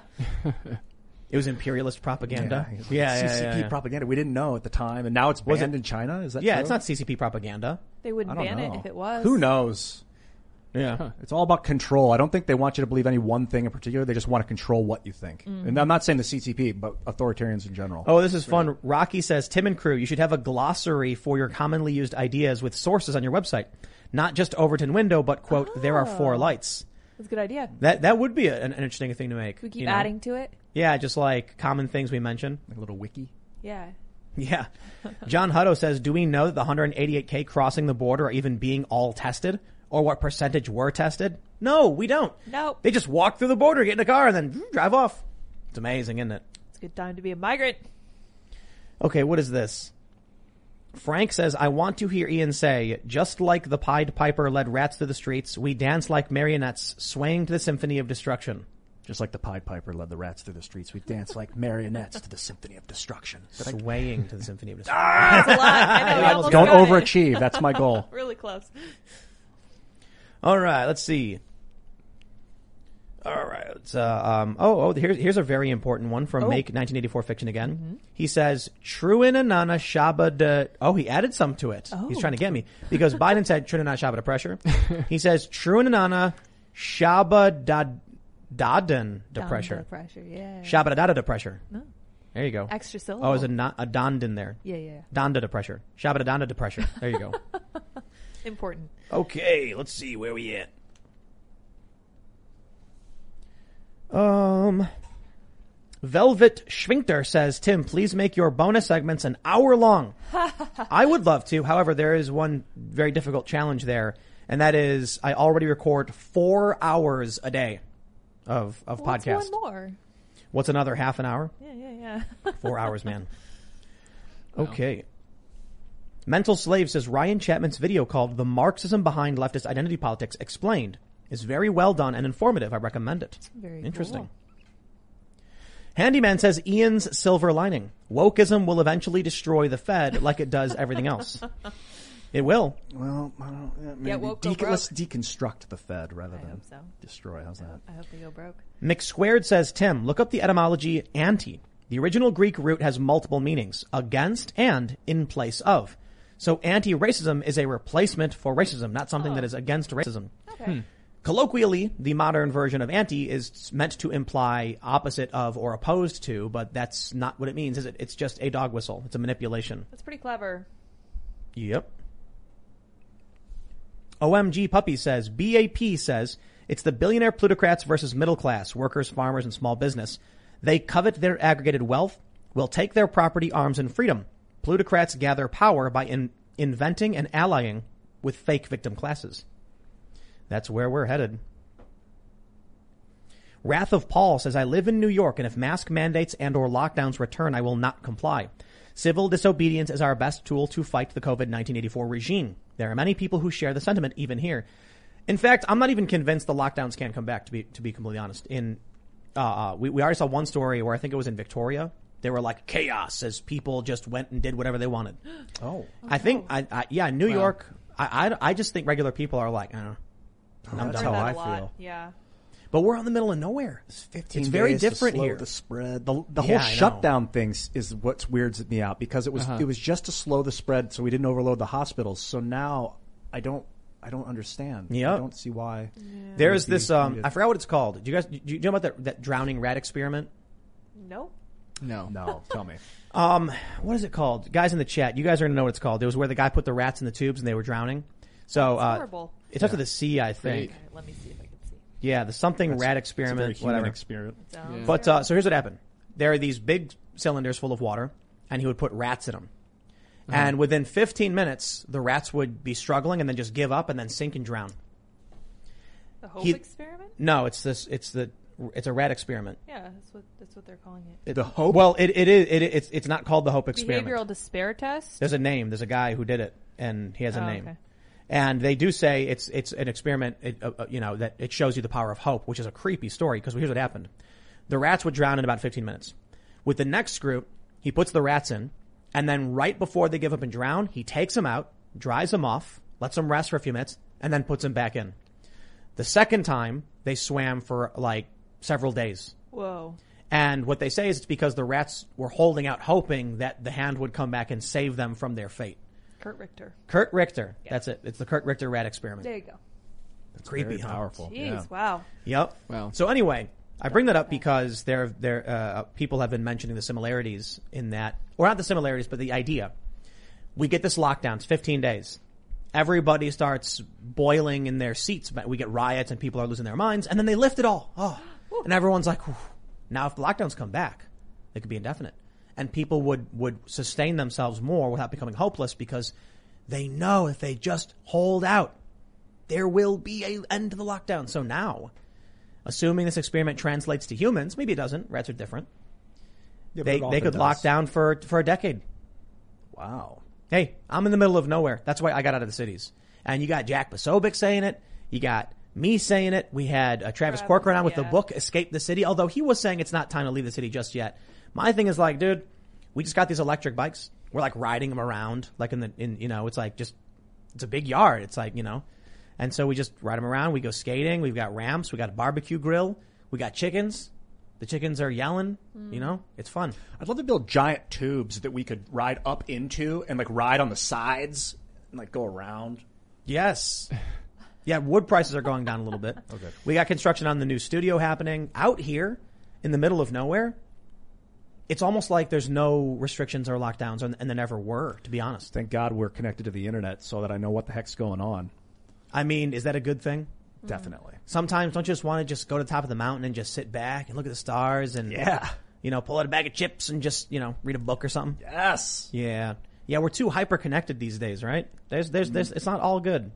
S1: It was imperialist propaganda. Yeah,
S3: CCP propaganda. We didn't know at the time, and now it's banned in China. Is that
S1: Yeah,
S3: true?
S1: it's not CCP propaganda.
S4: They wouldn't
S3: I don't
S4: ban
S3: know.
S4: it if it was.
S3: Who knows?
S1: Yeah.
S3: It's all about control. I don't think they want you to believe any one thing in particular. They just want to control what you think. And I'm not saying the CCP, but authoritarians in general.
S1: Oh, this is fun. Rocky says, "Tim and crew, you should have a glossary for your commonly used ideas with sources on your website. Not just Overton window, but quote, there are 4 lights."
S4: That's a good idea.
S1: That would be an interesting thing to make.
S4: We keep adding to it.
S1: Yeah, just like common things we mention.
S3: Like a little wiki.
S4: Yeah.
S1: Yeah. John Hutto says, "Do we know that the 188K crossing the border are even being all tested? Or what percentage were tested?" No, we don't.
S4: Nope.
S1: They just walk through the border, get in a car, and then drive off. It's amazing, isn't it?
S4: It's a good time to be a migrant.
S1: Okay, what is this? Frank says, I want to hear Ian say, just like the Pied Piper led rats through the streets, we dance like marionettes, swaying to the symphony of destruction.
S3: Just like the Pied Piper led the rats through the streets, we dance like marionettes to the symphony of destruction.
S1: Swaying to the symphony of destruction.
S4: That's a lot. I know. you almost
S3: Don't
S4: got it.
S3: overachieve. That's my goal.
S4: Really close.
S1: All right, let's see. All right, let's, here's a very important one from Make 1984 Fiction again.
S4: Mm-hmm.
S1: He says, Truinanana Shaba de... Oh, he added some to it. He's trying to get me. Because Biden said Truinanana Shaba de pressure. He says, Truinanana Shaba Daden de pressure.
S4: Pressure, yeah.
S1: Shaba da de pressure.
S4: No.
S1: There you go.
S4: Extra syllable.
S1: Oh, there's a dond in there.
S4: Yeah.
S1: Donda de pressure. Shaba da donda de pressure. There you go.
S4: Important.
S1: Okay, let's see where we at. Velvet Schwinkter says, Tim, please make your bonus segments an hour long. I would love to. However, there is one very difficult challenge there, and that is I already record 4 hours a day of podcast.
S4: What's one more?
S1: What's another half an hour?
S4: Yeah.
S1: 4 hours, man. Okay. Mental Slave says, Ryan Chapman's video called The Marxism Behind Leftist Identity Politics Explained is very well done and informative. I recommend it.
S4: Very
S1: interesting.
S4: Cool.
S1: Handyman says Ian's silver lining. Wokeism will eventually destroy the Fed like it does everything else. It will.
S3: Well, I don't, maybe
S4: Get woke, go broke.
S3: let's deconstruct the Fed rather
S4: I
S3: than
S4: hope so.
S3: destroy. How's that?
S4: I hope they go broke.
S1: McSquared says, Tim, look up the etymology anti. The original Greek root has multiple meanings, against and in place of. So anti-racism is a replacement for racism, not something that is against racism.
S4: Okay.
S1: Colloquially, the modern version of anti is meant to imply opposite of or opposed to, but that's not what it means, is it? It's just a dog whistle. It's a manipulation.
S4: That's pretty clever.
S1: Yep. OMG Puppy says, BAP says, it's the billionaire plutocrats versus middle class, workers, farmers, and small business. They covet their aggregated wealth, will take their property, arms, and freedom. Plutocrats gather power by inventing and allying with fake victim classes. That's where we're headed. Wrath of Paul says, I live in New York, and if mask mandates and or lockdowns return, I will not comply. Civil disobedience is our best tool to fight the COVID-1984 regime. There are many people who share the sentiment even here. In fact, I'm not even convinced the lockdowns can come back, to be completely honest. We already saw one story where I think it was in Victoria. They were like chaos as people just went and did whatever they wanted.
S3: Oh.
S1: I think, New York, I just think regular people are like, I don't know.
S3: That's
S4: Heard
S3: how
S4: that
S3: I
S4: a lot.
S3: feel.
S4: Yeah.
S1: But we're in the middle of nowhere.
S3: It's 15
S1: It's very
S3: days to
S1: different
S3: slow
S1: here.
S3: The spread, the
S1: Yeah,
S3: whole
S1: I know.
S3: shutdown things is what weirds me out because it was just to slow the spread so we didn't overload the hospitals. So now I don't understand.
S1: Yep.
S3: I don't see why.
S1: There's
S3: Maybe
S1: this, I forgot what it's called. Do you know about that drowning rat experiment?
S4: Nope.
S3: No, tell me.
S1: What is it called? Guys in the chat, you guys are going to know what it's called. It was where the guy put the rats in the tubes and they were drowning. So,
S4: That's horrible.
S1: it's up to the sea, I think.
S4: All right, let me see if I can see.
S1: Yeah, the something rat
S3: It's a
S1: experiment,
S3: very human
S1: whatever.
S3: experiment.
S4: Sounds
S1: But,
S4: terrible.
S1: so here's what happened. There are these big cylinders full of water and he would put rats in them. And within 15 minutes, the rats would be struggling and then just give up and then sink and drown.
S4: The Hope
S1: he-
S4: experiment?
S1: No, it's a rat experiment.
S4: Yeah, that's what they're calling it.
S3: The Hope?
S1: Well, it's not called the Hope experiment.
S4: Behavioral despair test?
S1: There's a name. There's a guy who did it, and he has a
S4: Oh,
S1: name.
S4: okay.
S1: And they do say it's an experiment, that it shows you the power of hope, which is a creepy story because here's what happened. The rats would drown in about 15 minutes. With the next group, he puts the rats in, and then right before they give up and drown, he takes them out, dries them off, lets them rest for a few minutes, and then puts them back in. The second time, they swam for like several days.
S4: Whoa.
S1: And what they say is it's because the rats were holding out hoping that the hand would come back and save them from their fate.
S4: Kurt Richter.
S1: Kurt Richter. That's it. It's the Kurt Richter rat experiment.
S4: There you go.
S3: That's
S1: creepy,
S3: very
S1: huh?
S3: powerful.
S4: Jeez,
S3: Yeah.
S4: wow.
S1: Yep.
S2: Wow.
S1: So anyway, I bring that up because people have been mentioning the similarities in that, or not the similarities, but the idea. We get this lockdown. It's 15 days. Everybody starts boiling in their seats. We get riots and people are losing their minds, and then they lift it all. Oh, and everyone's like, whew. Now if the lockdowns come back, they could be indefinite. And people would sustain themselves more without becoming hopeless because they know if they just hold out, there will be an end to the lockdown. So now, assuming this experiment translates to humans, maybe it doesn't. Rats are different.
S3: Yeah, but
S1: They
S3: it often
S1: could
S3: does.
S1: lock down for a decade.
S3: Wow.
S1: Hey, I'm in the middle of nowhere. That's why I got out of the cities. And you got Jack Posobiec saying it. You got me saying it. We had Travis Corcoran on with the book Escape the City, although he was saying it's not time to leave the city just yet. My thing is like, dude, we just got these electric bikes. We're like riding them around, like it's like just, it's a big yard. It's like, and so we just ride them around. We go skating. We've got ramps. We got a barbecue grill. We got chickens. The chickens are yelling. It's fun.
S3: I'd love to build giant tubes that we could ride up into and like ride on the sides and like go around.
S1: Yes. Yeah, wood prices are going down a little bit.
S3: Okay.
S1: We got construction on the new studio happening out here in the middle of nowhere. It's almost like there's no restrictions or lockdowns, and there never were, to be honest.
S3: Thank God we're connected to the internet so that I know what the heck's going on.
S1: I mean, is that a good thing?
S3: Definitely.
S1: Sometimes don't you just want to just go to the top of the mountain and just sit back and look at the stars and, pull out a bag of chips and just, read a book or something?
S3: Yes.
S1: Yeah. Yeah, we're too hyper connected these days, right? There's, it's not all good.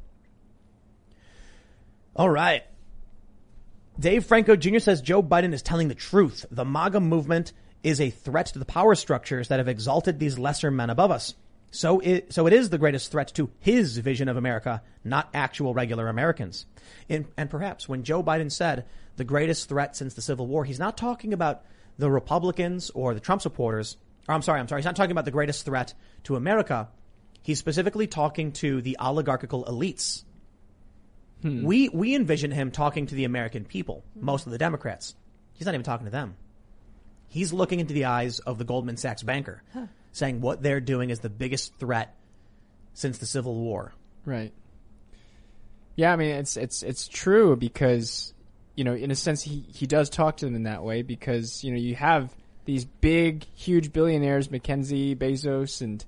S1: All right. Dave Franco Jr. says Joe Biden is telling the truth. The MAGA movement is a threat to the power structures that have exalted these lesser men above us. So it is the greatest threat to his vision of America, not actual regular Americans. And perhaps when Joe Biden said the greatest threat since the Civil War, he's not talking about the Republicans or the Trump supporters. Or I'm sorry. He's not talking about the greatest threat to America. He's specifically talking to the oligarchical elites. We envision him talking to the American people, most of the Democrats. He's not even talking to them. He's looking into the eyes of the Goldman Sachs banker, saying what they're doing is the biggest threat since the Civil War.
S2: Right. Yeah, I mean, it's true because, in a sense, he does talk to them in that way because, you have these big, huge billionaires, McKinsey, Bezos, and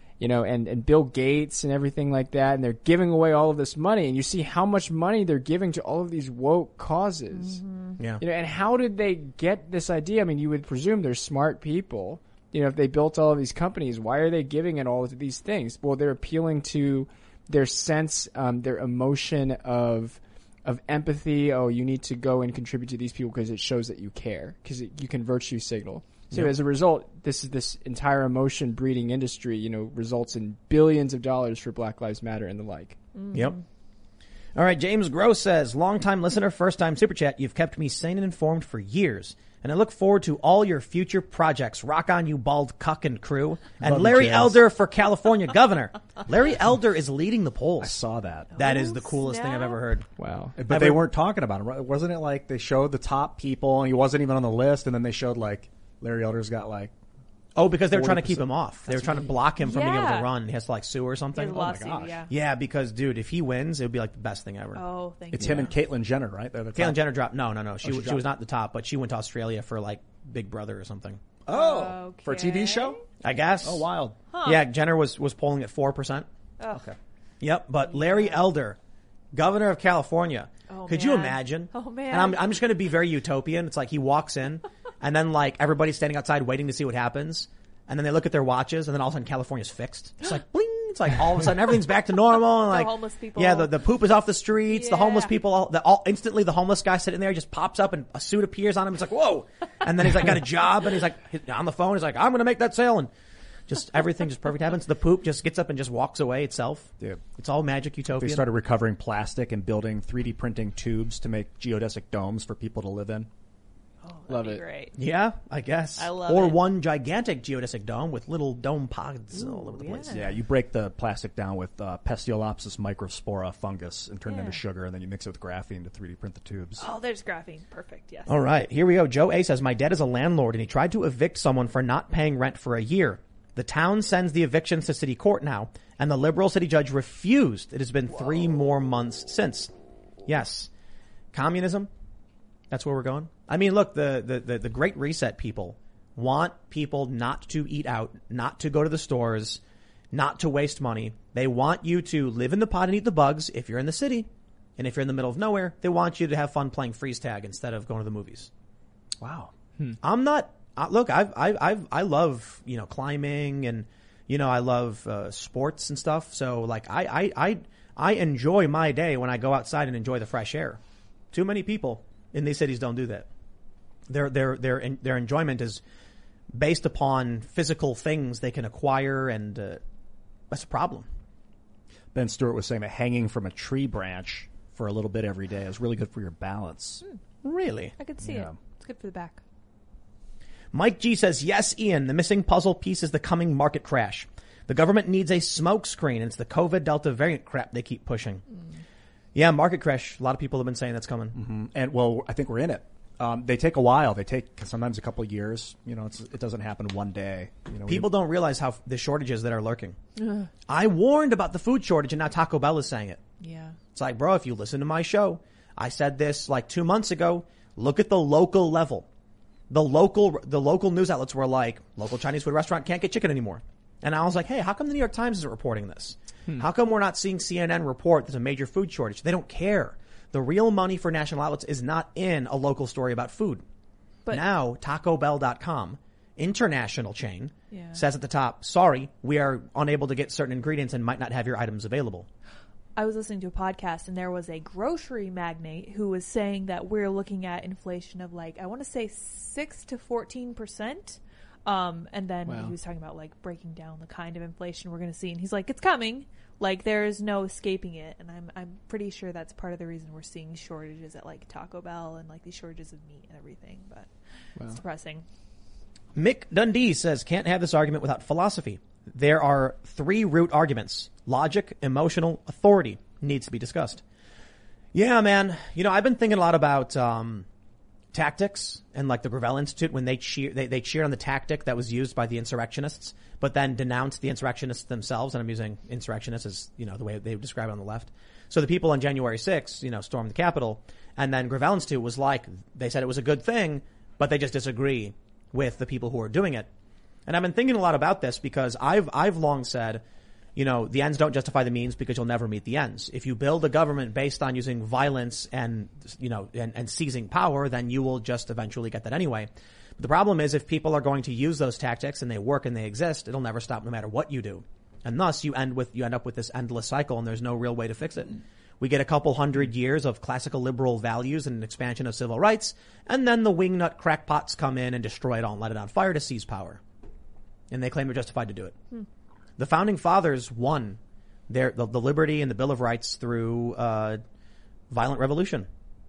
S2: Bill Gates and everything like that, and they're giving away all of this money, and you see how much money they're giving to all of these woke causes.
S4: Mm-hmm.
S1: Yeah.
S2: And how did they get this idea? I mean, you would presume they're smart people. If they built all of these companies, why are they giving it all to these things? Well, they're appealing to their sense, their emotion of empathy. Oh, you need to go and contribute to these people because it shows that you care, because you can virtue signal. So as a result, this entire emotion breeding industry, results in billions of dollars for Black Lives Matter and the like.
S4: Mm-hmm.
S1: Yep. All right. James Gross says, longtime listener, first time super chat. You've kept me sane and informed for years. And I look forward to all your future projects. Rock on, you bald cuck and crew. And
S3: Love
S1: Larry
S3: you,
S1: Elder for California governor. Larry Elder is leading the polls.
S3: I saw that.
S1: That is the coolest thing I've ever heard.
S2: Wow.
S3: But they weren't talking about him. Wasn't it like they showed the top people and he wasn't even on the list, and then they showed like Larry Elder's got like...
S1: Oh, because they were trying to keep him off. They were trying to block him from being able to
S4: Yeah.
S1: run. He has to like sue or something.
S4: His lawsuit,
S3: gosh.
S4: yeah.
S1: Yeah, because dude, if he wins, it would be like the best thing ever.
S4: Oh, thank
S3: It's
S4: you.
S3: him and Caitlyn Jenner, right? They're the
S1: Caitlyn
S3: top.
S1: Jenner dropped. No. She
S3: she
S1: was not the top, but she went to Australia for like Big Brother or something.
S3: Oh, for a TV
S4: Okay.
S3: show?
S1: I guess.
S3: Oh, wild.
S1: Yeah, Jenner was polling at 4%.
S3: Okay.
S1: Yep, but Larry Elder, governor of California.
S4: Oh,
S1: Could you
S4: man.
S1: imagine?
S4: Oh, man.
S1: And I'm just going to be very utopian. It's like he walks in, and then like everybody's standing outside waiting to see what happens, and then they look at their watches, and then all of a sudden California's fixed. It's like bling. It's like all of a sudden everything's back to normal, and like
S4: homeless people.
S1: Yeah, the poop is off the streets. The homeless
S4: Yeah.
S1: people, all instantly the homeless guy sitting there just pops up and a suit appears on him. It's like whoa, and then he's like got a job, and he's like on the phone. He's like I'm going to make that sale, and just everything just perfect happens. The poop just gets up and just walks away itself.
S3: Yeah.
S1: It's all magic utopia.
S3: They started recovering plastic and building 3D printing tubes to make geodesic domes for people to live in.
S4: Oh, that'd
S2: Love
S4: be
S2: it.
S4: Great.
S1: Yeah, I guess.
S4: I love
S1: or
S4: it.
S1: one gigantic geodesic dome with little dome pods all over the
S4: yeah.
S1: place.
S3: Yeah, you break the plastic down with Pestiolopsis microspora fungus and turn it
S4: Yeah.
S3: into sugar, and then you mix it with graphene to 3D print the tubes.
S4: Oh, there's graphene. Perfect. Yes.
S1: All right, here we go. Joe A says, my dad is a landlord and he tried to evict someone for not paying rent for a year. The town sends the evictions to city court now, and the liberal city judge refused. It has been 3 more months since. Yes. Communism. That's where we're going. I mean, look, the Great Reset people want people not to eat out, not to go to the stores, not to waste money. They want you to live in the pot and eat the bugs if you're in the city. And if you're in the middle of nowhere, they want you to have fun playing freeze tag instead of going to the movies.
S3: Wow.
S1: I'm not, look, I love, climbing and, I love, sports and stuff. So like, I enjoy my day when I go outside and enjoy the fresh air. Too many people in these cities don't do that. Their enjoyment is based upon physical things they can acquire and, That's a problem.
S3: Ben Stewart was saying that hanging from a tree branch for a little bit every day is really good for your balance.
S1: Really?
S4: I could see it. It's good for the back.
S1: Mike G says, yes, Ian, the missing puzzle piece is the coming market crash. The government needs a smoke screen. It's the COVID Delta variant crap they keep pushing. Yeah, market crash. A lot of people have been saying that's coming.
S3: Mm-hmm. And well, I think we're in it. They take a while. They take sometimes a couple of years. You know, it doesn't happen one day. You know,
S1: people don't realize how the shortages that are lurking. I warned about the food shortage, and now Taco Bell is saying it.
S4: Yeah.
S1: It's like, bro, if you listen to my show, I said this like 2 months ago. Look at the local level. The local news outlets were like, local Chinese food restaurant can't get chicken anymore. And I was like, hey, how come the New York Times isn't reporting this? How come we're not seeing CNN report there's a major food shortage? They don't care. The real money for national outlets is not in a local story about food. But now, TacoBell.com, international chain, says at the top, sorry, we are unable to get certain ingredients and might not have your items available.
S4: I was listening to a podcast and there was a grocery magnate who was saying that we're looking at inflation of like, I want to say 6 to 14%. And then he was talking about like breaking down the kind of inflation we're going to see. And he's like, it's coming. Like there is no escaping it. And I'm pretty sure that's part of the reason we're seeing shortages at like Taco Bell and like these shortages of meat and everything. But it's depressing.
S1: Mick Dundee says, can't have this argument without philosophy. There are 3 root arguments. Logic, emotional, authority needs to be discussed. Yeah, man. You know, I've been thinking a lot about tactics and like the Gravel Institute when they cheered on the tactic that was used by the insurrectionists, but then denounced the insurrectionists themselves. And I'm using insurrectionists as, you know, the way they describe it on the left. So the people on January 6th, you know, stormed the Capitol, and then Gravel Institute was like, they said it was a good thing, but they just disagree with the people who are doing it. And I've been thinking a lot about this because I've long said, you know, the ends don't justify the means because you'll never meet the ends. If you build a government based on using violence and, you know, and seizing power, then you will just eventually get that anyway. But the problem is if people are going to use those tactics and they work and they exist, it'll never stop no matter what you do. And thus you end up with this endless cycle and there's no real way to fix it. We get a couple hundred years of classical liberal values and an expansion of civil rights, and then the wingnut crackpots come in and destroy it all and let it on fire to seize power. And they claim they're justified to do it. The founding fathers won the liberty and the Bill of Rights through violent revolution.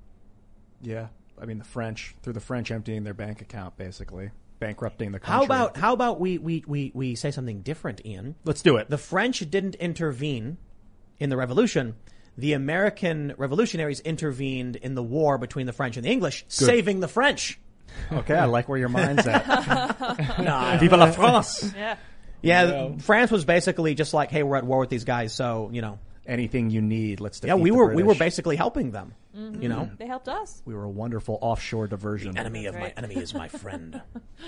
S3: Yeah. I mean, through the French emptying their bank account, basically. Bankrupting the country.
S1: How about we say something different, Ian?
S3: Let's do it.
S1: The French didn't intervene in the revolution. The American revolutionaries intervened in the war between the French and the English, saving the French.
S3: Okay, I like where your mind's at.
S1: Vive la France!
S4: Yeah.
S1: Yeah, France was basically just like, hey, we're at war with these guys, so, you know.
S3: Anything you need, let's defeat
S1: we
S3: the
S1: were
S3: British.
S1: basically helping them, you know.
S4: They helped us.
S3: We were a wonderful offshore diversion.
S1: My enemy is my friend.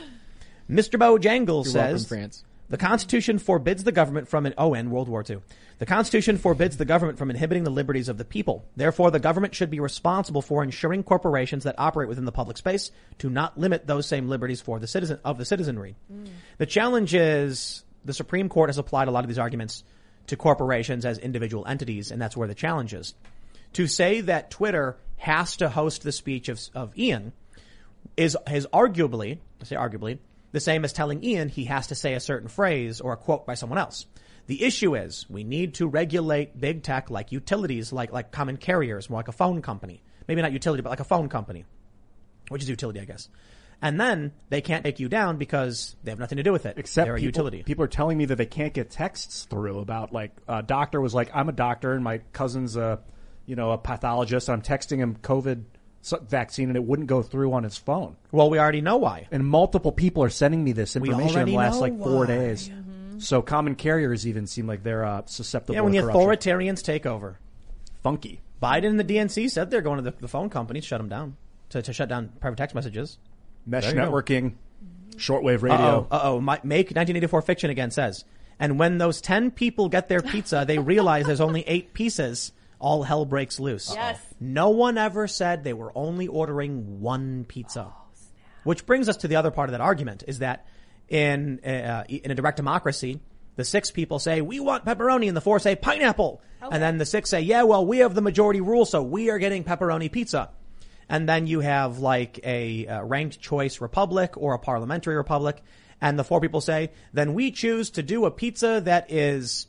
S1: Mr. Bojangles
S2: You're
S1: says,
S2: welcome, France.
S1: the Constitution forbids the government from World War II. The Constitution forbids the government from inhibiting the liberties of the people. Therefore, the government should be responsible for ensuring corporations that operate within the public space to not limit those same liberties for the citizenry. The challenge is the Supreme Court has applied a lot of these arguments to corporations as individual entities, and that's where the challenge is. To say that Twitter has to host the speech of Ian is arguably the same as telling Ian he has to say a certain phrase or a quote by someone else. The issue is we need to regulate big tech like utilities, like common carriers, more like a phone company. Maybe not utility, but like a phone company, which is utility, I guess. And then they can't take you down because they have nothing to do with it.
S3: Except
S1: they're a utility.
S3: People are telling me that they can't get texts through about like a doctor was like, I'm a doctor and my cousin's a pathologist. I'm texting him COVID vaccine and it wouldn't go through on his phone.
S1: Well, we already know why.
S3: And multiple people are sending me this information in the last
S1: know
S3: like 4
S1: why.
S3: days. So common carriers even seem like they're susceptible
S1: Yeah, when
S3: to
S1: the
S3: corruption.
S1: authoritarians take over.
S3: Funky.
S1: Biden and the DNC said they're going to the phone companies, shut them down, to shut down private text messages.
S3: Mesh
S1: There you go.
S3: networking, shortwave radio.
S1: Make 1984 Fiction again says, and when those 10 people get their pizza, they realize there's only 8 pieces. All hell breaks loose.
S4: Yes.
S1: No one ever said they were only ordering 1 pizza. Which brings us to the other part of that argument is that in a direct democracy, the 6 people say, we want pepperoni, and the 4 say pineapple.
S4: Okay.
S1: And then the 6 say, yeah, well, we have the majority rule, so we are getting pepperoni pizza. And then you have like a ranked choice republic or a parliamentary republic. And the 4 people say, then we choose to do a pizza that is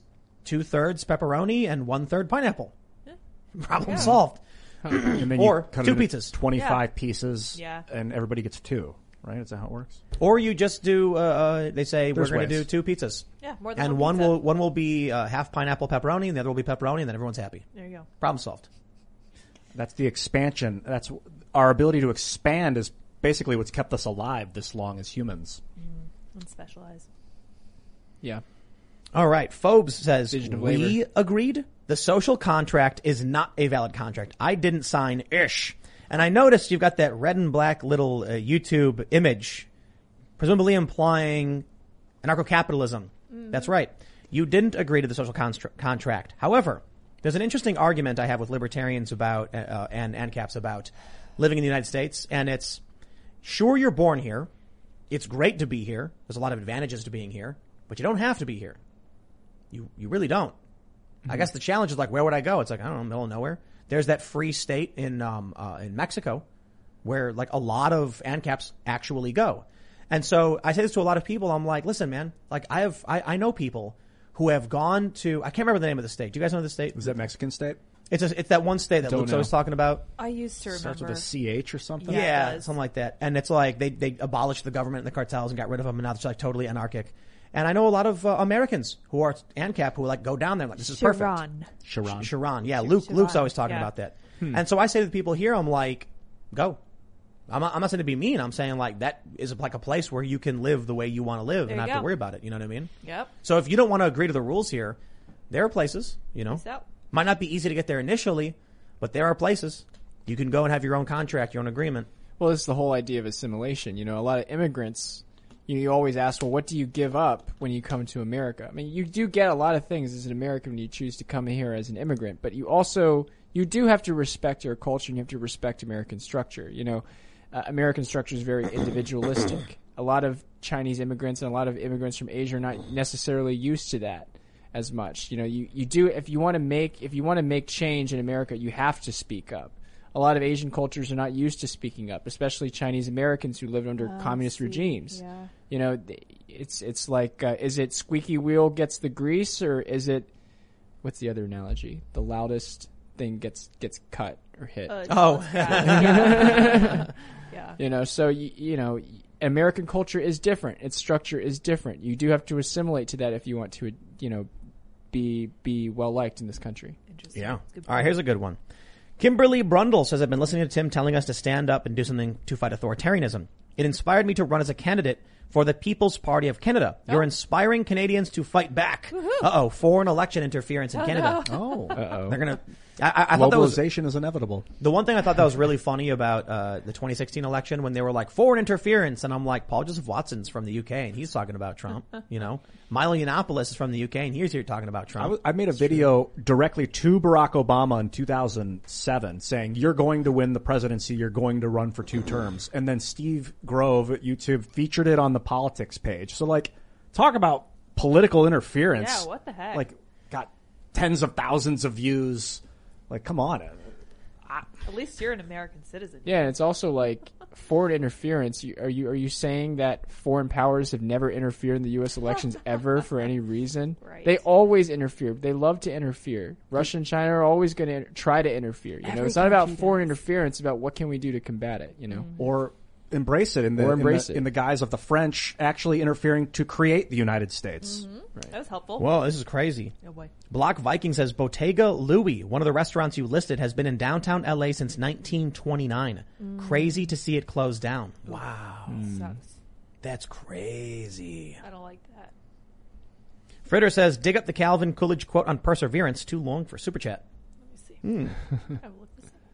S1: 2/3 pepperoni and 1/3 pineapple. Problem solved.
S3: And then
S1: Or
S3: you cut
S1: two
S3: it into
S1: pizzas.
S3: 25 pieces,
S4: Yeah.
S3: and everybody gets 2. Right? Is that how it works?
S1: Or you just do, they say
S3: There's
S1: we're going to
S3: ways.
S1: do 2 pizzas.
S4: Yeah, more than
S1: And
S4: one
S1: one
S4: pizza.
S1: will be half pineapple pepperoni and the other will be pepperoni and then everyone's happy.
S4: There you go.
S1: Problem solved.
S3: That's the expansion. That's our ability to expand is basically what's kept us alive this long as humans.
S4: And specialize.
S2: Yeah.
S1: All right. Phobes says,
S2: Division of
S1: we
S2: labor.
S1: agreed the social contract is not a valid contract. I didn't sign ish. And I noticed you've got that red and black little YouTube image, presumably implying anarcho-capitalism. That's right. You didn't agree to the social contract. However, there's an interesting argument I have with libertarians about, and ANCAPs about living in the United States. And it's, sure, you're born here. It's great to be here. There's a lot of advantages to being here, but you don't have to be here. You really don't. I guess the challenge is like, where would I go? It's like, I don't know, middle of nowhere. There's that free state in Mexico where like a lot of ANCAPs actually go. And so I say this to a lot of people. I'm like, listen, man, like I know people who have gone to, I can't remember the name of the state. Do you guys know the state?
S3: Is that Mexican state?
S1: It's that one state that
S2: Don't
S1: Luke's
S2: know.
S1: always talking about.
S4: I used to remember.
S3: Starts with a CH or something?
S4: Yeah, it
S1: Yeah,
S4: does.
S1: something like that. And it's like they abolished the government and the cartels and got rid of them, and now it's like totally anarchic. And I know a lot of Americans who are ANCAP who like go down there like, this is perfect.
S4: Sharon.
S1: Sharon. Yeah, Luke's always talking
S4: yeah.
S1: about that. And so I say to the people here, I'm like, go. I'm not saying to be mean. I'm saying like that is like a place where you can live the way you want to live
S4: There
S1: and not
S4: you
S1: have to
S4: go.
S1: worry about it. You know what I mean?
S4: Yep.
S1: So if you don't want to agree to the rules here, there are places, you know,
S4: Peace out.
S1: might not be easy to get there initially, but there are places you can go and have your own contract, your own agreement.
S2: Well, it's the whole idea of assimilation. You know, a lot of immigrants, you always ask, well, what do you give up when you come to America? I mean, you do get a lot of things as an American when you choose to come here as an immigrant, but you do have to respect your culture and you have to respect American structure. You know, American structure is very individualistic. A lot of Chinese immigrants and a lot of immigrants from Asia are not necessarily used to that as much. You know, you do, if you want to make change in America, you have to speak up. A lot of Asian cultures are not used to speaking up, especially Chinese Americans who lived under communist regimes.
S4: Yeah.
S2: You know, it's like, is it squeaky wheel gets the grease, or is it, what's the other analogy? The loudest thing gets cut or hit.
S4: Yeah.
S2: You know, so you know, American culture is different. Its structure is different. You do have to assimilate to that if you want to, you know, be well liked in this country.
S4: Interesting.
S1: Yeah.
S4: Good
S1: All right,
S4: point.
S1: here's a good one. Kimberly Brundle says, I've been listening to Tim telling us to stand up and do something to fight authoritarianism. It inspired me to run as a candidate for the People's Party of Canada. You're inspiring Canadians to fight back. Uh-oh, foreign election interference in Canada.
S3: Oh.
S1: They're going to... I thought that was...
S3: Globalization is inevitable.
S1: The one thing I thought that was really funny about the 2016 election when they were like, foreign interference, and I'm like, Paul Joseph Watson's from the UK, and he's talking about Trump, you know? Milo Yiannopoulos is from the UK, and he's here talking about Trump.
S3: I made a video directly to Barack Obama in 2007 saying, you're going to win the presidency, you're going to run for 2 terms. And then Steve Grove at YouTube featured it on the politics page. So, like, talk about political interference.
S4: Yeah, what the heck?
S3: Like, got tens of thousands of views. Like, come on.
S4: At least you're an American citizen.
S2: Yeah, and it's also like foreign interference. Are you saying that foreign powers have never interfered in the U.S. elections ever for any reason?
S4: Right.
S2: They always interfere. They love to interfere. Russia and China are always going to try to interfere. You know,
S4: Every
S2: it's not about
S4: country
S2: foreign
S4: does.
S2: interference. It's about what can we do to combat it. You know.
S3: Or embrace it in the guise of the French actually interfering to create the United States.
S4: That was helpful.
S1: Whoa, this is crazy.
S4: Oh boy.
S1: Block Viking says Bottega Louie, one of the restaurants you listed, has been in downtown LA since 1929. Crazy to see it close down. Wow.
S4: Sucks.
S1: That's crazy.
S4: I don't like that.
S1: Fritter says, dig up the Calvin Coolidge quote on perseverance. Too long for super chat.
S4: Let me see. I will look this up.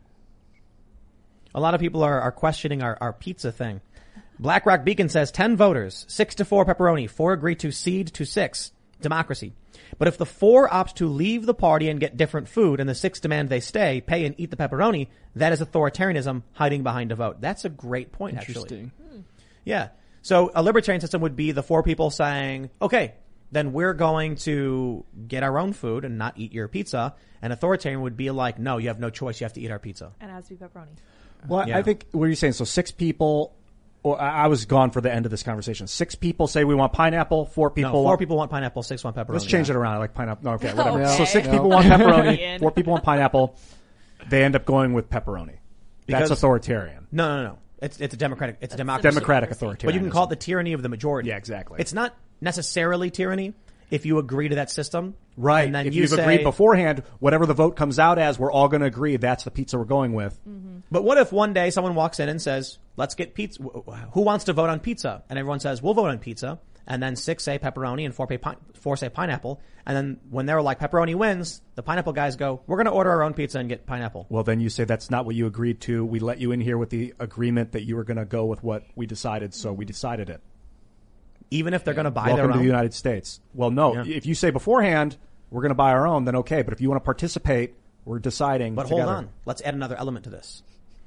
S1: A lot of people are questioning our pizza thing. Black Rock Beacon says 10 voters, 6-4 pepperoni, 4 agree to cede to 6. Democracy. But if the 4 opt to leave the party and get different food and the 6 demand they stay, pay and eat the pepperoni, that is authoritarianism hiding behind a vote. That's a great point, actually.
S2: Interesting.
S1: Yeah. So a libertarian system would be the 4 people saying, okay, then we're going to get our own food and not eat your pizza. And authoritarian would be like, no, you have no choice. You have to eat our pizza.
S4: And it has to be pepperoni.
S3: Well,
S1: Yeah.
S3: I think, what are you saying? So 6 people Well, I was gone for the end of this conversation. 6 people say we want pineapple. 4 people.
S1: No, 4 people want pineapple, 6 want pepperoni.
S3: Let's change it around. I like pineapple. No, okay, whatever.
S4: Okay.
S3: So 6
S2: No.
S3: people want pepperoni.
S4: Ian.
S3: 4 people want pineapple. They end up going with pepperoni.
S1: Because-
S3: That's authoritarian.
S1: No. It's a democratic. It's a democracy.
S3: Democratic
S1: But
S3: authoritarian.
S1: you can call it the tyranny of the majority.
S3: Yeah, exactly.
S1: It's not necessarily tyranny if you agree to that system.
S3: Right.
S1: And then
S3: if
S1: you
S3: you've
S1: say,
S3: agreed beforehand, whatever the vote comes out as, we're all going to agree that's the pizza we're going with.
S1: But what if one day someone walks in and says, let's get pizza. Who wants to vote on pizza? And everyone says, we'll vote on pizza. And then 6 say pepperoni and 4 say pineapple. And then when they're like, pepperoni wins, the pineapple guys go, we're going to order our own pizza and get pineapple.
S3: Well, then you say that's not what you agreed to. We let you in here with the agreement that you were going to go with what we decided, so we decided it.
S1: Even if they're going to buy
S3: Welcome
S1: their
S3: to
S1: own.
S3: the United States. Well, no.
S1: Yeah.
S3: If you say beforehand, we're going to buy our own, then okay. But if you want to participate, we're deciding
S1: But
S3: together.
S1: hold on. Let's add another element to this.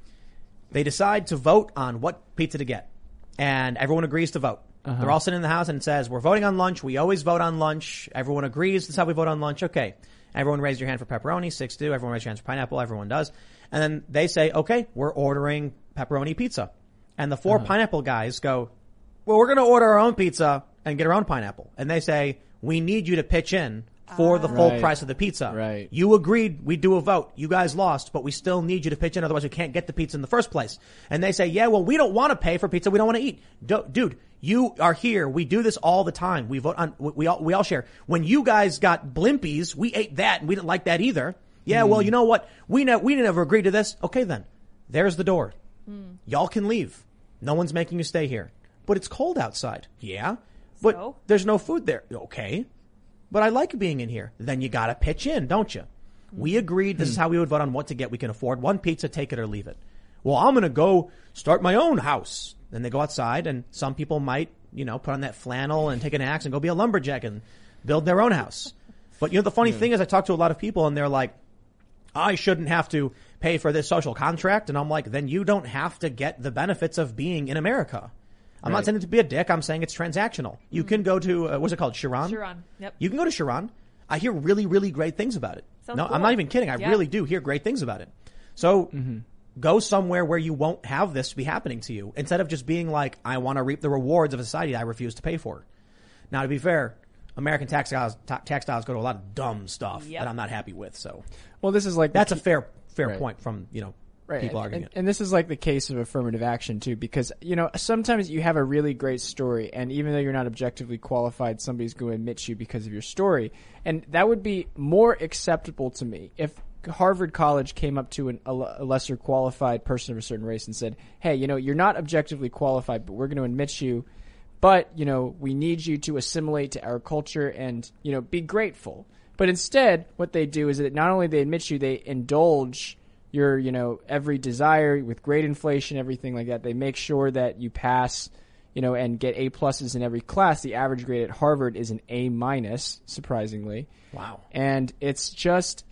S1: They decide to vote on what pizza to get. And everyone agrees to vote. They're all sitting in the house and it says, we're voting on lunch. We always vote on lunch. Everyone agrees. That's how we vote on lunch. Okay. Everyone raise your hand for pepperoni. 6 do. Everyone raise your hands for pineapple. Everyone does. And then they say, okay, we're ordering pepperoni pizza. And the 4 pineapple guys go, well, we're going to order our own pizza and get our own pineapple. And they say, we need you to pitch in for the full
S2: Right.
S1: price of the pizza.
S2: Right.
S1: You agreed we do a vote. You guys lost, but we still need you to pitch in. Otherwise we can't get the pizza in the first place. And they say, yeah, well, we don't want to pay for pizza. We don't want to eat. Dude, you are here. We do this all the time. We vote on, we all share. When you guys got Blimpies, we ate that and we didn't like that either. Yeah, well, you know what? We never agreed to this. Okay, then. There's the door. Y'all can leave. No one's making you stay here. But it's cold outside. Yeah. But
S4: So?
S1: there's no food there. Okay. But I like being in here. Then you gotta pitch in, don't you? We agreed this is how we would vote on what to get. We can afford one pizza, take it or leave it. Well, I'm gonna go start my own house. Then they go outside and some people might, put on that flannel and take an axe and go be a lumberjack and build their own house. But the funny thing is I talk to a lot of people and they're like, I shouldn't have to pay for this social contract. And I'm like, then you don't have to get the benefits of being in America. I'm not saying it to be a dick. I'm saying it's transactional. You can go to, what's it called? Chiron?
S4: Chiron. Yep.
S1: You can go to Chiron. I hear really, really great things about it.
S4: Sounds
S1: No,
S4: cool.
S1: I'm not even kidding. I
S4: Yeah.
S1: really do hear great things about it. So go somewhere where you won't have this be happening to you instead of just being like, I want to reap the rewards of a society I refuse to pay for. Now, to be fair, American tax dollars go to a lot of dumb stuff
S4: Yep.
S1: that I'm not happy with. So
S2: Well, this is like
S1: that's a fair
S2: Right.
S1: point from,
S2: Right.
S1: people arguing it.
S2: And this is like the case of affirmative action too, because, sometimes you have a really great story and even though you're not objectively qualified, somebody's going to admit you because of your story. And that would be more acceptable to me if Harvard College came up to a lesser qualified person of a certain race and said, hey, you're not objectively qualified, but we're going to admit you. But, we need you to assimilate to our culture and, be grateful. But instead, what they do is that not only they admit you, they indulge your, every desire with grade inflation, everything like that. They make sure that you pass, and get A pluses in every class. The average grade at Harvard is an A minus, surprisingly.
S1: Wow.
S2: And it's just,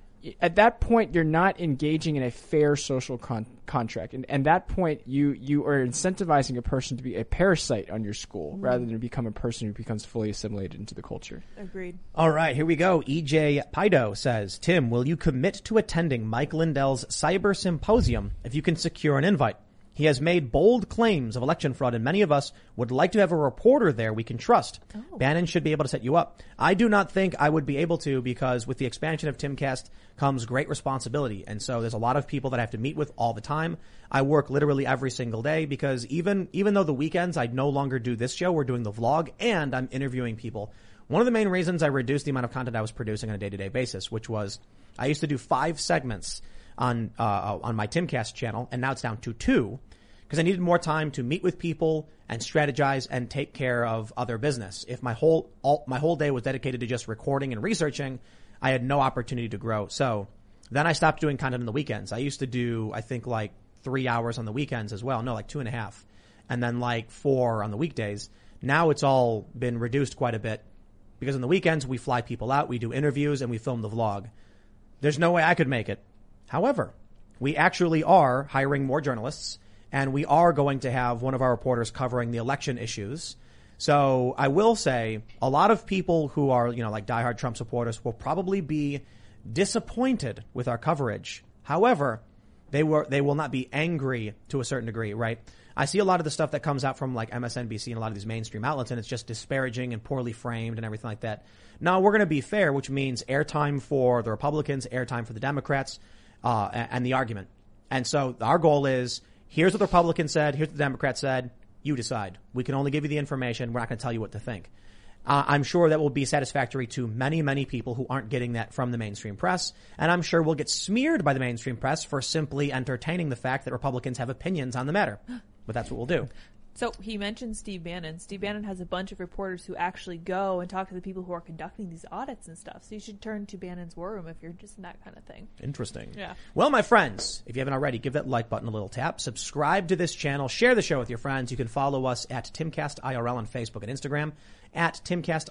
S2: at that point, you're not engaging in a fair social contract. And at that point, you are incentivizing a person to be a parasite on your school rather than become a person who becomes fully assimilated into the culture.
S4: Agreed.
S1: All right, here we go. EJ Pido says, Tim, will you commit to attending Mike Lindell's Cyber Symposium if you can secure an invite? He has made bold claims of election fraud, and many of us would like to have a reporter there we can trust. Bannon should be able to set you up. I do not think I would be able to because with the expansion of Timcast comes great responsibility. And so there's a lot of people that I have to meet with all the time. I work literally every single day because even though the weekends I no longer do this show, we're doing the vlog and I'm interviewing people. One of the main reasons I reduced the amount of content I was producing on a day-to-day basis, which was I used to do 5 segments on my Timcast channel, and now it's down to 2 because I needed more time to meet with people and strategize and take care of other business. If my whole day was dedicated to just recording and researching, I had no opportunity to grow. So then I stopped doing content on the weekends. I used to do, I think, like 3 hours on the weekends as well. No, like 2.5. And then like 4 on the weekdays. Now it's all been reduced quite a bit because on the weekends we fly people out, we do interviews, and we film the vlog. There's no way I could make it. However, we actually are hiring more journalists, and we are going to have one of our reporters covering the election issues. So I will say a lot of people who are, like diehard Trump supporters will probably be disappointed with our coverage. However, They will not be angry to a certain degree, right? I see a lot of the stuff that comes out from like MSNBC and a lot of these mainstream outlets, and it's just disparaging and poorly framed and everything like that. No, we're going to be fair, which means airtime for the Republicans, airtime for the Democrats, and the argument. And so our goal is, here's what the Republicans said, here's what the Democrats said, you decide. We can only give you the information, we're not going to tell you what to think. I'm sure that will be satisfactory to many, many people who aren't getting that from the mainstream press. And I'm sure we'll get smeared by the mainstream press for simply entertaining the fact that Republicans have opinions on the matter. But that's what we'll do.
S4: So he mentioned Steve Bannon. Steve Bannon has a bunch of reporters who actually go and talk to the people who are conducting these audits and stuff. So you should turn to Bannon's War Room if you're just in that kind of thing.
S1: Interesting.
S4: Yeah.
S1: Well, my friends, if you haven't already, give that like button a little tap. Subscribe to this channel. Share the show with your friends. You can follow us at TimcastIRL on Facebook and Instagram, at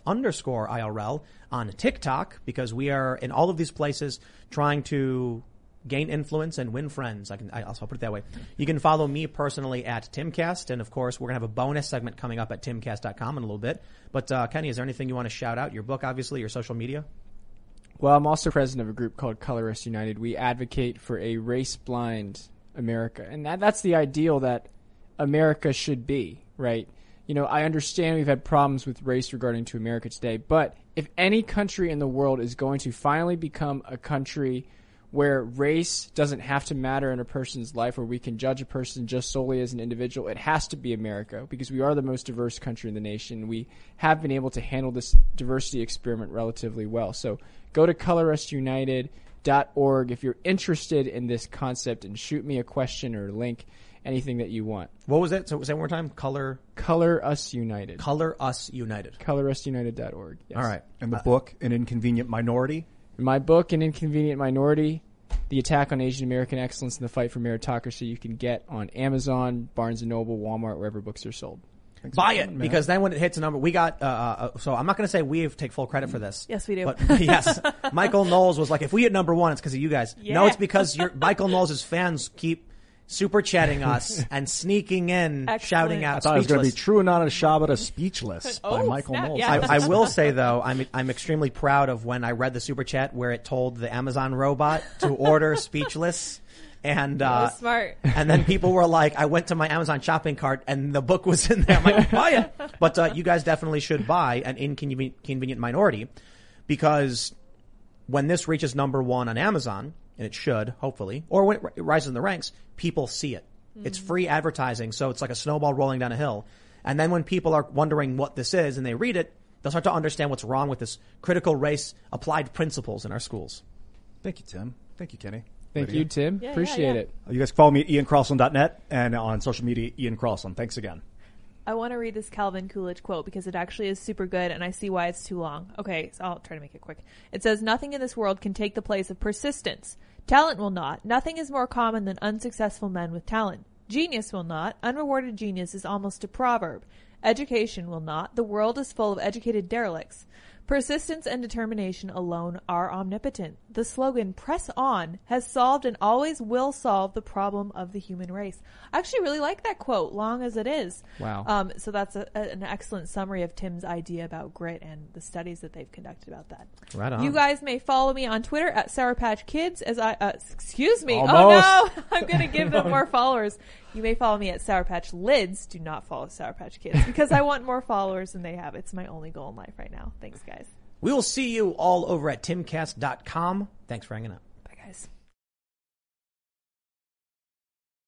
S1: Timcast_IRL on TikTok, because we are in all of these places trying to gain influence and win friends. I'll put it that way. You can follow me personally at Timcast. And of course, we're going to have a bonus segment coming up at timcast.com in a little bit. But, Kenny, is there anything you want to shout out? Your book, obviously, your social media?
S2: Well, I'm also president of a group called Color Us United. We advocate for a race-blind America. And that's the ideal that America should be, right? You know, I understand we've had problems with race regarding to America today, but if any country in the world is going to finally become a country where race doesn't have to matter in a person's life, where we can judge a person just solely as an individual, it has to be America, because we are the most diverse country in the nation. We have been able to handle this diversity experiment relatively well. So go to colorusunited.org if you're interested in this concept, and shoot me a question or a link, anything that you want.
S1: What was it? So say one more time. Color
S2: Us United.
S1: Color Us United.
S2: colorusunited.org. Yes.
S1: All right.
S3: And the book, An Inconvenient Minority.
S2: My book, An Inconvenient Minority, The Attack on Asian American Excellence and the Fight for Meritocracy, you can get on Amazon, Barnes & Noble, Walmart, wherever books are sold.
S1: Buy it, because then when it hits a number, we got, so I'm not going to say we take full credit for this.
S4: Yes, we do.
S1: But yes, Michael Knowles was like, if we hit number one, it's because of you guys.
S4: Yeah.
S1: No, it's because Michael Knowles' fans keep super chatting us and sneaking in,
S4: Excellent.
S1: shouting out
S3: I thought it was going to be
S1: Speechless.
S3: True Anana Shabbat Speechless by
S4: Oh,
S3: Michael
S4: snap,
S3: Knowles.
S4: yeah.
S1: I will say though, I'm extremely proud of when I read the super chat where it told the Amazon robot to order Speechless. And,
S4: That was smart.
S1: and then people were like, I went to my Amazon shopping cart and the book was in there. I'm like, buy it. But, you guys definitely should buy An Inconvenient Minority, because when this reaches number one on Amazon, and it should, hopefully, or when it rises in the ranks, people see it. It's free advertising, so it's like a snowball rolling down a hill. And then when people are wondering what this is and they read it, they'll start to understand what's wrong with this critical race applied principles in our schools.
S3: Thank you, Tim. Thank you, Kenny.
S2: Thank
S3: Lydia.
S2: you, Tim.
S4: Yeah,
S2: Appreciate
S4: yeah.
S2: it.
S3: You guys can follow me at iancrawson.net and on social media, Ian Crawson. Thanks again.
S4: I want to read this Calvin Coolidge quote because it actually is super good, and I see why it's too long. Okay, so I'll try to make it quick. It says, "Nothing in this world can take the place of persistence. Talent will not. Nothing is more common than unsuccessful men with talent. Genius will not. Unrewarded genius is almost a proverb. Education will not. The world is full of educated derelicts. Persistence and determination alone are omnipotent. The slogan, 'Press on,' has solved and always will solve the problem of the human race." I actually really like that quote, long as it is.
S2: Wow.
S4: So that's an excellent summary of Tim's idea about grit and the studies that they've conducted about that.
S1: Right on.
S4: You guys may follow me on Twitter at Sour Patch Kids as excuse me.
S3: Almost.
S4: Oh no, I'm going to give them more followers. You may follow me at Sour Patch Lids. Do not follow Sour Patch Kids because I want more followers than they have. It's my only goal in life right now. Thanks, guys.
S1: We will see you all over at timcast.com. Thanks for hanging out.
S4: Bye, guys.